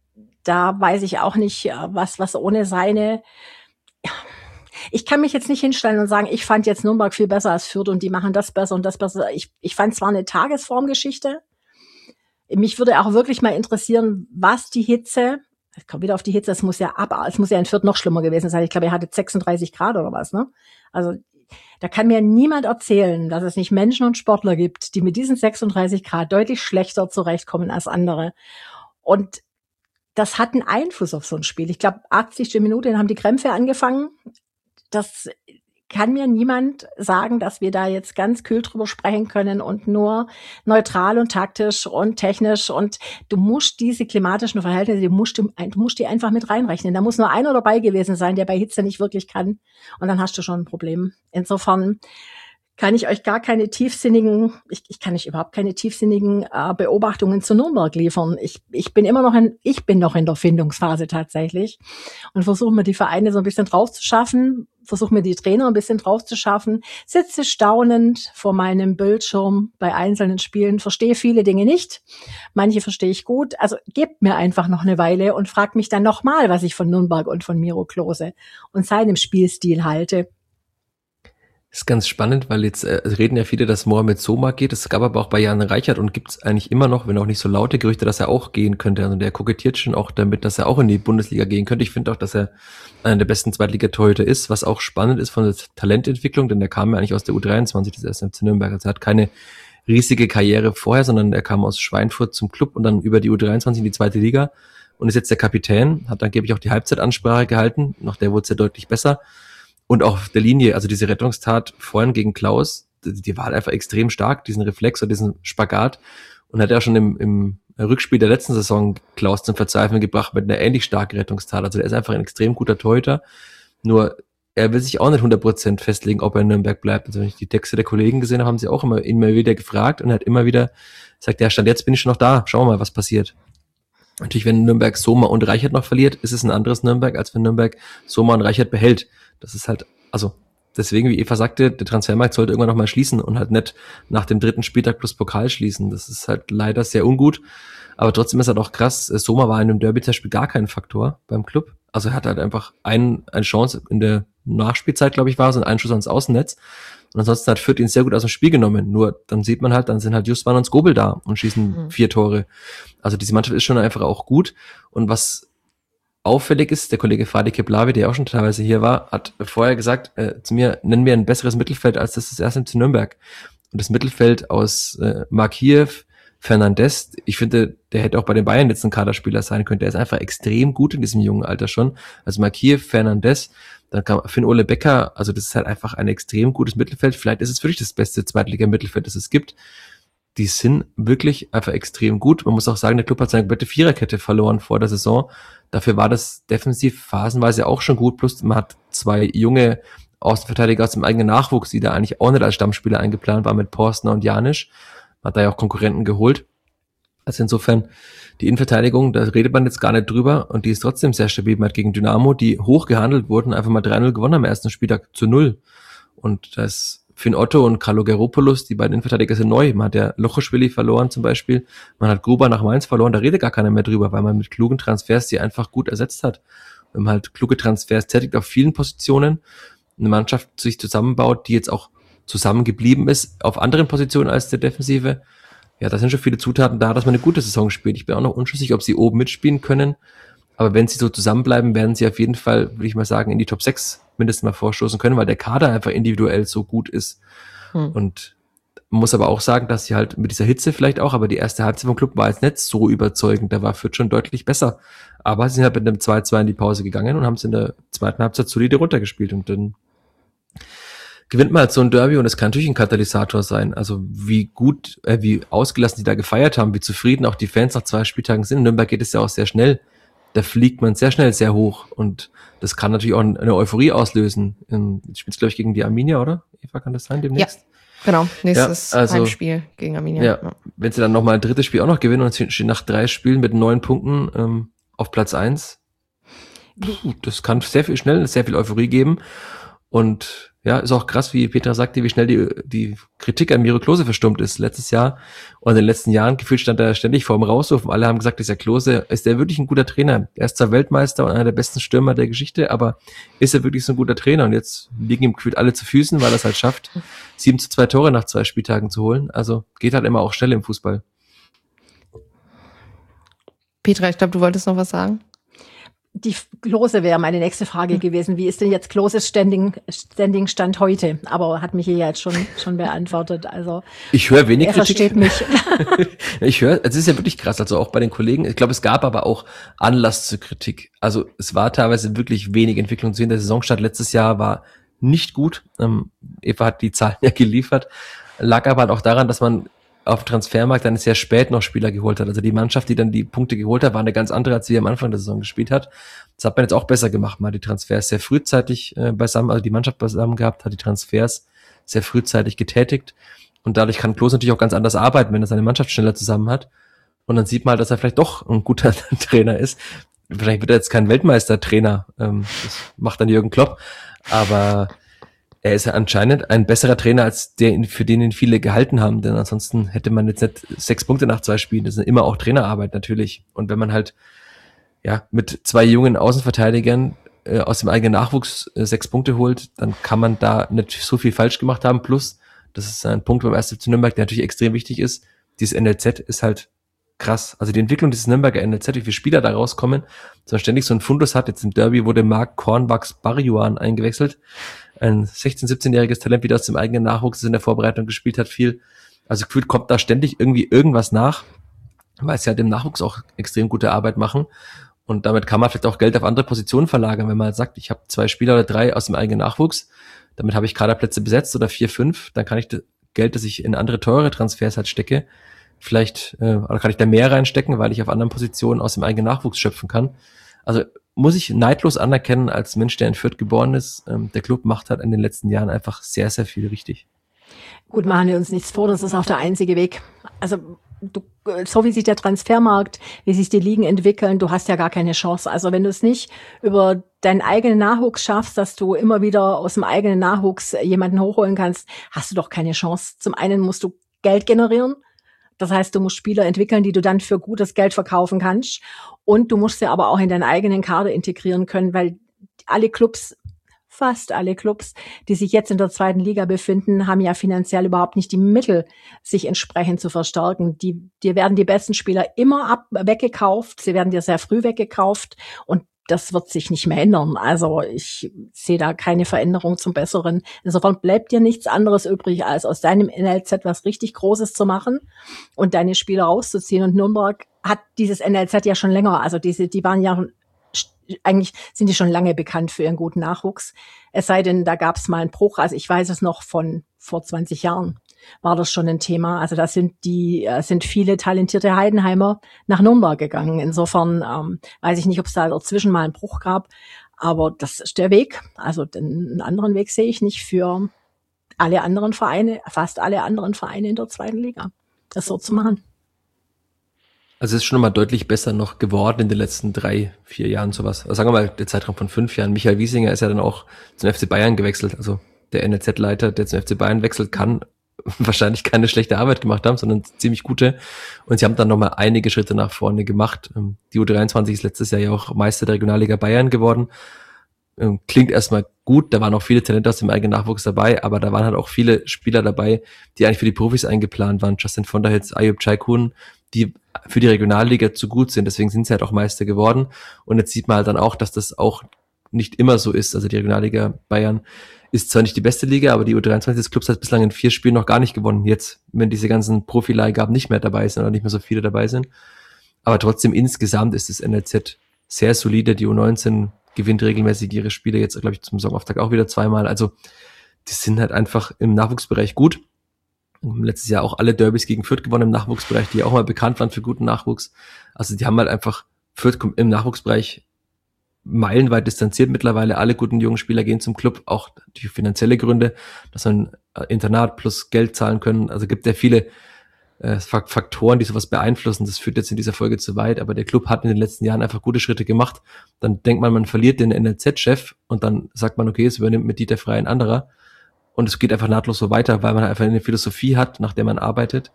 da weiß ich auch nicht, was, was ohne seine, ja, ich kann mich jetzt nicht hinstellen und sagen, ich fand jetzt Nürnberg viel besser als Fürth und die machen das besser und das besser. Ich, ich fand zwar eine Tagesformgeschichte. Mich würde auch wirklich mal interessieren, was die Hitze, ich komme wieder auf die Hitze, es muss ja ab, es muss ja in Fürth noch schlimmer gewesen sein. Ich glaube, ihr hattet sechsunddreißig Grad oder was, ne? Also, da kann mir niemand erzählen, dass es nicht Menschen und Sportler gibt, die mit diesen sechsunddreißig Grad deutlich schlechter zurechtkommen als andere. Und das hat einen Einfluss auf so ein Spiel. Ich glaube, achtzigste Minute haben die Krämpfe angefangen. Das kann mir niemand sagen, dass wir da jetzt ganz kühl drüber sprechen können und nur neutral und taktisch und technisch. Und du musst diese klimatischen Verhältnisse, du musst, du musst die einfach mit reinrechnen. Da muss nur einer dabei gewesen sein, der bei Hitze nicht wirklich kann. Und dann hast du schon ein Problem. Insofern kann ich euch gar keine tiefsinnigen, ich, ich kann nicht überhaupt keine tiefsinnigen äh, Beobachtungen zu Nürnberg liefern. Ich, ich bin immer noch in, ich bin noch in der Findungsphase tatsächlich und versuche mir die Vereine so ein bisschen drauf zu schaffen, versuche mir die Trainer ein bisschen drauf zu schaffen, sitze staunend vor meinem Bildschirm bei einzelnen Spielen, verstehe viele Dinge nicht, manche verstehe ich gut, also gebt mir einfach noch eine Weile und fragt mich dann nochmal, was ich von Nürnberg und von Miro Klose und seinem Spielstil halte. Das ist ganz spannend, weil jetzt äh, reden ja viele, dass Mohamed Soma geht. Es gab aber auch bei Jan Reichert und gibt es eigentlich immer noch, wenn auch nicht so laute Gerüchte, dass er auch gehen könnte. Also der kokettiert schon auch damit, dass er auch in die Bundesliga gehen könnte. Ich finde auch, dass er einer der besten Zweitligatorhüter ist, was auch spannend ist von der Talententwicklung, denn der kam ja eigentlich aus der U dreiundzwanzig des ersten F C Nürnberg. Also er hat keine riesige Karriere vorher, sondern er kam aus Schweinfurt zum Club und dann über die U dreiundzwanzig in die zweite Liga und ist jetzt der Kapitän, hat angeblich auch die Halbzeitansprache gehalten. Nach der wurde es ja deutlich besser. Und auch auf der Linie, also diese Rettungstat vorhin gegen Klaus, die, die war halt einfach extrem stark, diesen Reflex oder diesen Spagat. Und hat ja schon im, im Rückspiel der letzten Saison Klaus zum Verzweifeln gebracht mit einer ähnlich starken Rettungstat. Also der ist einfach ein extrem guter Torhüter. Nur er will sich auch nicht hundert Prozent festlegen, ob er in Nürnberg bleibt. Also wenn ich die Texte der Kollegen gesehen habe, haben sie auch immer, immer wieder gefragt und er hat immer wieder gesagt, ja, Stand jetzt bin ich schon noch da, schauen wir mal, was passiert. Natürlich, wenn Nürnberg Soma und Reichert noch verliert, ist es ein anderes Nürnberg, als wenn Nürnberg Soma und Reichert behält. Das ist halt, also deswegen, wie Eva sagte, der Transfermarkt sollte irgendwann noch mal schließen und halt nicht nach dem dritten Spieltag plus Pokal schließen. Das ist halt leider sehr ungut. Aber trotzdem ist halt auch krass, Soma war in einem Derby-Testspiel gar kein Faktor beim Club. Also er hat halt einfach ein, eine Chance in der Nachspielzeit, glaube ich, war es, und einen Schuss ans Außennetz. Und ansonsten hat Fürth ihn sehr gut aus dem Spiel genommen. Nur dann sieht man halt, dann sind halt Justwan und Skobel da und schießen mhm. vier Tore. Also diese Mannschaft ist schon einfach auch gut. Und was auffällig ist, der Kollege Fadi Keblavi, der auch schon teilweise hier war, hat vorher gesagt äh, zu mir, nennen wir ein besseres Mittelfeld als das des ersten F C Nürnberg. Und das Mittelfeld aus äh, Markiev, Fernandes, ich finde, der hätte auch bei den Bayern jetzt ein Kaderspieler sein können. Der ist einfach extrem gut in diesem jungen Alter schon. Also Markiev, Fernandes, dann kam Finn-Ole Becker, also das ist halt einfach ein extrem gutes Mittelfeld. Vielleicht ist es wirklich das beste Zweitliga-Mittelfeld, das es gibt. Die sind wirklich einfach extrem gut. Man muss auch sagen, der Club hat seine komplette Viererkette verloren vor der Saison. Dafür war das defensiv phasenweise auch schon gut. Plus man hat zwei junge Außenverteidiger aus dem eigenen Nachwuchs, die da eigentlich auch nicht als Stammspieler eingeplant waren mit Porstner und Janisch. Man hat da ja auch Konkurrenten geholt. Also insofern, die Innenverteidigung, da redet man jetzt gar nicht drüber und die ist trotzdem sehr stabil. Man hat gegen Dynamo, die hoch gehandelt wurden, einfach mal drei null gewonnen am ersten Spieltag zu null. Und da ist Finn Otto und Carlo Geropoulos, die beiden Innenverteidiger sind neu. Man hat ja Lochoschwili verloren zum Beispiel, man hat Gruber nach Mainz verloren, da redet gar keiner mehr drüber, weil man mit klugen Transfers die einfach gut ersetzt hat. Wenn man halt kluge Transfers tätigt auf vielen Positionen, eine Mannschaft sich zusammenbaut, die jetzt auch zusammengeblieben ist auf anderen Positionen als der Defensive. Ja, da sind schon viele Zutaten da, dass man eine gute Saison spielt. Ich bin auch noch unschlüssig, ob sie oben mitspielen können. Aber wenn sie so zusammenbleiben, werden sie auf jeden Fall, würde ich mal sagen, in die Top sechs mindestens mal vorstoßen können, weil der Kader einfach individuell so gut ist. Hm. Und man muss aber auch sagen, dass sie halt mit dieser Hitze vielleicht auch, aber die erste Halbzeit vom Club war jetzt nicht so überzeugend. Da war Fürth schon deutlich besser. Aber sie sind halt mit einem zwei zwei in die Pause gegangen und haben es in der zweiten Halbzeit solide runtergespielt. Und dann gewinnt man halt so ein Derby und es kann natürlich ein Katalysator sein. Also wie gut, äh, wie ausgelassen die da gefeiert haben, wie zufrieden auch die Fans nach zwei Spieltagen sind. In Nürnberg geht es ja auch sehr schnell. Da fliegt man sehr schnell sehr hoch und das kann natürlich auch eine Euphorie auslösen. Ich spiele glaube ich gegen die Arminia, oder? Eva, kann das sein demnächst? Ja, genau. Nächstes ja, also, Heimspiel gegen Arminia. Ja, ja. Wenn sie dann nochmal ein drittes Spiel auch noch gewinnen und stehen nach drei Spielen mit neun Punkten ähm, auf Platz eins, das kann sehr viel schnell, sehr viel Euphorie geben. Und ja, ist auch krass, wie Petra sagte, wie schnell die, die Kritik an Miro Klose verstummt ist. Letztes Jahr und in den letzten Jahren gefühlt stand er ständig vor dem Rauswurf und alle haben gesagt, dieser Klose, ist der wirklich ein guter Trainer? Er ist zwar Weltmeister und einer der besten Stürmer der Geschichte, aber ist er wirklich so ein guter Trainer? Und jetzt liegen ihm gefühlt alle zu Füßen, weil er es halt schafft, sieben zu zwei Tore nach zwei Spieltagen zu holen. Also geht halt immer auch schnell im Fußball. Petra, ich glaube, du wolltest noch was sagen. Die Klose wäre meine nächste Frage gewesen. Wie ist denn jetzt Kloses Standing, Standing Stand heute? Aber hat mich hier jetzt schon, schon beantwortet. Also, ich höre wenig er Kritik. versteht mich. Ich höre, es ist ja wirklich krass, also auch bei den Kollegen. Ich glaube, es gab aber auch Anlass zur Kritik. Also es war teilweise wirklich wenig Entwicklung zu sehen. Der Saisonstart letztes Jahr war nicht gut. Ähm, Eva hat die Zahlen ja geliefert. Lag aber halt auch daran, dass man auf dem Transfermarkt dann sehr spät noch Spieler geholt hat. Also die Mannschaft, die dann die Punkte geholt hat, war eine ganz andere, als sie am Anfang der Saison gespielt hat. Das hat man jetzt auch besser gemacht. Man hat die Transfers sehr frühzeitig äh, beisammen, also die Mannschaft beisammen gehabt, hat die Transfers sehr frühzeitig getätigt. Und dadurch kann Klose natürlich auch ganz anders arbeiten, wenn er seine Mannschaft schneller zusammen hat. Und dann sieht man halt, dass er vielleicht doch ein guter Trainer ist. Wahrscheinlich wird er jetzt kein Weltmeistertrainer. Ähm, das macht dann Jürgen Klopp. Aber er ist ja anscheinend ein besserer Trainer, als der, für den ihn viele gehalten haben, denn ansonsten hätte man jetzt nicht sechs Punkte nach zwei Spielen. Das ist immer auch Trainerarbeit natürlich. Und wenn man halt ja mit zwei jungen Außenverteidigern äh, aus dem eigenen Nachwuchs äh, sechs Punkte holt, dann kann man da nicht so viel falsch gemacht haben. Plus, das ist ein Punkt beim ersten F C Nürnberg, der natürlich extrem wichtig ist. Dieses N L Z ist halt krass. Also die Entwicklung dieses Nürnberger N L Z, wie viele Spieler da rauskommen, dass man ständig so einen Fundus hat. Jetzt im Derby wurde Marc Kornwachs Barjuan eingewechselt. Ein sechzehn-, siebzehnjähriges Talent, wieder aus dem eigenen Nachwuchs in der Vorbereitung gespielt hat, viel. Also gefühlt kommt da ständig irgendwie irgendwas nach, weil sie halt im Nachwuchs auch extrem gute Arbeit machen. Und damit kann man vielleicht auch Geld auf andere Positionen verlagern, wenn man halt sagt, ich habe zwei Spieler oder drei aus dem eigenen Nachwuchs, damit habe ich Kaderplätze besetzt oder vier, fünf, dann kann ich das Geld, das ich in andere teure Transfers halt stecke, vielleicht äh, oder kann ich da mehr reinstecken, weil ich auf anderen Positionen aus dem eigenen Nachwuchs schöpfen kann. Also muss ich neidlos anerkennen, als Mensch, der in Fürth geboren ist, ähm, der Club macht halt in den letzten Jahren einfach sehr, sehr viel richtig. Gut, machen wir uns nichts vor, das ist auch der einzige Weg. Also du, so wie sich der Transfermarkt, wie sich die Ligen entwickeln, du hast ja gar keine Chance. Also wenn du es nicht über deinen eigenen Nachwuchs schaffst, dass du immer wieder aus dem eigenen Nachwuchs jemanden hochholen kannst, hast du doch keine Chance. Zum einen musst du Geld generieren. Das heißt, du musst Spieler entwickeln, die du dann für gutes Geld verkaufen kannst. Und du musst sie aber auch in deinen eigenen Kader integrieren können, weil alle Clubs, fast alle Clubs, die sich jetzt in der zweiten Liga befinden, haben ja finanziell überhaupt nicht die Mittel, sich entsprechend zu verstärken. Die, dir werden die besten Spieler immer ab, weggekauft. Sie werden dir sehr früh weggekauft. Und das wird sich nicht mehr ändern. Also ich sehe da keine Veränderung zum Besseren. Insofern bleibt dir nichts anderes übrig, als aus deinem N L Z was richtig Großes zu machen und deine Spieler rauszuziehen. Und Nürnberg hat dieses N L Z ja schon länger. Also diese, die waren ja, eigentlich sind die schon lange bekannt für ihren guten Nachwuchs. Es sei denn, da gab es mal einen Bruch. Also ich weiß es noch von vor zwanzig Jahren. War das schon ein Thema. Also da sind die äh, sind viele talentierte Heidenheimer nach Nürnberg gegangen. Insofern ähm, weiß ich nicht, ob es da dazwischen mal einen Bruch gab, aber das ist der Weg. Also den, einen anderen Weg sehe ich nicht für alle anderen Vereine, fast alle anderen Vereine in der zweiten Liga, das so zu machen. Also es ist schon mal deutlich besser noch geworden in den letzten drei, vier Jahren sowas. Also sagen wir mal, der Zeitraum von fünf Jahren. Michael Wiesinger ist ja dann auch zum F C Bayern gewechselt. Also der N L Z-Leiter, der zum F C Bayern wechselt, kann wahrscheinlich keine schlechte Arbeit gemacht haben, sondern ziemlich gute. Und sie haben dann nochmal einige Schritte nach vorne gemacht. Die U dreiundzwanzig ist letztes Jahr ja auch Meister der Regionalliga Bayern geworden. Klingt erstmal gut, da waren auch viele Talente aus dem eigenen Nachwuchs dabei, aber da waren halt auch viele Spieler dabei, die eigentlich für die Profis eingeplant waren. Justin von der Hitz, Ayub Chaikun, die für die Regionalliga zu gut sind, deswegen sind sie halt auch Meister geworden. Und jetzt sieht man halt dann auch, dass das auch nicht immer so ist. Also die Regionalliga Bayern ist zwar nicht die beste Liga, aber die U dreiundzwanzig des Clubs hat bislang in vier Spielen noch gar nicht gewonnen. Jetzt, wenn diese ganzen Profileihgaben nicht mehr dabei sind oder nicht mehr so viele dabei sind. Aber trotzdem insgesamt ist das N L Z sehr solide. Die U neunzehn gewinnt regelmäßig ihre Spiele, jetzt glaube ich zum Saisonauftakt auch wieder zweimal. Also die sind halt einfach im Nachwuchsbereich gut. Letztes Jahr auch alle Derbys gegen Fürth gewonnen im Nachwuchsbereich, die ja auch mal bekannt waren für guten Nachwuchs. Also die haben halt einfach Fürth im Nachwuchsbereich meilenweit distanziert mittlerweile. Alle guten jungen Spieler gehen zum Club, auch durch finanzielle Gründe, dass man Internat plus Geld zahlen können. Also gibt ja viele äh, Faktoren, die sowas beeinflussen. Das führt jetzt in dieser Folge zu weit, aber der Club hat in den letzten Jahren einfach gute Schritte gemacht. Dann denkt man, man verliert den N L Z-Chef und dann sagt man, okay, es übernimmt mit Dieter Frey ein anderer. Und es geht einfach nahtlos so weiter, weil man einfach eine Philosophie hat, nach der man arbeitet.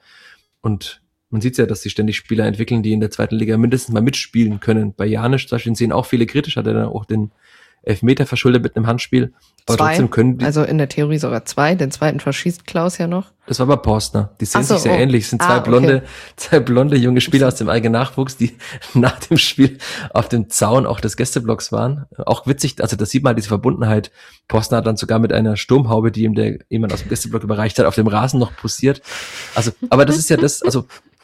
Und man sieht ja, dass sich ständig Spieler entwickeln, die in der zweiten Liga mindestens mal mitspielen können. Bei Janisch zum Beispiel sehen auch viele kritisch, hat er dann auch den Elfmeter verschuldet mit einem Handspiel. Aber zwei, trotzdem können die, also in der Theorie sogar zwei, den zweiten verschießt Klaus ja noch. Das war bei Postner. Die sehen Ach so, sich sehr oh. ähnlich. Es sind zwei Ah, blonde, okay. zwei blonde junge Spieler aus dem eigenen Nachwuchs, die nach dem Spiel auf dem Zaun auch des Gästeblocks waren. Auch witzig, also das sieht man, diese Verbundenheit. Postner hat dann sogar mit einer Sturmhaube, die ihm der jemand aus dem Gästeblock überreicht hat, auf dem Rasen noch posiert. Also, aber das ist ja das, also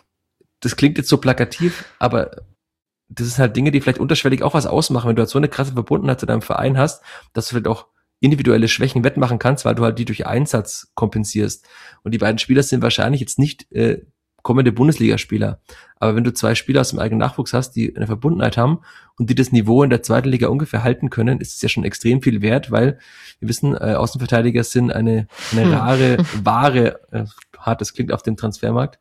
das klingt jetzt so plakativ, aber das ist halt Dinge, die vielleicht unterschwellig auch was ausmachen, wenn du halt so eine krasse Verbundenheit zu deinem Verein hast, dass du vielleicht auch individuelle Schwächen wettmachen kannst, weil du halt die durch Einsatz kompensierst. Und die beiden Spieler sind wahrscheinlich jetzt nicht äh, kommende Bundesligaspieler. Aber wenn du zwei Spieler aus dem eigenen Nachwuchs hast, die eine Verbundenheit haben und die das Niveau in der zweiten Liga ungefähr halten können, ist es ja schon extrem viel wert, weil wir wissen, äh, Außenverteidiger sind eine, eine rare Ware, äh, hart, das klingt auf dem Transfermarkt.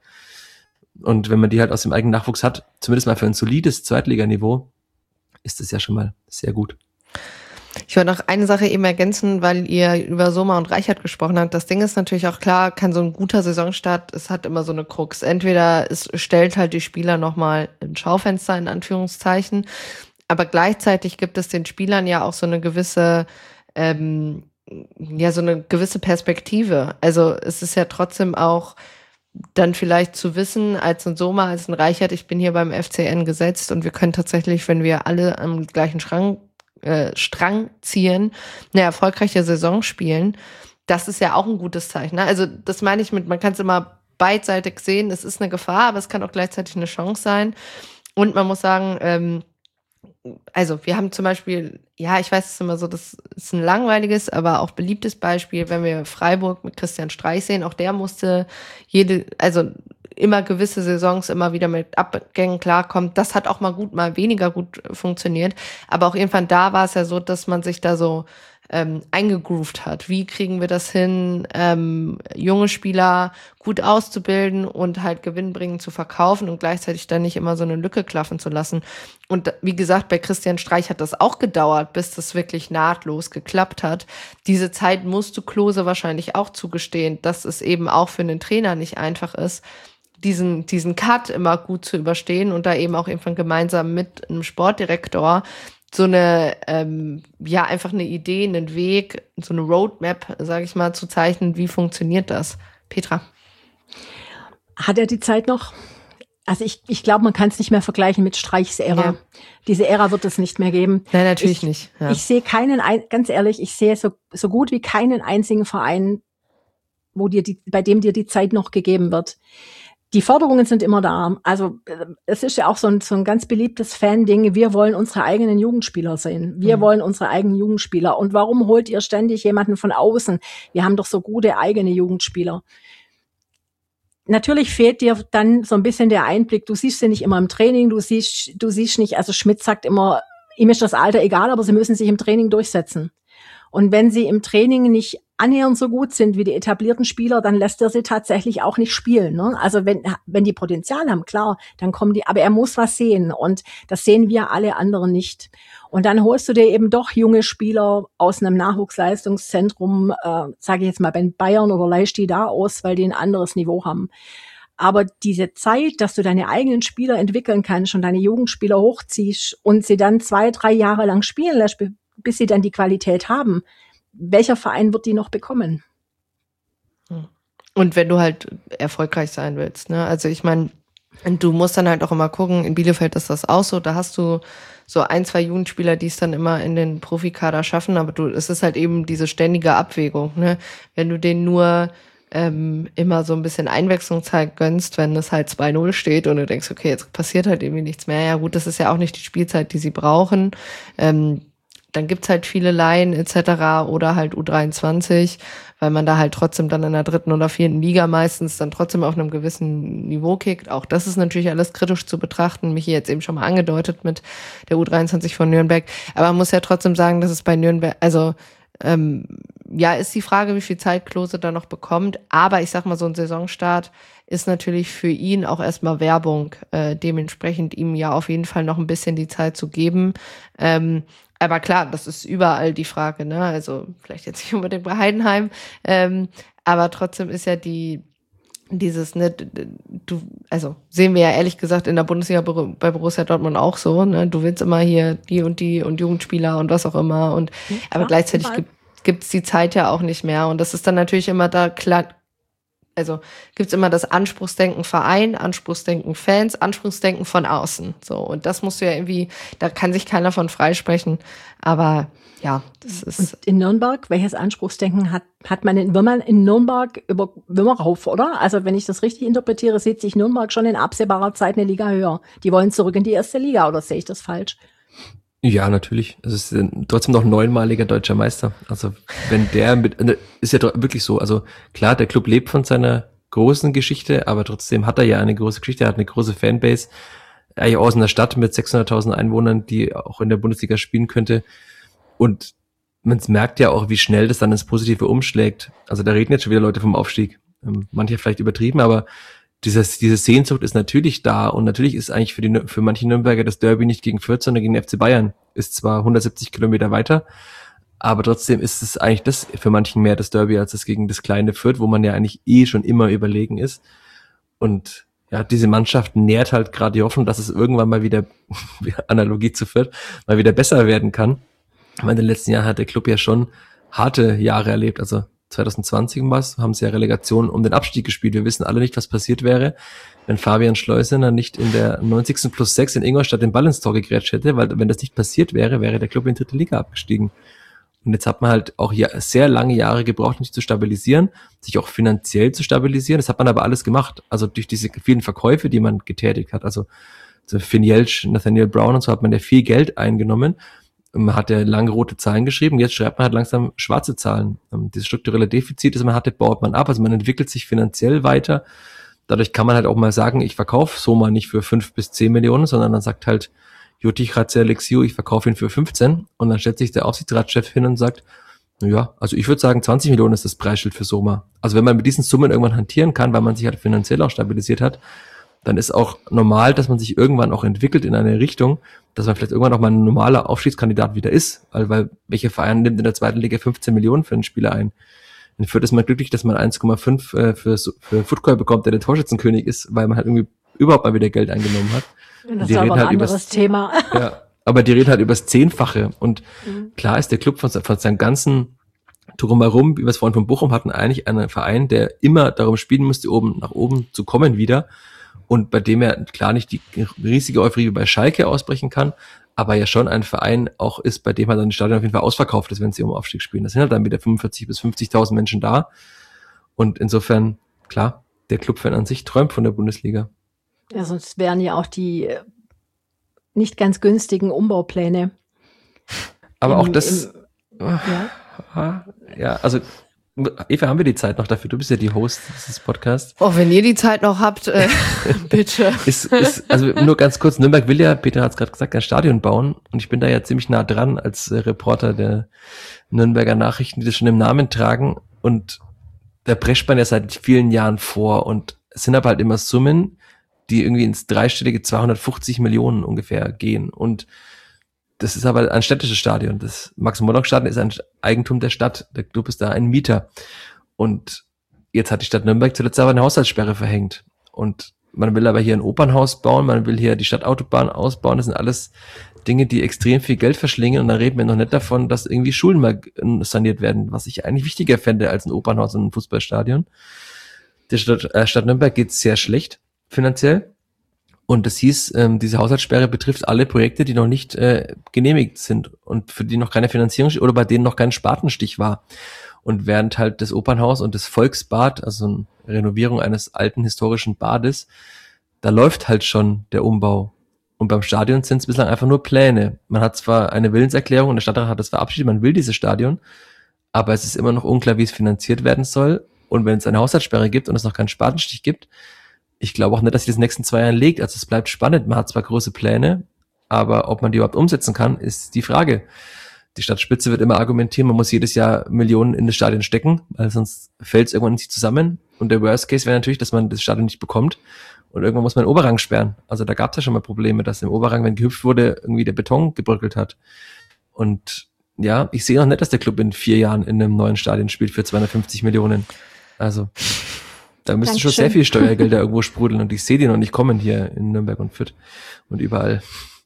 Und wenn man die halt aus dem eigenen Nachwuchs hat, zumindest mal für ein solides Zweitliganiveau, ist das ja schon mal sehr gut. Ich wollte noch eine Sache eben ergänzen, weil ihr über Sommer und Reichert gesprochen habt. Das Ding ist natürlich auch klar, kann so ein guter Saisonstart, es hat immer so eine Krux. Entweder es stellt halt die Spieler nochmal ein Schaufenster in Anführungszeichen, aber gleichzeitig gibt es den Spielern ja auch so eine gewisse, ähm, ja, so eine gewisse Perspektive. Also es ist ja trotzdem auch dann vielleicht zu wissen, als ein Sommer, als ein Reichert, ich bin hier beim F C N gesetzt und wir können tatsächlich, wenn wir alle am gleichen Strang, äh, Strang ziehen, eine erfolgreiche Saison spielen. Das ist ja auch ein gutes Zeichen. Ne? Also das meine ich mit, man kann es immer beidseitig sehen, es ist eine Gefahr, aber es kann auch gleichzeitig eine Chance sein. Und man muss sagen, ähm, also wir haben zum Beispiel, ja, ich weiß es immer so, das ist ein langweiliges, aber auch beliebtes Beispiel, wenn wir Freiburg mit Christian Streich sehen, auch der musste jede, also immer gewisse Saisons immer wieder mit Abgängen klarkommen. Das hat auch mal gut, mal weniger gut funktioniert, aber auch irgendwann da war es ja so, dass man sich da so ähm, eingegroovt hat. Wie kriegen wir das hin, ähm, junge Spieler gut auszubilden und halt gewinnbringend zu verkaufen und gleichzeitig dann nicht immer so eine Lücke klaffen zu lassen. Und wie gesagt, bei Christian Streich hat das auch gedauert, bis das wirklich nahtlos geklappt hat. Diese Zeit musst du Klose wahrscheinlich auch zugestehen, dass es eben auch für einen Trainer nicht einfach ist, diesen, diesen Cut immer gut zu überstehen und da eben auch irgendwann gemeinsam mit einem Sportdirektor so eine, ähm, ja, einfach eine Idee, einen Weg, so eine Roadmap, sage ich mal, zu zeichnen, wie funktioniert das? Petra? Hat er die Zeit noch? Also ich, ich glaube, man kann es nicht mehr vergleichen mit Streichs Ära. Ja. Diese Ära wird es nicht mehr geben. Nein, natürlich ich, nicht. Ja. Ich sehe keinen, ganz ehrlich, ich sehe so, so gut wie keinen einzigen Verein, wo dir die, bei dem dir die Zeit noch gegeben wird. Die Forderungen sind immer da. Also es ist ja auch so ein, so ein ganz beliebtes Fan-Ding. Wir wollen unsere eigenen Jugendspieler sehen. Wir mhm. wollen unsere eigenen Jugendspieler. Und warum holt ihr ständig jemanden von außen? Wir haben doch so gute eigene Jugendspieler. Natürlich fehlt dir dann so ein bisschen der Einblick. Du siehst sie nicht immer im Training. Du siehst, du siehst nicht, also Schmidt sagt immer, ihm ist das Alter egal, aber sie müssen sich im Training durchsetzen. Und wenn sie im Training nicht annähernd so gut sind wie die etablierten Spieler, dann lässt er sie tatsächlich auch nicht spielen. Ne? Also wenn wenn die Potenzial haben, klar, dann kommen die, aber er muss was sehen und das sehen wir alle anderen nicht. Und dann holst du dir eben doch junge Spieler aus einem Nachwuchsleistungszentrum, äh, sage ich jetzt mal bei Bayern oder leihst die da aus, weil die ein anderes Niveau haben. Aber diese Zeit, dass du deine eigenen Spieler entwickeln kannst und deine Jugendspieler hochziehst und sie dann zwei, drei Jahre lang spielen lässt, bis sie dann die Qualität haben, welcher Verein wird die noch bekommen? Und wenn du halt erfolgreich sein willst, ne? Also ich meine, du musst dann halt auch immer gucken, in Bielefeld ist das auch so, da hast du so ein, zwei Jugendspieler, die es dann immer in den Profikader schaffen, aber du, es ist halt eben diese ständige Abwägung, ne? Wenn du denen nur ähm, immer so ein bisschen Einwechslungszeit gönnst, wenn es halt zwei null steht und du denkst, okay, jetzt passiert halt irgendwie nichts mehr, ja gut, das ist ja auch nicht die Spielzeit, die sie brauchen, ähm, dann gibt's halt viele Laien et cetera oder halt U dreiundzwanzig, weil man da halt trotzdem dann in der dritten oder vierten Liga meistens dann trotzdem auf einem gewissen Niveau kickt. Auch das ist natürlich alles kritisch zu betrachten. Michi jetzt eben schon mal angedeutet mit der U dreiundzwanzig von Nürnberg. Aber man muss ja trotzdem sagen, dass es bei Nürnberg, also ähm, ja, ist die Frage, wie viel Zeit Klose da noch bekommt. Aber ich sag mal, so ein Saisonstart ist natürlich für ihn auch erstmal Werbung, äh, dementsprechend ihm ja auf jeden Fall noch ein bisschen die Zeit zu geben. Ähm, Aber klar, das ist überall die Frage, ne? Also vielleicht jetzt nicht unbedingt bei Heidenheim, ähm, aber trotzdem ist ja die dieses, ne, du, also sehen wir ja ehrlich gesagt in der Bundesliga bei Borussia Dortmund auch so, ne? Du willst immer hier die und die und Jugendspieler und was auch immer und ja, aber gleichzeitig gibt gibt's die Zeit ja auch nicht mehr und das ist dann natürlich immer da klar. Also gibt's immer das Anspruchsdenken Verein, Anspruchsdenken Fans, Anspruchsdenken von außen. So, und das musst du ja irgendwie, da kann sich keiner von freisprechen. Aber ja, das ist. Und in Nürnberg, welches Anspruchsdenken hat, hat man in, wenn man in Nürnberg über Würmerauf, oder? Also wenn ich das richtig interpretiere, sieht sich Nürnberg schon in absehbarer Zeit eine Liga höher. Die wollen zurück in die erste Liga, oder sehe ich das falsch? Ja, natürlich. Es ist trotzdem noch neunmaliger deutscher Meister. Also wenn der mit, ist ja wirklich so. Also klar, der Club lebt von seiner großen Geschichte, aber trotzdem hat er ja eine große Geschichte, er hat eine große Fanbase. Eigentlich aus einer Stadt mit sechshunderttausend Einwohnern, die auch in der Bundesliga spielen könnte. Und man merkt ja auch, wie schnell das dann ins Positive umschlägt. Also da reden jetzt schon wieder Leute vom Aufstieg. Manche vielleicht übertrieben, aber Dieses, diese Sehnsucht ist natürlich da und natürlich ist eigentlich für die für manche Nürnberger das Derby nicht gegen Fürth, sondern gegen den F C Bayern. Ist zwar hundertsiebzig Kilometer weiter, aber trotzdem ist es eigentlich das für manchen mehr das Derby als das gegen das kleine Fürth, wo man ja eigentlich eh schon immer überlegen ist. Und ja, diese Mannschaft nährt halt gerade die Hoffnung, dass es irgendwann mal wieder, Analogie zu Fürth, mal wieder besser werden kann. Weil in den letzten Jahren hat der Club ja schon harte Jahre erlebt, also zwanzig zwanzig was, haben sie ja Relegation um den Abstieg gespielt. Wir wissen alle nicht, was passiert wäre, wenn Fabian Schleusener nicht in der neunzigsten plus sechs in Ingolstadt den Ball ins Tor gegrätscht hätte, weil wenn das nicht passiert wäre, wäre der Club in die dritte Liga abgestiegen. Und jetzt hat man halt auch ja sehr lange Jahre gebraucht, um sich zu stabilisieren, sich auch finanziell zu stabilisieren. Das hat man aber alles gemacht. Also durch diese vielen Verkäufe, die man getätigt hat. Also so Finn Jeltsch, Nathaniel Brown und so hat man ja viel Geld eingenommen. Man hat ja lange rote Zahlen geschrieben, jetzt schreibt man halt langsam schwarze Zahlen. Dieses strukturelle Defizit, das man hatte, baut man ab. Also man entwickelt sich finanziell weiter. Dadurch kann man halt auch mal sagen, ich verkaufe Soma nicht für fünf bis zehn Millionen, sondern dann sagt halt Jotich Ratzer-Alexiou, ich verkaufe ihn für fünfzehn. Und dann stellt sich der Aufsichtsratschef hin und sagt, na ja, also ich würde sagen, zwanzig Millionen ist das Preisschild für Soma. Also wenn man mit diesen Summen irgendwann hantieren kann, weil man sich halt finanziell auch stabilisiert hat, dann ist auch normal, dass man sich irgendwann auch entwickelt in eine Richtung, dass man vielleicht irgendwann auch mal ein normaler Aufstiegskandidat wieder ist, weil, weil welcher Verein nimmt in der zweiten Liga fünfzehn Millionen für einen Spieler ein? In Fürth ist man glücklich, dass man eins Komma fünf äh, für, für Football bekommt, der der Torschützenkönig ist, weil man halt irgendwie überhaupt mal wieder Geld eingenommen hat. Das ist aber ein halt anderes übers, Thema. Ja, aber die reden halt übers Zehnfache und mhm. klar ist der Club von, von seinem ganzen Drumherum, wie wir es vorhin von Bochum hatten, eigentlich ein Verein, der immer darum spielen musste, oben nach oben zu kommen wieder. Und bei dem er klar nicht die riesige Euphorie wie bei Schalke ausbrechen kann, aber ja schon ein Verein auch ist, bei dem halt dann die Stadion auf jeden Fall ausverkauft ist, wenn sie um Aufstieg spielen. Das sind halt dann wieder fünfundvierzig bis fünfzigtausend Menschen da. Und insofern, klar, der Clubfan an sich träumt von der Bundesliga. Ja, sonst wären ja auch die nicht ganz günstigen Umbaupläne. Aber im, auch das, im, ja. ja, also Eva, haben wir die Zeit noch dafür? Du bist ja die Host dieses Podcasts. Oh, wenn ihr die Zeit noch habt, äh, bitte. ist, ist, also nur ganz kurz, Nürnberg will ja, Peter hat es gerade gesagt, ein Stadion bauen und ich bin da ja ziemlich nah dran als äh, Reporter der Nürnberger Nachrichten, die das schon im Namen tragen und da prescht man ja seit vielen Jahren vor und es sind aber halt immer Summen, die irgendwie ins dreistellige zweihundertfünfzig Millionen ungefähr gehen und das ist aber ein städtisches Stadion. Das Max-Morlock-Stadion ist ein Eigentum der Stadt. Der Club ist da ein Mieter. Und jetzt hat die Stadt Nürnberg zuletzt aber eine Haushaltssperre verhängt. Und man will aber hier ein Opernhaus bauen, man will hier die Stadtautobahn ausbauen. Das sind alles Dinge, die extrem viel Geld verschlingen. Und da reden wir noch nicht davon, dass irgendwie Schulen mal saniert werden, was ich eigentlich wichtiger fände als ein Opernhaus und ein Fußballstadion. Der Stadt, äh, Stadt Nürnberg geht sehr schlecht finanziell. Und das hieß, ähm, diese Haushaltssperre betrifft alle Projekte, die noch nicht äh, genehmigt sind und für die noch keine Finanzierung oder bei denen noch kein Spatenstich war. Und während halt das Opernhaus und das Volksbad, also eine Renovierung eines alten historischen Bades, da läuft halt schon der Umbau. Und beim Stadion sind es bislang einfach nur Pläne. Man hat zwar eine Willenserklärung und der Stadtrat hat das verabschiedet, man will dieses Stadion, aber es ist immer noch unklar, wie es finanziert werden soll. Und wenn es eine Haushaltssperre gibt und es noch keinen Spatenstich gibt, ich glaube auch nicht, dass sich das in den nächsten zwei Jahren legt. Also es bleibt spannend. Man hat zwar große Pläne, aber ob man die überhaupt umsetzen kann, ist die Frage. Die Stadtspitze wird immer argumentieren, man muss jedes Jahr Millionen in das Stadion stecken, weil sonst fällt es irgendwann in sich zusammen. Und der Worst Case wäre natürlich, dass man das Stadion nicht bekommt und irgendwann muss man den Oberrang sperren. Also da gab es ja schon mal Probleme, dass im Oberrang, wenn gehüpft wurde, irgendwie der Beton gebröckelt hat. Und ja, ich sehe noch nicht, dass der Club in vier Jahren in einem neuen Stadion spielt für zweihundertfünfzig Millionen. Also da müssen schon sehr viel Steuergelder irgendwo sprudeln und ich sehe die noch nicht kommen hier in Nürnberg und Fürth und überall.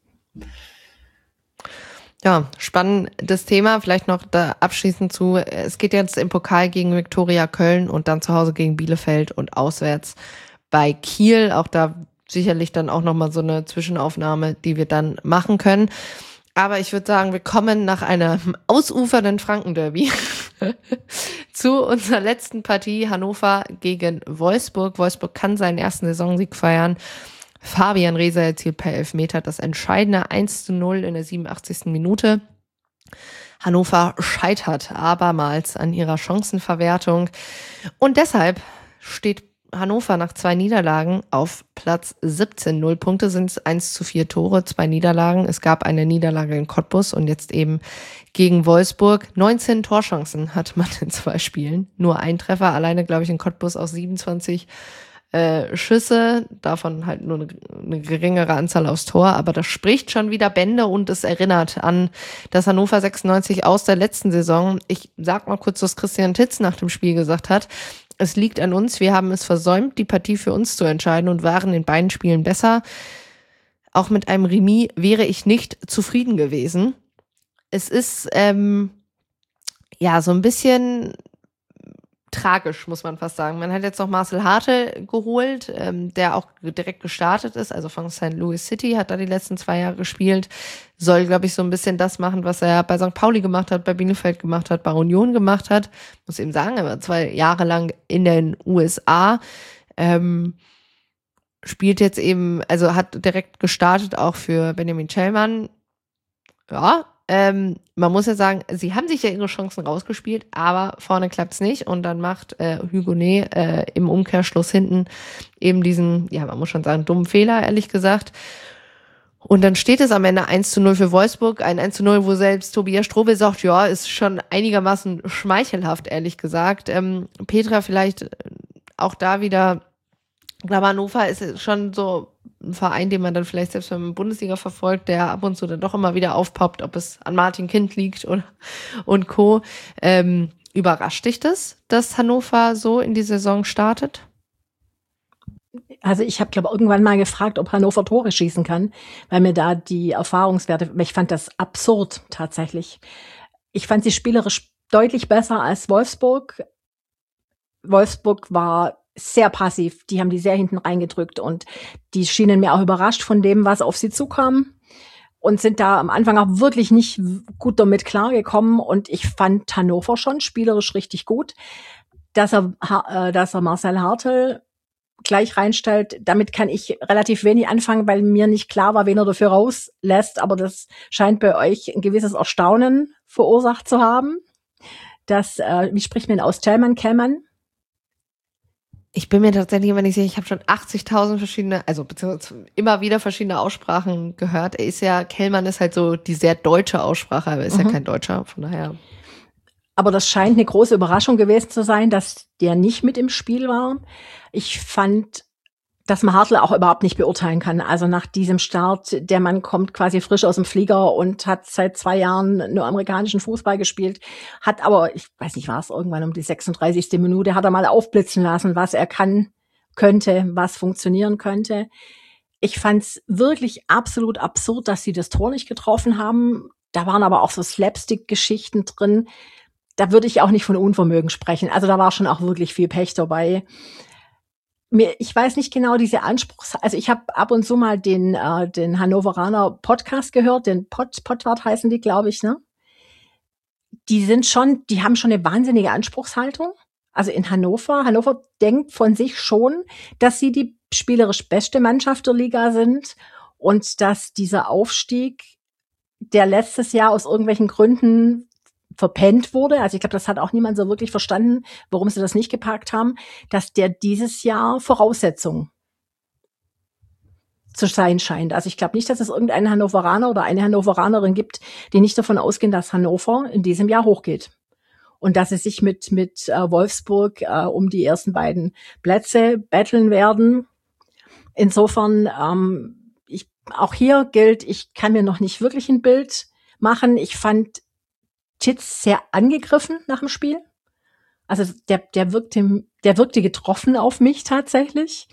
Ja, spannendes Thema. Vielleicht noch da abschließend zu, es geht jetzt im Pokal gegen Viktoria Köln und dann zu Hause gegen Bielefeld und auswärts bei Kiel. Auch da sicherlich dann auch nochmal so eine Zwischenaufnahme, die wir dann machen können. Aber ich würde sagen, wir kommen nach einem ausufernden Franken-Derby zu unserer letzten Partie, Hannover gegen Wolfsburg. Wolfsburg kann seinen ersten Saisonsieg feiern. Fabian Reser erzielt per Elfmeter das entscheidende eins zu null in der siebenundachtzigsten Minute. Hannover scheitert abermals an ihrer Chancenverwertung. Und deshalb steht Hannover nach zwei Niederlagen auf Platz siebzehn. Null Punkte sind es, eins zu vier Tore, zwei Niederlagen. Es gab eine Niederlage in Cottbus und jetzt eben gegen Wolfsburg. neunzehn Torchancen hat man in zwei Spielen. Nur ein Treffer, alleine glaube ich in Cottbus aus siebenundzwanzig äh, Schüsse. Davon halt nur eine, eine geringere Anzahl aufs Tor. Aber das spricht schon wieder Bände und es erinnert an das Hannover sechsundneunzig aus der letzten Saison. Ich sag mal kurz, was Christian Titz nach dem Spiel gesagt hat. Es liegt an uns, wir haben es versäumt, die Partie für uns zu entscheiden und waren in beiden Spielen besser. Auch mit einem Remis wäre ich nicht zufrieden gewesen. Es ist ähm, ja so ein bisschen tragisch, muss man fast sagen. Man hat jetzt noch Marcel Hartel geholt, ähm, der auch direkt gestartet ist, also von Saint Louis City, hat da die letzten zwei Jahre gespielt. Soll, glaube ich, so ein bisschen das machen, was er bei Sankt Pauli gemacht hat, bei Bielefeld gemacht hat, bei Union gemacht hat. Muss eben sagen, er war zwei Jahre lang in den U S A. Ähm, spielt jetzt eben, also hat direkt gestartet auch für Benjamin Schellmann. Ja, ähm, man muss ja sagen, sie haben sich ja ihre Chancen rausgespielt, aber vorne klappt's nicht und dann macht äh, Hugonet äh, im Umkehrschluss hinten eben diesen, ja, man muss schon sagen, dummen Fehler, ehrlich gesagt. Und dann steht es am Ende eins zu null für Wolfsburg, ein eins zu null, wo selbst Tobias Strobel sagt, ja, ist schon einigermaßen schmeichelhaft, ehrlich gesagt. Ähm, Petra vielleicht auch da wieder, ich glaube, Hannover ist schon so ein Verein, den man dann vielleicht selbst wenn man Bundesliga verfolgt, der ab und zu dann doch immer wieder aufpoppt, ob es an Martin Kind liegt oder und Co. Ähm, überrascht dich das, dass Hannover so in die Saison startet? Also ich habe, glaube ich, irgendwann mal gefragt, ob Hannover Tore schießen kann, weil mir da die Erfahrungswerte, ich fand das absurd tatsächlich. Ich fand sie spielerisch deutlich besser als Wolfsburg. Wolfsburg war sehr passiv, die haben die sehr hinten reingedrückt und die schienen mir auch überrascht von dem, was auf sie zukam und sind da am Anfang auch wirklich nicht gut damit klargekommen und ich fand Hannover schon spielerisch richtig gut, dass er, äh, dass er Marcel Hartel gleich reinstellt. Damit kann ich relativ wenig anfangen, weil mir nicht klar war, wen er dafür rauslässt, aber das scheint bei euch ein gewisses Erstaunen verursacht zu haben. dass, äh, wie spricht man aus, Tellmann, Kellmann? Ich bin mir tatsächlich immer nicht sicher, ich habe schon achtzigtausend verschiedene, also beziehungsweise immer wieder verschiedene Aussprachen gehört. Er ist ja, Kellmann ist halt so die sehr deutsche Aussprache, aber er ist mhm. ja kein Deutscher, von daher. Aber das scheint eine große Überraschung gewesen zu sein, dass der nicht mit im Spiel war. Ich fand, dass man Hartl auch überhaupt nicht beurteilen kann. Also nach diesem Start, der Mann kommt quasi frisch aus dem Flieger und hat seit zwei Jahren nur amerikanischen Fußball gespielt, hat aber, ich weiß nicht, war es irgendwann um die sechsunddreißigste Minute, hat er mal aufblitzen lassen, was er kann, könnte, was funktionieren könnte. Ich fand es wirklich absolut absurd, dass sie das Tor nicht getroffen haben. Da waren aber auch so Slapstick-Geschichten drin. Da würde ich auch nicht von Unvermögen sprechen. Also da war schon auch wirklich viel Pech dabei. Mir, ich weiß nicht genau diese Anspruchs, also ich habe ab und zu mal den äh, den Hannoveraner Podcast gehört, den Pod, Podwart heißen die, glaube ich, ne? Die sind schon, die haben schon eine wahnsinnige Anspruchshaltung. Also in Hannover, Hannover denkt von sich schon, dass sie die spielerisch beste Mannschaft der Liga sind und dass dieser Aufstieg, der letztes Jahr aus irgendwelchen Gründen verpennt wurde, also ich glaube, das hat auch niemand so wirklich verstanden, warum sie das nicht gepackt haben, dass der dieses Jahr Voraussetzung zu sein scheint. Also ich glaube nicht, dass es irgendeinen Hannoveraner oder eine Hannoveranerin gibt, die nicht davon ausgehen, dass Hannover in diesem Jahr hochgeht. Und dass sie sich mit mit äh, Wolfsburg äh, um die ersten beiden Plätze betteln werden. Insofern, ähm, ich, auch hier gilt, ich kann mir noch nicht wirklich ein Bild machen. Ich fand Titz sehr angegriffen nach dem Spiel. Also der, der wirkte, der wirkte getroffen auf mich tatsächlich.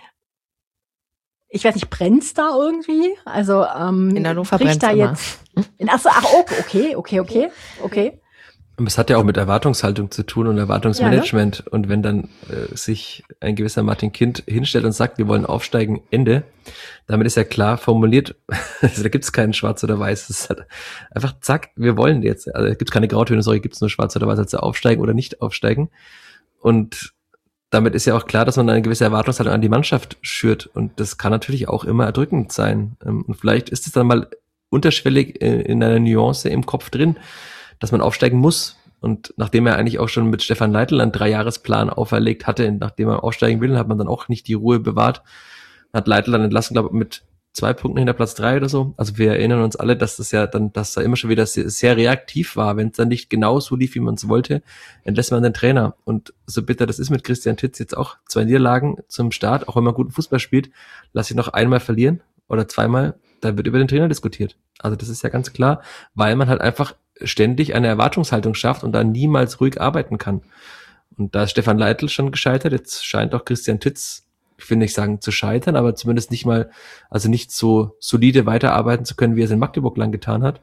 Ich weiß nicht, brennt's da irgendwie? Also ähm, in Hannover brennt's da immer. Jetzt. In, ach so, ach okay, okay, okay, okay. Es hat ja auch mit Erwartungshaltung zu tun und Erwartungsmanagement. Ja, ne? Und wenn dann äh, sich ein gewisser Martin Kind hinstellt und sagt, wir wollen aufsteigen, Ende, damit ist ja klar formuliert, also da gibt's keinen Schwarz oder Weiß. Es ist halt einfach, zack, wir wollen jetzt. Also da gibt's keine Grautöne, sorry, gibt's nur Schwarz oder Weiß, also aufsteigen oder nicht aufsteigen. Und damit ist ja auch klar, dass man eine gewisse Erwartungshaltung an die Mannschaft schürt. Und das kann natürlich auch immer erdrückend sein. Und vielleicht ist es dann mal unterschwellig in einer Nuance im Kopf drin, dass man aufsteigen muss. Und nachdem er eigentlich auch schon mit Stefan Leitl einen Dreijahresplan auferlegt hatte, nachdem er aufsteigen will, hat man dann auch nicht die Ruhe bewahrt. Hat Leitl dann entlassen, glaube ich, mit zwei Punkten hinter Platz drei oder so. Also wir erinnern uns alle, dass das ja dann, dass er immer schon wieder sehr, sehr reaktiv war. Wenn es dann nicht genau so lief, wie man es wollte, entlässt man den Trainer. Und so bitter das ist mit Christian Titz jetzt auch, zwei Niederlagen zum Start, auch wenn man guten Fußball spielt, lass ich noch einmal verlieren oder zweimal, da wird über den Trainer diskutiert. Also das ist ja ganz klar, weil man halt einfach ständig eine Erwartungshaltung schafft und da niemals ruhig arbeiten kann. Und da ist Stefan Leitl schon gescheitert, jetzt scheint auch Christian Titz, ich will nicht sagen zu scheitern, aber zumindest nicht mal, also nicht so solide weiterarbeiten zu können, wie er es in Magdeburg lang getan hat.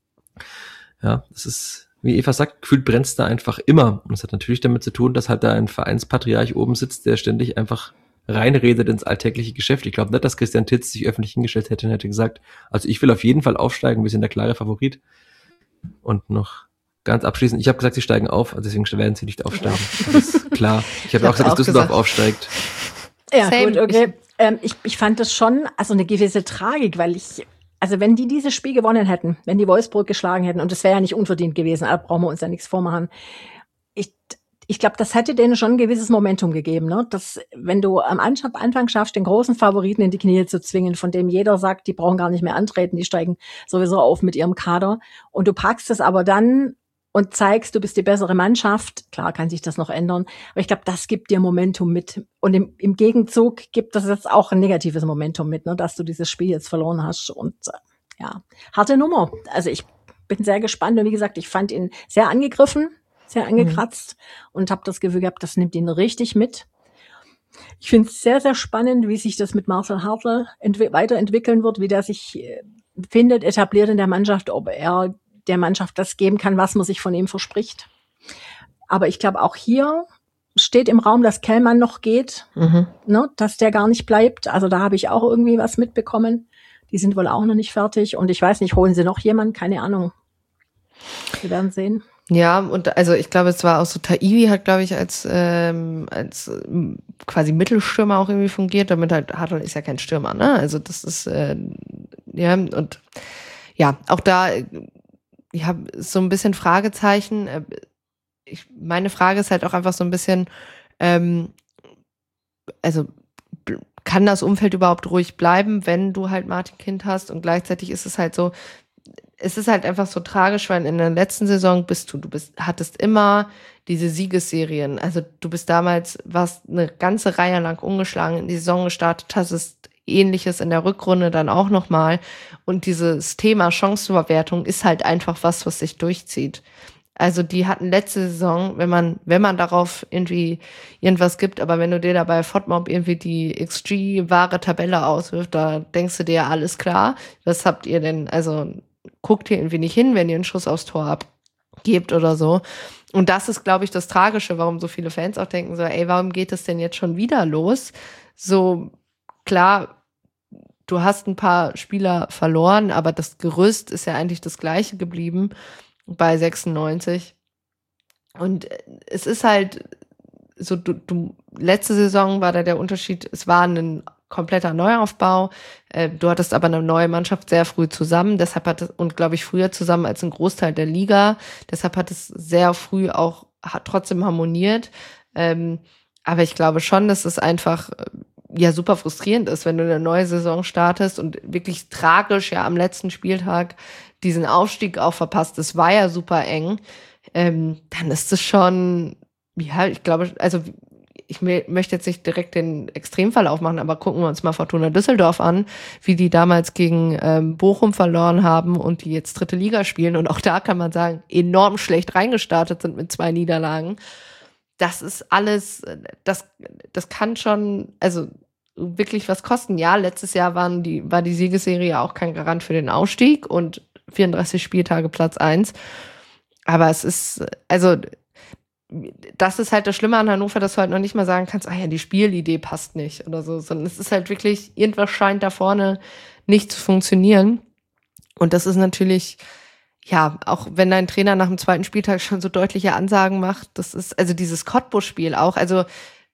Ja, das ist, wie Eva sagt, gefühlt brennt es da einfach immer. Und das hat natürlich damit zu tun, dass halt da ein Vereinspatriarch oben sitzt, der ständig einfach reinredet ins alltägliche Geschäft. Ich glaube nicht, dass Christian Titz sich öffentlich hingestellt hätte und hätte gesagt, also ich will auf jeden Fall aufsteigen, wir sind der klare Favorit. Und noch ganz abschließend, ich habe gesagt, sie steigen auf, also deswegen werden sie nicht aufsteigen. Das ist klar. Ich habe auch gesagt, dass Düsseldorf gesagt. aufsteigt. Ja, Same. Gut, okay. Ich, ähm, ich, ich fand das schon, also eine gewisse Tragik, weil ich, also wenn die dieses Spiel gewonnen hätten, wenn die Wolfsburg geschlagen hätten, und das wäre ja nicht unverdient gewesen, da brauchen wir uns ja nichts vormachen. Ich, ich glaube, das hätte denen schon ein gewisses Momentum gegeben, ne? Dass, wenn du am Anfang schaffst, den großen Favoriten in die Knie zu zwingen, von dem jeder sagt, die brauchen gar nicht mehr antreten, die steigen sowieso auf mit ihrem Kader, und du packst es aber dann und zeigst, du bist die bessere Mannschaft, klar kann sich das noch ändern, aber ich glaube, das gibt dir Momentum mit. Und im, im Gegenzug gibt das jetzt auch ein negatives Momentum mit, ne? Dass du dieses Spiel jetzt verloren hast. Und ja, harte Nummer. Also ich bin sehr gespannt, und wie gesagt, ich fand ihn sehr angegriffen, sehr angekratzt, mhm. und habe das Gefühl gehabt, das nimmt ihn richtig mit. Ich finde es sehr, sehr spannend, wie sich das mit Marcel Hartl entwi- weiterentwickeln wird, wie der sich äh, findet, etabliert in der Mannschaft, ob er der Mannschaft das geben kann, was man sich von ihm verspricht. Aber ich glaube, auch hier steht im Raum, dass Kellmann noch geht, mhm. ne, dass der gar nicht bleibt. Also da habe ich auch irgendwie was mitbekommen. Die sind wohl auch noch nicht fertig. Und ich weiß nicht, holen sie noch jemanden? Keine Ahnung. Wir werden sehen. Ja, und also ich glaube, es war auch so, Taibi hat, glaube ich, als ähm, als ähm, quasi Mittelstürmer auch irgendwie fungiert, damit halt, Hartl ist ja kein Stürmer, ne? Also das ist, äh, ja, und ja, auch da, ich habe so ein bisschen Fragezeichen, ich, meine Frage ist halt auch einfach so ein bisschen, ähm, also kann das Umfeld überhaupt ruhig bleiben, wenn du halt Martin Kind hast? Und gleichzeitig ist es halt so, es ist halt einfach so tragisch, weil in der letzten Saison bist du, du bist, hattest immer diese Siegesserien. Also du bist damals, warst eine ganze Reihe lang ungeschlagen in die Saison gestartet, hast es Ähnliches in der Rückrunde dann auch nochmal. Und dieses Thema Chancenverwertung ist halt einfach was, was sich durchzieht. Also die hatten letzte Saison, wenn man, wenn man darauf irgendwie irgendwas gibt, aber wenn du dir dabei FODMAP irgendwie die X G-wahre Tabelle auswirft, da denkst du dir, alles klar, was habt ihr denn, also guckt ihr irgendwie nicht hin, wenn ihr einen Schuss aufs Tor abgebt oder so. Und das ist, glaube ich, das Tragische, warum so viele Fans auch denken so, ey, warum geht es denn jetzt schon wieder los? So, klar, du hast ein paar Spieler verloren, aber das Gerüst ist ja eigentlich das gleiche geblieben bei sechsundneunzig. Und es ist halt so, du, du, letzte Saison war da der Unterschied, es war ein kompletter Neuaufbau. Äh, du hattest aber eine neue Mannschaft sehr früh zusammen, deshalb hat es, und glaube ich früher zusammen als ein Großteil der Liga, deshalb hat es sehr früh auch, hat trotzdem harmoniert. Ähm, aber ich glaube schon, dass es einfach ja super frustrierend ist, wenn du eine neue Saison startest und wirklich tragisch ja am letzten Spieltag diesen Aufstieg auch verpasst. Es war ja super eng. Ähm, dann ist es schon, ja, ich glaube, also ich möchte jetzt nicht direkt den Extremfall aufmachen, aber gucken wir uns mal Fortuna Düsseldorf an, wie die damals gegen ähm, Bochum verloren haben und die jetzt dritte Liga spielen. Und auch da kann man sagen, enorm schlecht reingestartet sind mit zwei Niederlagen. Das ist alles, das, das kann schon, also wirklich was kosten. Ja, letztes Jahr waren die, war die Siegesserie auch kein Garant für den Aufstieg und vierunddreißig Spieltage Platz eins. Aber es ist, also das ist halt das Schlimme an Hannover, dass du halt noch nicht mal sagen kannst, ah ja, die Spielidee passt nicht oder so, sondern es ist halt wirklich, irgendwas scheint da vorne nicht zu funktionieren. Und das ist natürlich, ja, auch wenn dein Trainer nach dem zweiten Spieltag schon so deutliche Ansagen macht, das ist, also dieses Cottbus-Spiel auch, also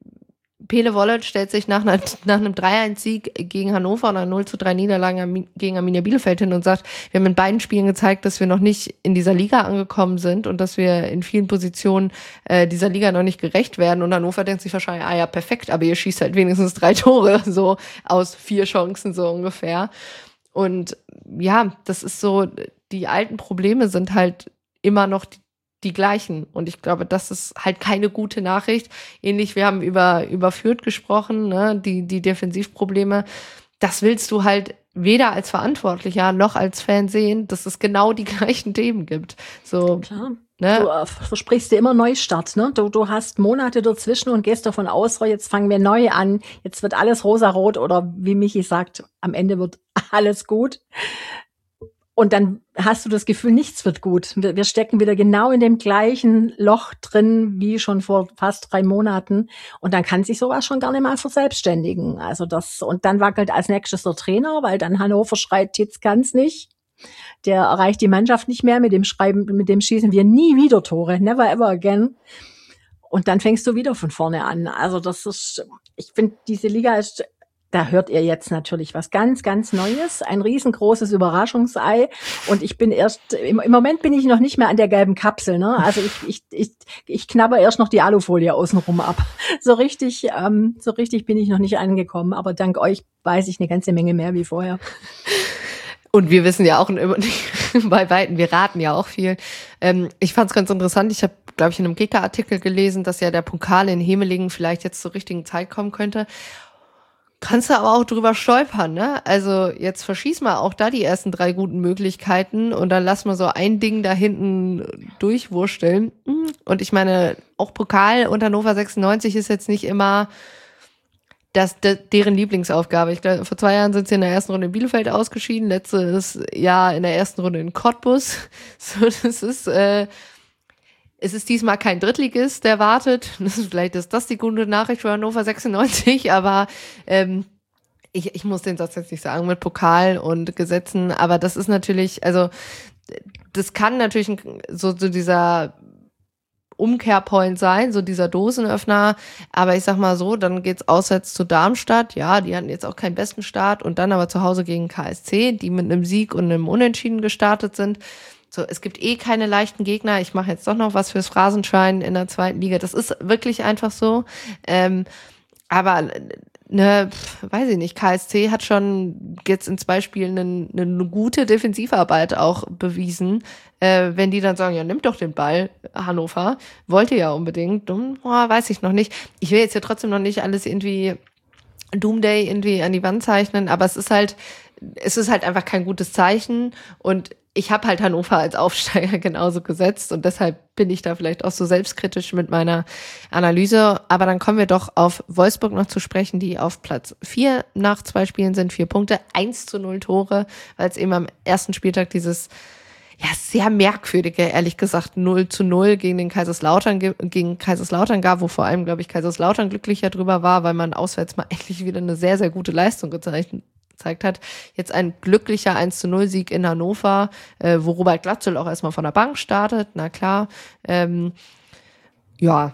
Pele Wollert stellt sich nach, einer, nach einem drei eins Sieg gegen Hannover und einer null zu drei Niederlage gegen Arminia Bielefeld hin und sagt, wir haben in beiden Spielen gezeigt, dass wir noch nicht in dieser Liga angekommen sind und dass wir in vielen Positionen äh, dieser Liga noch nicht gerecht werden. Und Hannover denkt sich wahrscheinlich, ah ja, perfekt, aber ihr schießt halt wenigstens drei Tore, so aus vier Chancen so ungefähr. Und ja, das ist so, die alten Probleme sind halt immer noch die, die gleichen. Und ich glaube, das ist halt keine gute Nachricht. Ähnlich, wir haben über, über Fürth gesprochen, ne, die, die Defensivprobleme. Das willst du halt weder als Verantwortlicher noch als Fan sehen, dass es genau die gleichen Themen gibt. So, klar. Ne? Du äh, versprichst dir immer Neustart, ne? Du, du hast Monate dazwischen und gehst davon aus, so, jetzt fangen wir neu an, jetzt wird alles rosarot oder wie Michi sagt, am Ende wird alles gut. Und dann hast du das Gefühl, nichts wird gut. Wir, wir stecken wieder genau in dem gleichen Loch drin wie schon vor fast drei Monaten. Und dann kann sich sowas schon gar nicht mal verselbstständigen. Also das, und dann wackelt als nächstes der Trainer, weil dann Hannover schreit, Titz kann's nicht. Der erreicht die Mannschaft nicht mehr. Mit dem Schreiben, mit dem schießen wir nie wieder Tore. Never ever again. Und dann fängst du wieder von vorne an. Also das ist, ich finde, diese Liga ist, da hört ihr jetzt natürlich was ganz, ganz Neues, ein riesengroßes Überraschungsei. Und ich bin erst, im, im Moment bin ich noch nicht mehr an der gelben Kapsel, ne? Also ich, ich, ich, ich knabber erst noch die Alufolie außenrum ab. So richtig, ähm, so richtig bin ich noch nicht angekommen. Aber dank euch weiß ich eine ganze Menge mehr wie vorher. Und wir wissen ja auch bei Weitem, wir raten ja auch viel. Ähm, ich fand es ganz interessant. Ich habe, glaube ich, in einem Kicker-Artikel gelesen, dass ja der Pokal in Hemelingen vielleicht jetzt zur richtigen Zeit kommen könnte. Kannst du aber auch drüber stolpern, ne? Also jetzt verschieß mal auch da die ersten drei guten Möglichkeiten und dann lass mal so ein Ding da hinten durchwursteln. Und ich meine, auch Pokal und Hannover sechsundneunzig ist jetzt nicht immer das, de, deren Lieblingsaufgabe. Ich glaube, vor zwei Jahren sind sie in der ersten Runde in Bielefeld ausgeschieden, letztes Jahr in der ersten Runde in Cottbus. So, das ist, äh, es ist diesmal kein Drittligist, der wartet. Das ist, vielleicht ist das die gute Nachricht für Hannover sechsundneunzig, aber ähm, ich, ich muss den Satz jetzt nicht sagen mit Pokal und Gesetzen, aber das ist natürlich, also das kann natürlich so, so dieser Umkehrpoint sein, so dieser Dosenöffner, aber ich sag mal so, dann geht's auswärts zu Darmstadt, ja, die hatten jetzt auch keinen besten Start und dann aber zu Hause gegen K S C, die mit einem Sieg und einem Unentschieden gestartet sind. So, es gibt eh keine leichten Gegner. Ich mache jetzt doch noch was fürs Phrasenschwein in der zweiten Liga. Das ist wirklich einfach so. Ähm, aber ne, weiß ich nicht, K S C hat schon jetzt in zwei Spielen eine, eine gute Defensivarbeit auch bewiesen. Äh, wenn die dann sagen, ja, nimm doch den Ball, Hannover, wollt ihr ja unbedingt, dann, oh, weiß ich noch nicht. Ich will jetzt ja trotzdem noch nicht alles irgendwie Doomday irgendwie an die Wand zeichnen, aber es ist halt, es ist halt einfach kein gutes Zeichen und ich habe halt Hannover als Aufsteiger genauso gesetzt und deshalb bin ich da vielleicht auch so selbstkritisch mit meiner Analyse. Aber dann kommen wir doch auf Wolfsburg noch zu sprechen, die auf Platz vier nach zwei Spielen sind, vier Punkte, eins zu null Tore, weil es eben am ersten Spieltag dieses ja sehr merkwürdige, ehrlich gesagt, null zu null gegen den Kaiserslautern, gegen Kaiserslautern gab, wo vor allem, glaube ich, Kaiserslautern glücklicher drüber war, weil man auswärts mal endlich wieder eine sehr, sehr gute Leistung gezeichnet gezeigt hat. Jetzt ein glücklicher eins zu null Sieg in Hannover, äh, wo Robert Glatzel auch erstmal von der Bank startet, na klar. Ähm, ja,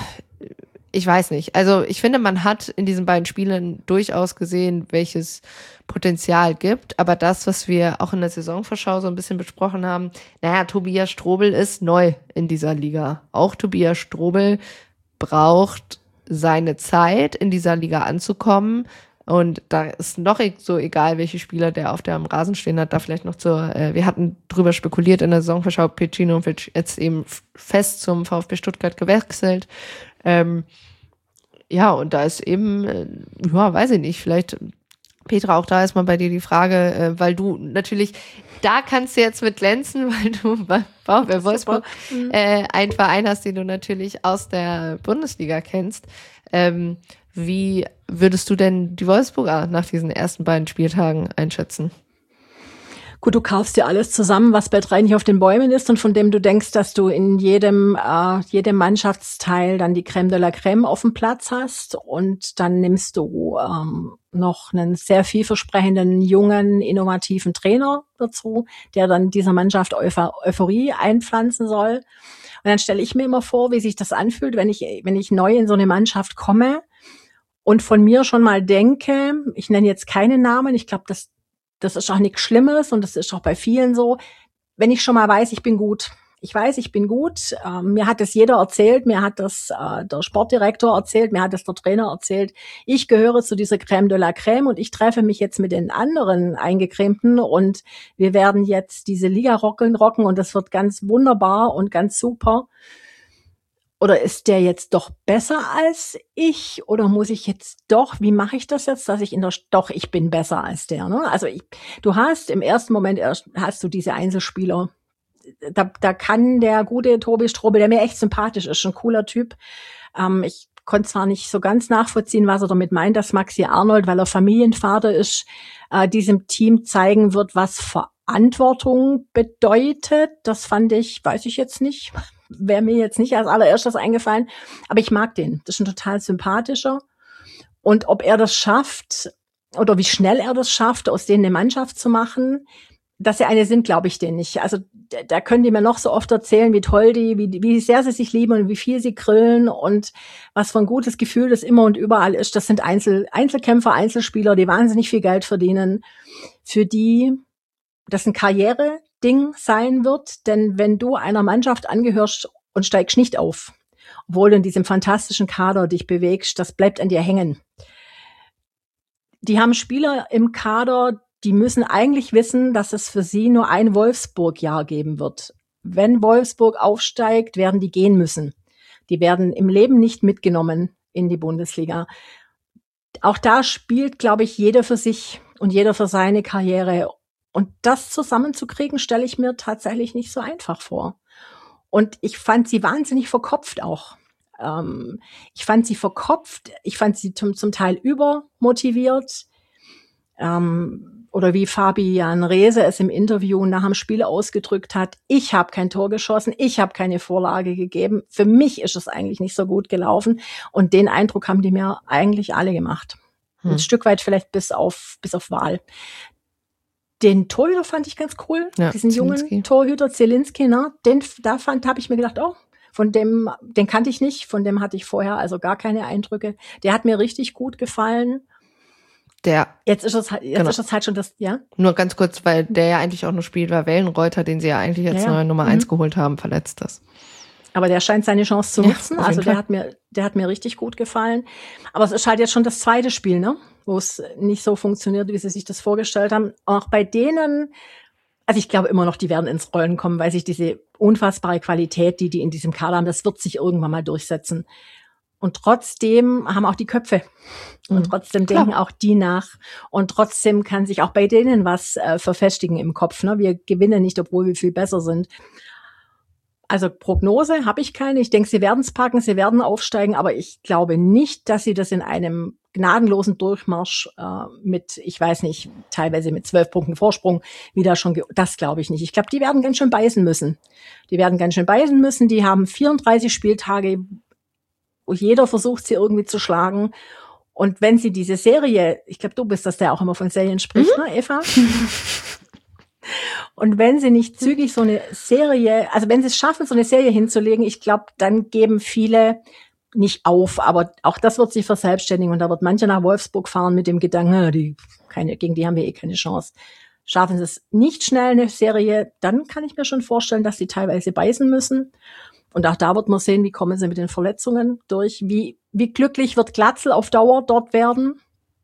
ich weiß nicht. Also ich finde, man hat in diesen beiden Spielen durchaus gesehen, welches Potenzial gibt. Aber das, was wir auch in der Saisonvorschau so ein bisschen besprochen haben, naja, Tobias Strobel ist neu in dieser Liga. Auch Tobias Strobel braucht seine Zeit, in dieser Liga anzukommen. Und da ist noch so egal, welche Spieler der auf dem Rasen stehen hat, da vielleicht noch zur, äh, wir hatten drüber spekuliert in der Saisonvorschau, Pecinovic jetzt eben fest zum VfB Stuttgart gewechselt. Ähm, ja, und da ist eben, äh, ja, weiß ich nicht, vielleicht, Petra, auch da ist mal bei dir die Frage, äh, weil du natürlich, da kannst du jetzt mit glänzen, weil du bei VfB Wolfsburg äh, einen Verein hast, den du natürlich aus der Bundesliga kennst. Ähm, Wie würdest du denn die Wolfsburger nach diesen ersten beiden Spieltagen einschätzen? Gut, du kaufst dir alles zusammen, was bei drei nicht auf den Bäumen ist und von dem du denkst, dass du in jedem äh, jedem Mannschaftsteil dann die Crème de la Crème auf dem Platz hast und dann nimmst du ähm, noch einen sehr vielversprechenden, jungen, innovativen Trainer dazu, der dann dieser Mannschaft Euph- Euphorie einpflanzen soll. Und dann stelle ich mir immer vor, wie sich das anfühlt, wenn ich wenn ich neu in so eine Mannschaft komme und von mir schon mal denke, ich nenne jetzt keine Namen, ich glaube, das, das ist auch nichts Schlimmes und das ist auch bei vielen so, wenn ich schon mal weiß, ich bin gut. Ich weiß, ich bin gut. Ähm, mir hat das jeder erzählt, mir hat das äh, der Sportdirektor erzählt, mir hat das der Trainer erzählt. Ich gehöre zu dieser Crème de la Crème und ich treffe mich jetzt mit den anderen Eingecremten und wir werden jetzt diese Liga rocken, rocken und das wird ganz wunderbar und ganz super. Oder ist der jetzt doch besser als ich? Oder muss ich jetzt doch, wie mache ich das jetzt, dass ich in der, doch, ich bin besser als der, ne? Also ich, du hast im ersten Moment erst, hast du diese Einzelspieler. Da, da kann der gute Tobi Strobel, der mir echt sympathisch ist, ein cooler Typ. Ähm, ich konnte zwar nicht so ganz nachvollziehen, was er damit meint, dass Maxi Arnold, weil er Familienvater ist, äh, diesem Team zeigen wird, was Verantwortung bedeutet. Das fand ich, weiß ich jetzt nicht. Wäre mir jetzt nicht als allererstes eingefallen, aber ich mag den. Das ist ein total sympathischer. Und ob er das schafft oder wie schnell er das schafft, aus denen eine Mannschaft zu machen, dass sie eine sind, glaube ich denen nicht. Also da, da können die mir noch so oft erzählen, wie toll die, wie, wie sehr sie sich lieben und wie viel sie grillen und was für ein gutes Gefühl das immer und überall ist. Das sind Einzel, Einzelkämpfer, Einzelspieler, die wahnsinnig viel Geld verdienen, für die das ein Karriere-Ding sein wird. Denn wenn du einer Mannschaft angehörst und steigst nicht auf, obwohl du in diesem fantastischen Kader dich bewegst, das bleibt an dir hängen. Die haben Spieler im Kader, die müssen eigentlich wissen, dass es für sie nur ein Wolfsburg-Jahr geben wird. Wenn Wolfsburg aufsteigt, werden die gehen müssen. Die werden im Leben nicht mitgenommen in die Bundesliga. Auch da spielt, glaube ich, jeder für sich und jeder für seine Karriere. Und das zusammenzukriegen, stelle ich mir tatsächlich nicht so einfach vor. Und ich fand sie wahnsinnig verkopft auch. Ähm, ich fand sie verkopft, ich fand sie zum, zum Teil übermotiviert. Ähm, oder wie Fabian Reese es im Interview nach dem Spiel ausgedrückt hat, ich habe kein Tor geschossen, ich habe keine Vorlage gegeben. Für mich ist es eigentlich nicht so gut gelaufen. Und den Eindruck haben die mir eigentlich alle gemacht. Hm. Ein Stück weit vielleicht bis auf, bis auf Wahl. Den Torhüter fand ich ganz cool, ja, diesen Zielinski. Jungen Torhüter Zielinski, ne? Den, da fand, habe ich mir gedacht, oh, von dem, den kannte ich nicht, von dem hatte ich vorher also gar keine Eindrücke. Der hat mir richtig gut gefallen. der, Jetzt ist es halt, jetzt Genau. ist es halt schon das, ja? nur ganz kurz, weil der ja eigentlich auch nur spielt, weil Wellenreuter, den sie ja eigentlich jetzt Ja, ja. neue Nummer Mhm. eins geholt haben, verletzt ist. Aber der scheint seine Chance zu Ja, nutzen. auf Also jeden der Fall. hat mir, der hat mir richtig gut gefallen. Aber es ist halt jetzt schon das zweite Spiel, ne? Wo es nicht so funktioniert, wie sie sich das vorgestellt haben. Auch bei denen, also ich glaube immer noch, die werden ins Rollen kommen, weil sich diese unfassbare Qualität, die die in diesem Kader haben, das wird sich irgendwann mal durchsetzen. Und trotzdem haben auch die Köpfe. Und Mhm. trotzdem Klar. denken auch die nach. Und trotzdem kann sich auch bei denen was äh, verfestigen im Kopf. Ne? Wir gewinnen nicht, obwohl wir viel besser sind. Also Prognose habe ich keine. Ich denke, sie werden es packen, sie werden aufsteigen, aber ich glaube nicht, dass sie das in einem gnadenlosen Durchmarsch äh, mit, ich weiß nicht, teilweise mit zwölf Punkten Vorsprung wieder schon, ge- das glaube ich nicht. Ich glaube, die werden ganz schön beißen müssen. Die werden ganz schön beißen müssen. Die haben vierunddreißig Spieltage, wo jeder versucht, sie irgendwie zu schlagen. Und wenn sie diese Serie, ich glaube, du bist das, der auch immer von Serien spricht, ne, Eva? Und wenn sie nicht zügig so eine Serie, also wenn sie es schaffen, so eine Serie hinzulegen, ich glaube, dann geben viele nicht auf, aber auch das wird sich verselbstständigen und da wird mancher nach Wolfsburg fahren mit dem Gedanken, ah, die, keine, gegen die haben wir eh keine Chance. Schaffen sie es nicht schnell eine Serie, dann kann ich mir schon vorstellen, dass sie teilweise beißen müssen. Und auch da wird man sehen, wie kommen sie mit den Verletzungen durch, wie, wie glücklich wird Glatzel auf Dauer dort werden.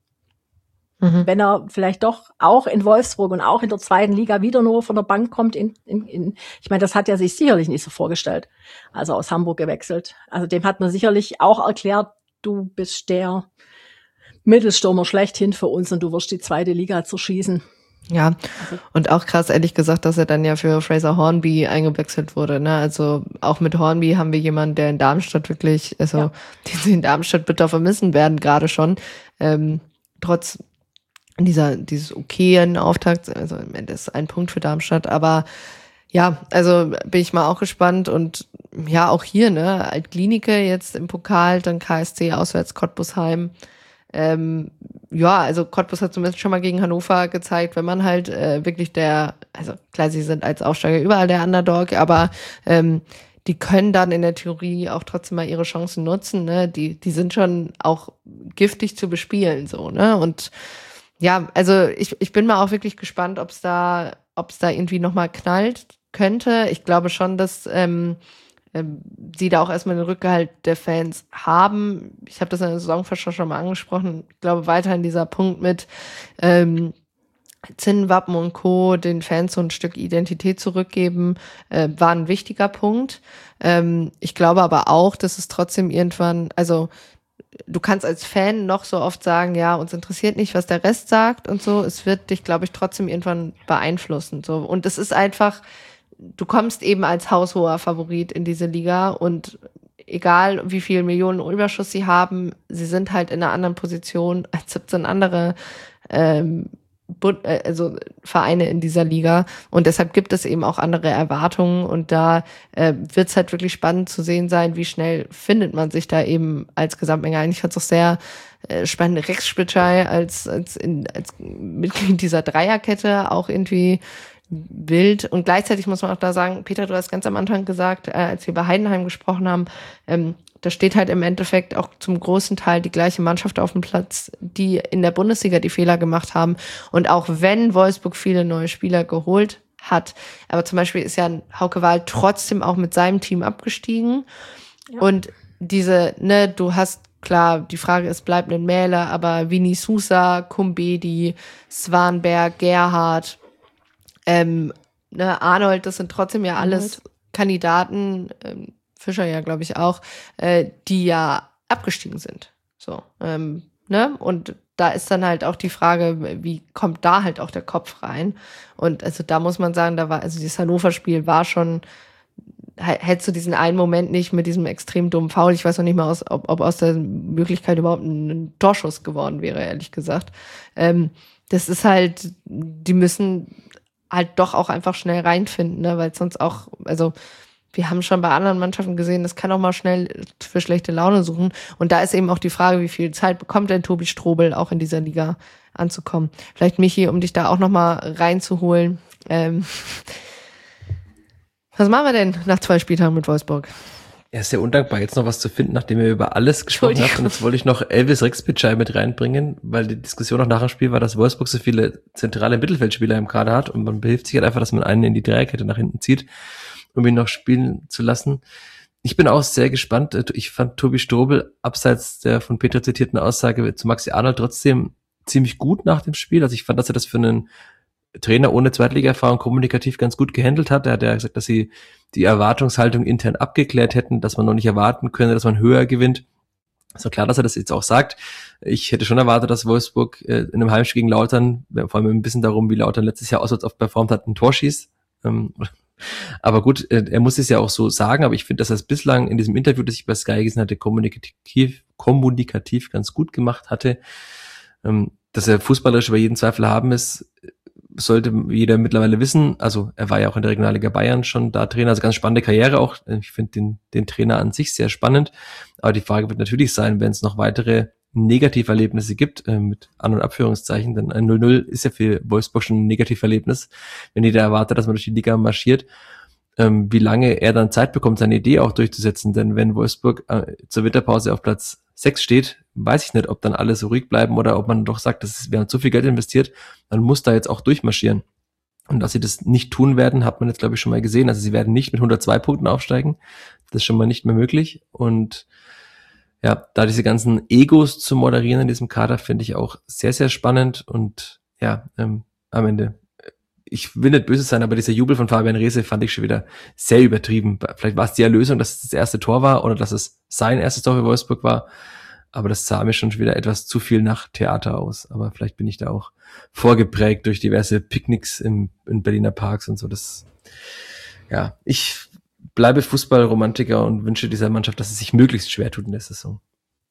Mhm. Wenn er vielleicht doch auch in Wolfsburg und auch in der zweiten Liga wieder nur von der Bank kommt, in, in, in ich meine, das hat er sich sicherlich nicht so vorgestellt, als er aus Hamburg gewechselt. Also dem hat man sicherlich auch erklärt, du bist der Mittelstürmer schlechthin für uns und du wirst die zweite Liga zerschießen. Ja, und auch krass, ehrlich gesagt, dass er dann ja für Fraser Hornby eingewechselt wurde, ne? Also auch mit Hornby haben wir jemanden, der in Darmstadt wirklich, also Ja. den sie in Darmstadt bitter vermissen werden, gerade schon. Ähm, trotz dieser, dieses okayen Auftakt, also im Ende ist ein Punkt für Darmstadt, aber ja, also bin ich mal auch gespannt und ja, auch hier, ne, Altklinike jetzt im Pokal, dann K S C auswärts Cottbusheim. Ähm, ja, also Cottbus hat zumindest schon mal gegen Hannover gezeigt, wenn man halt äh, wirklich der, also klar, sie sind als Aufsteiger überall der Underdog, aber ähm, die können dann in der Theorie auch trotzdem mal ihre Chancen nutzen, ne? Die, die sind schon auch giftig zu bespielen, so, ne? Und ja, also ich, ich bin mal auch wirklich gespannt, ob es da, ob es da irgendwie nochmal knallt könnte. Ich glaube schon, dass ähm, ähm, sie da auch erstmal den Rückgehalt der Fans haben. Ich habe das in der Saisonvorschau schon mal angesprochen. Ich glaube weiterhin dieser Punkt mit ähm, Zinnwappen und Co., den Fans so ein Stück Identität zurückgeben, äh, war ein wichtiger Punkt. Ähm, ich glaube aber auch, dass es trotzdem irgendwann, also du kannst als Fan noch so oft sagen, ja, uns interessiert nicht, was der Rest sagt und so. Es wird dich, glaube ich, trotzdem irgendwann beeinflussen. So. Und es ist einfach, du kommst eben als haushoher Favorit in diese Liga und egal wie viel Millionen Überschuss sie haben, sie sind halt in einer anderen Position als siebzehn andere ähm, Bund, also Vereine in dieser Liga und deshalb gibt es eben auch andere Erwartungen und da äh, wird es halt wirklich spannend zu sehen sein, wie schnell findet man sich da eben als Gesamtmenge ein. Ich fand es auch sehr äh, spannend, Rex Spitschei als, als, in, als Mitglied dieser Dreierkette auch irgendwie wild und gleichzeitig muss man auch da sagen, Peter, du hast ganz am Anfang gesagt, äh, als wir bei Heidenheim gesprochen haben, ähm, da steht halt im Endeffekt auch zum großen Teil die gleiche Mannschaft auf dem Platz, die in der Bundesliga die Fehler gemacht haben. Und auch wenn Wolfsburg viele neue Spieler geholt hat, aber zum Beispiel ist ja Hauke Wahl trotzdem auch mit seinem Team abgestiegen. Ja. Und diese, ne, du hast, klar, die Frage ist, bleibt ein Mähler, aber Vini Sousa, Kumbedi, Swanberg, Gerhard, ähm, ne, Arnold, das sind trotzdem ja alles Arnold. Kandidaten, ähm, Fischer ja, glaube ich, auch, äh, die ja abgestiegen sind. So, ähm, ne? Und da ist dann halt auch die Frage, wie kommt da halt auch der Kopf rein? Und also da muss man sagen, da war, also dieses Hannover-Spiel war schon, hättest du diesen einen Moment nicht mit diesem extrem dummen Foul, ich weiß noch nicht mal, aus, ob, ob aus der Möglichkeit überhaupt ein Torschuss geworden wäre, ehrlich gesagt. Ähm, das ist halt, die müssen halt doch auch einfach schnell reinfinden, ne? Weil sonst auch, also wir haben schon bei anderen Mannschaften gesehen, das kann auch mal schnell für schlechte Laune suchen. Und da ist eben auch die Frage, wie viel Zeit bekommt denn Tobi Strobel auch in dieser Liga anzukommen. Vielleicht, Michi, um dich da auch noch mal reinzuholen. Ähm, was machen wir denn nach zwei Spieltagen mit Wolfsburg? Ja, ist sehr undankbar, jetzt noch was zu finden, nachdem wir über alles gesprochen haben. Und jetzt wollte ich noch Elvis Rexpitschei mit reinbringen, weil die Diskussion auch nach dem Spiel war, dass Wolfsburg so viele zentrale Mittelfeldspieler im Kader hat und man behilft sich halt einfach, dass man einen in die Dreierkette nach hinten zieht, um ihn noch spielen zu lassen. Ich bin auch sehr gespannt. Ich fand Tobi Strobel abseits der von Peter zitierten Aussage zu Maxi Arnold trotzdem ziemlich gut nach dem Spiel. Also ich fand, dass er das für einen Trainer ohne Zweitliga-Erfahrung kommunikativ ganz gut gehandelt hat. Er hat ja gesagt, dass sie die Erwartungshaltung intern abgeklärt hätten, dass man noch nicht erwarten könne, dass man höher gewinnt. Ist doch klar, dass er das jetzt auch sagt. Ich hätte schon erwartet, dass Wolfsburg äh, in einem Heimspiel gegen Lautern, vor allem ein bisschen darum, wie Lautern letztes Jahr auswärts oft performt hat, ein Tor schießt. Ähm, aber gut, äh, er muss es ja auch so sagen, aber ich finde, dass er es bislang in diesem Interview, das ich bei Sky gesehen hatte, kommunikativ, kommunikativ ganz gut gemacht hatte. Ähm, dass er fußballerisch über jeden Zweifel haben ist, sollte jeder mittlerweile wissen. Also er war ja auch in der Regionalliga Bayern schon da Trainer, also ganz spannende Karriere auch. Ich finde den, den Trainer an sich sehr spannend. Aber die Frage wird natürlich sein, wenn es noch weitere Negativerlebnisse gibt, äh, mit An- und Abführungszeichen, denn ein null null ist ja für Wolfsburg schon ein Negativerlebnis, wenn jeder erwartet, dass man durch die Liga marschiert, ähm, wie lange er dann Zeit bekommt, seine Idee auch durchzusetzen. Denn wenn Wolfsburg äh, zur Winterpause auf Platz sechs steht, weiß ich nicht, ob dann alle so ruhig bleiben oder ob man doch sagt, das ist, wir haben zu viel Geld investiert, man muss da jetzt auch durchmarschieren. Und dass sie das nicht tun werden, hat man jetzt, glaube ich, schon mal gesehen. Also sie werden nicht mit hundertzwei Punkten aufsteigen. Das ist schon mal nicht mehr möglich. Und ja, da diese ganzen Egos zu moderieren in diesem Kader, finde ich auch sehr, sehr spannend. Und ja, ähm, am Ende, ich will nicht böse sein, aber dieser Jubel von Fabian Reese fand ich schon wieder sehr übertrieben. Vielleicht war es die Erlösung, dass es das erste Tor war oder dass es sein erstes Tor für Wolfsburg war. Aber das sah mir schon wieder etwas zu viel nach Theater aus. Aber vielleicht bin ich da auch vorgeprägt durch diverse Picknicks im, in Berliner Parks und so. Das, ja, ich bleibe Fußballromantiker und wünsche dieser Mannschaft, dass es sich möglichst schwer tut in der Saison.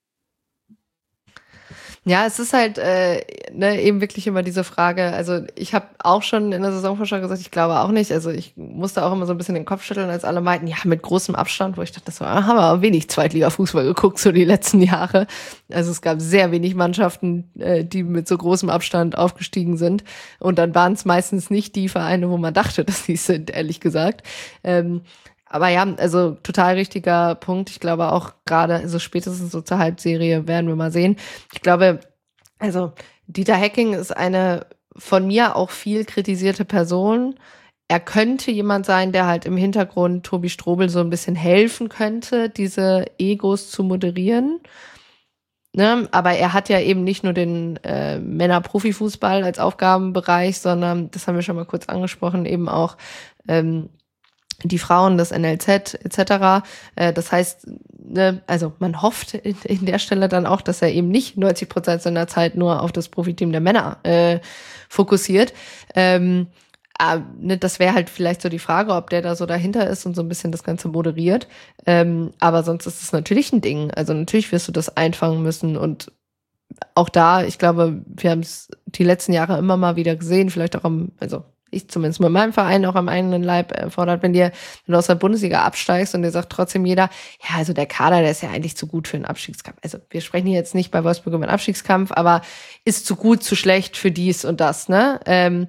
Ja, es ist halt äh, ne, eben wirklich immer diese Frage, also ich habe auch schon in der Saisonvorschau gesagt, ich glaube auch nicht, also ich musste auch immer so ein bisschen den Kopf schütteln, als alle meinten, ja, mit großem Abstand, wo ich dachte, das war, haben wir aber wenig Zweitliga-Fußball geguckt, so die letzten Jahre. Also es gab sehr wenig Mannschaften, äh, die mit so großem Abstand aufgestiegen sind und dann waren es meistens nicht die Vereine, wo man dachte, dass die es sind, ehrlich gesagt. Ähm, Aber ja, also total richtiger Punkt. Ich glaube auch gerade, also spätestens so zur Halbserie werden wir mal sehen. Ich glaube, also Dieter Hecking ist eine von mir auch viel kritisierte Person. Er könnte jemand sein, der halt im Hintergrund Tobi Strobel so ein bisschen helfen könnte, diese Egos zu moderieren. Ne? Aber er hat ja eben nicht nur den äh, Männer-Profifußball als Aufgabenbereich, sondern, das haben wir schon mal kurz angesprochen, eben auch ähm, die Frauen, das N L Z et cetera. Äh, das heißt, ne, also man hofft in, in der Stelle dann auch, dass er eben nicht neunzig Prozent seiner Zeit nur auf das Profiteam der Männer äh, fokussiert. Ähm, äh, ne, das wäre halt vielleicht so die Frage, ob der da so dahinter ist und so ein bisschen das Ganze moderiert. Ähm, aber sonst ist es natürlich ein Ding. Also natürlich wirst du das einfangen müssen und auch da, ich glaube, wir haben es die letzten Jahre immer mal wieder gesehen, vielleicht auch am, also ich zumindest mit meinem Verein auch am eigenen Leib erfordert, wenn dir, wenn du aus der Bundesliga absteigst und dir sagt trotzdem jeder, ja, also der Kader, der ist ja eigentlich zu gut für einen Abstiegskampf. Also wir sprechen hier jetzt nicht bei Wolfsburg über einen Abstiegskampf, aber ist zu gut, zu schlecht für dies und das, ne? Ähm,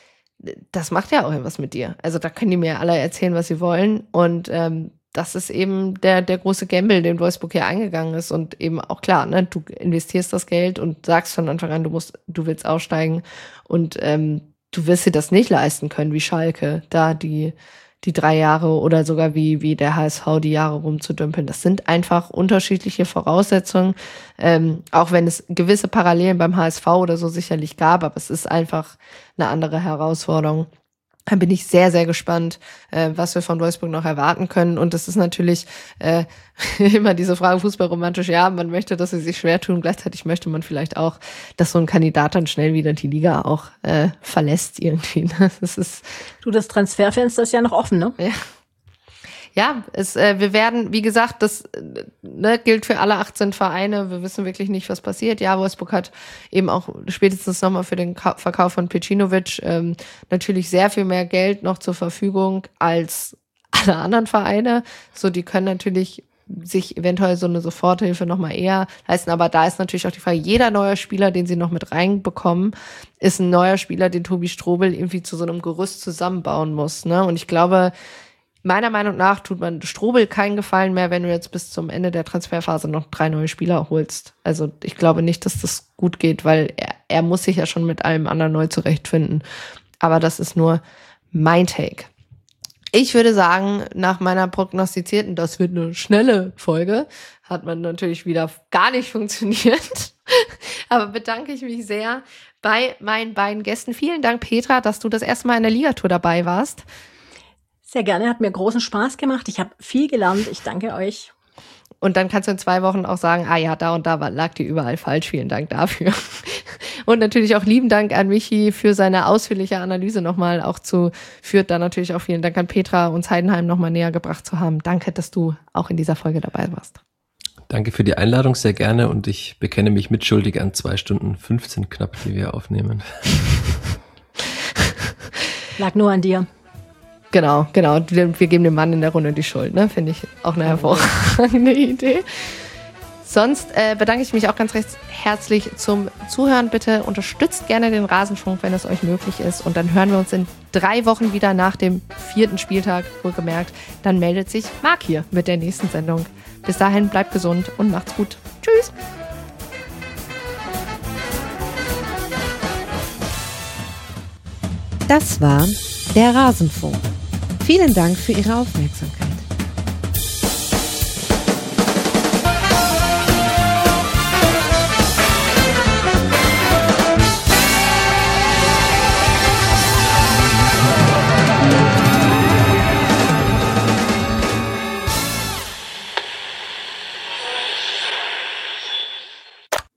das macht ja auch etwas mit dir. Also da können die mir alle erzählen, was sie wollen und ähm, das ist eben der der große Gamble, den Wolfsburg hier eingegangen ist und eben auch klar, ne, du investierst das Geld und sagst von Anfang an, du musst, du willst aussteigen und ähm, du wirst dir das nicht leisten können, wie Schalke, da die die drei Jahre oder sogar wie wie der H S V die Jahre rumzudümpeln. Das sind einfach unterschiedliche Voraussetzungen, ähm, auch wenn es gewisse Parallelen beim H S V oder so sicherlich gab, aber es ist einfach eine andere Herausforderung. Da bin ich sehr, sehr gespannt, äh, was wir von Wolfsburg noch erwarten können. Und das ist natürlich äh, immer diese Frage, fußballromantisch, ja, man möchte, dass sie sich schwer tun. Gleichzeitig möchte man vielleicht auch, dass so ein Kandidat dann schnell wieder die Liga auch äh, verlässt irgendwie. Das ist Du, das Transferfenster ist ja noch offen, ne? Ja. Ja, es, äh, wir werden, wie gesagt, das äh, ne, gilt für alle achtzehn Vereine. Wir wissen wirklich nicht, was passiert. Ja, Wolfsburg hat eben auch spätestens nochmal für den Ka- Verkauf von Pecinovic ähm, natürlich sehr viel mehr Geld noch zur Verfügung als alle anderen Vereine. So, die können natürlich sich eventuell so eine Soforthilfe nochmal eher leisten. Aber da ist natürlich auch die Frage, jeder neue Spieler, den sie noch mit reinbekommen, ist ein neuer Spieler, den Tobi Strobel irgendwie zu so einem Gerüst zusammenbauen muss. Ne? Und ich glaube, meiner Meinung nach tut man Strobel keinen Gefallen mehr, wenn du jetzt bis zum Ende der Transferphase noch drei neue Spieler holst. Also ich glaube nicht, dass das gut geht, weil er, er muss sich ja schon mit allem anderen neu zurechtfinden. Aber das ist nur mein Take. Ich würde sagen, nach meiner prognostizierten, das wird eine schnelle Folge, hat man natürlich wieder gar nicht funktioniert. Aber bedanke ich mich sehr bei meinen beiden Gästen. Vielen Dank, Petra, dass du das erste Mal in der Ligatur dabei warst. Sehr gerne, hat mir großen Spaß gemacht. Ich habe viel gelernt. Ich danke euch. Und dann kannst du in zwei Wochen auch sagen, ah ja, da und da lag die überall falsch. Vielen Dank dafür. Und natürlich auch lieben Dank an Michi für seine ausführliche Analyse nochmal auch zu Fürth. Dann natürlich auch vielen Dank an Petra, uns Heidenheim nochmal näher gebracht zu haben. Danke, dass du auch in dieser Folge dabei warst. Danke für die Einladung, sehr gerne. Und ich bekenne mich mitschuldig an zwei Stunden fünfzehn knapp, die wir aufnehmen. Lag nur an dir. Genau, genau. Wir geben dem Mann in der Runde die Schuld, ne? Finde ich auch eine hervorragende Idee. Sonst äh, bedanke ich mich auch ganz recht herzlich zum Zuhören. Bitte unterstützt gerne den Rasenfunk, wenn es euch möglich ist. Und dann hören wir uns in drei Wochen wieder nach dem vierten Spieltag, wohlgemerkt. Dann meldet sich Marc hier mit der nächsten Sendung. Bis dahin, bleibt gesund und macht's gut. Tschüss! Das war der Rasenfunk. Vielen Dank für Ihre Aufmerksamkeit.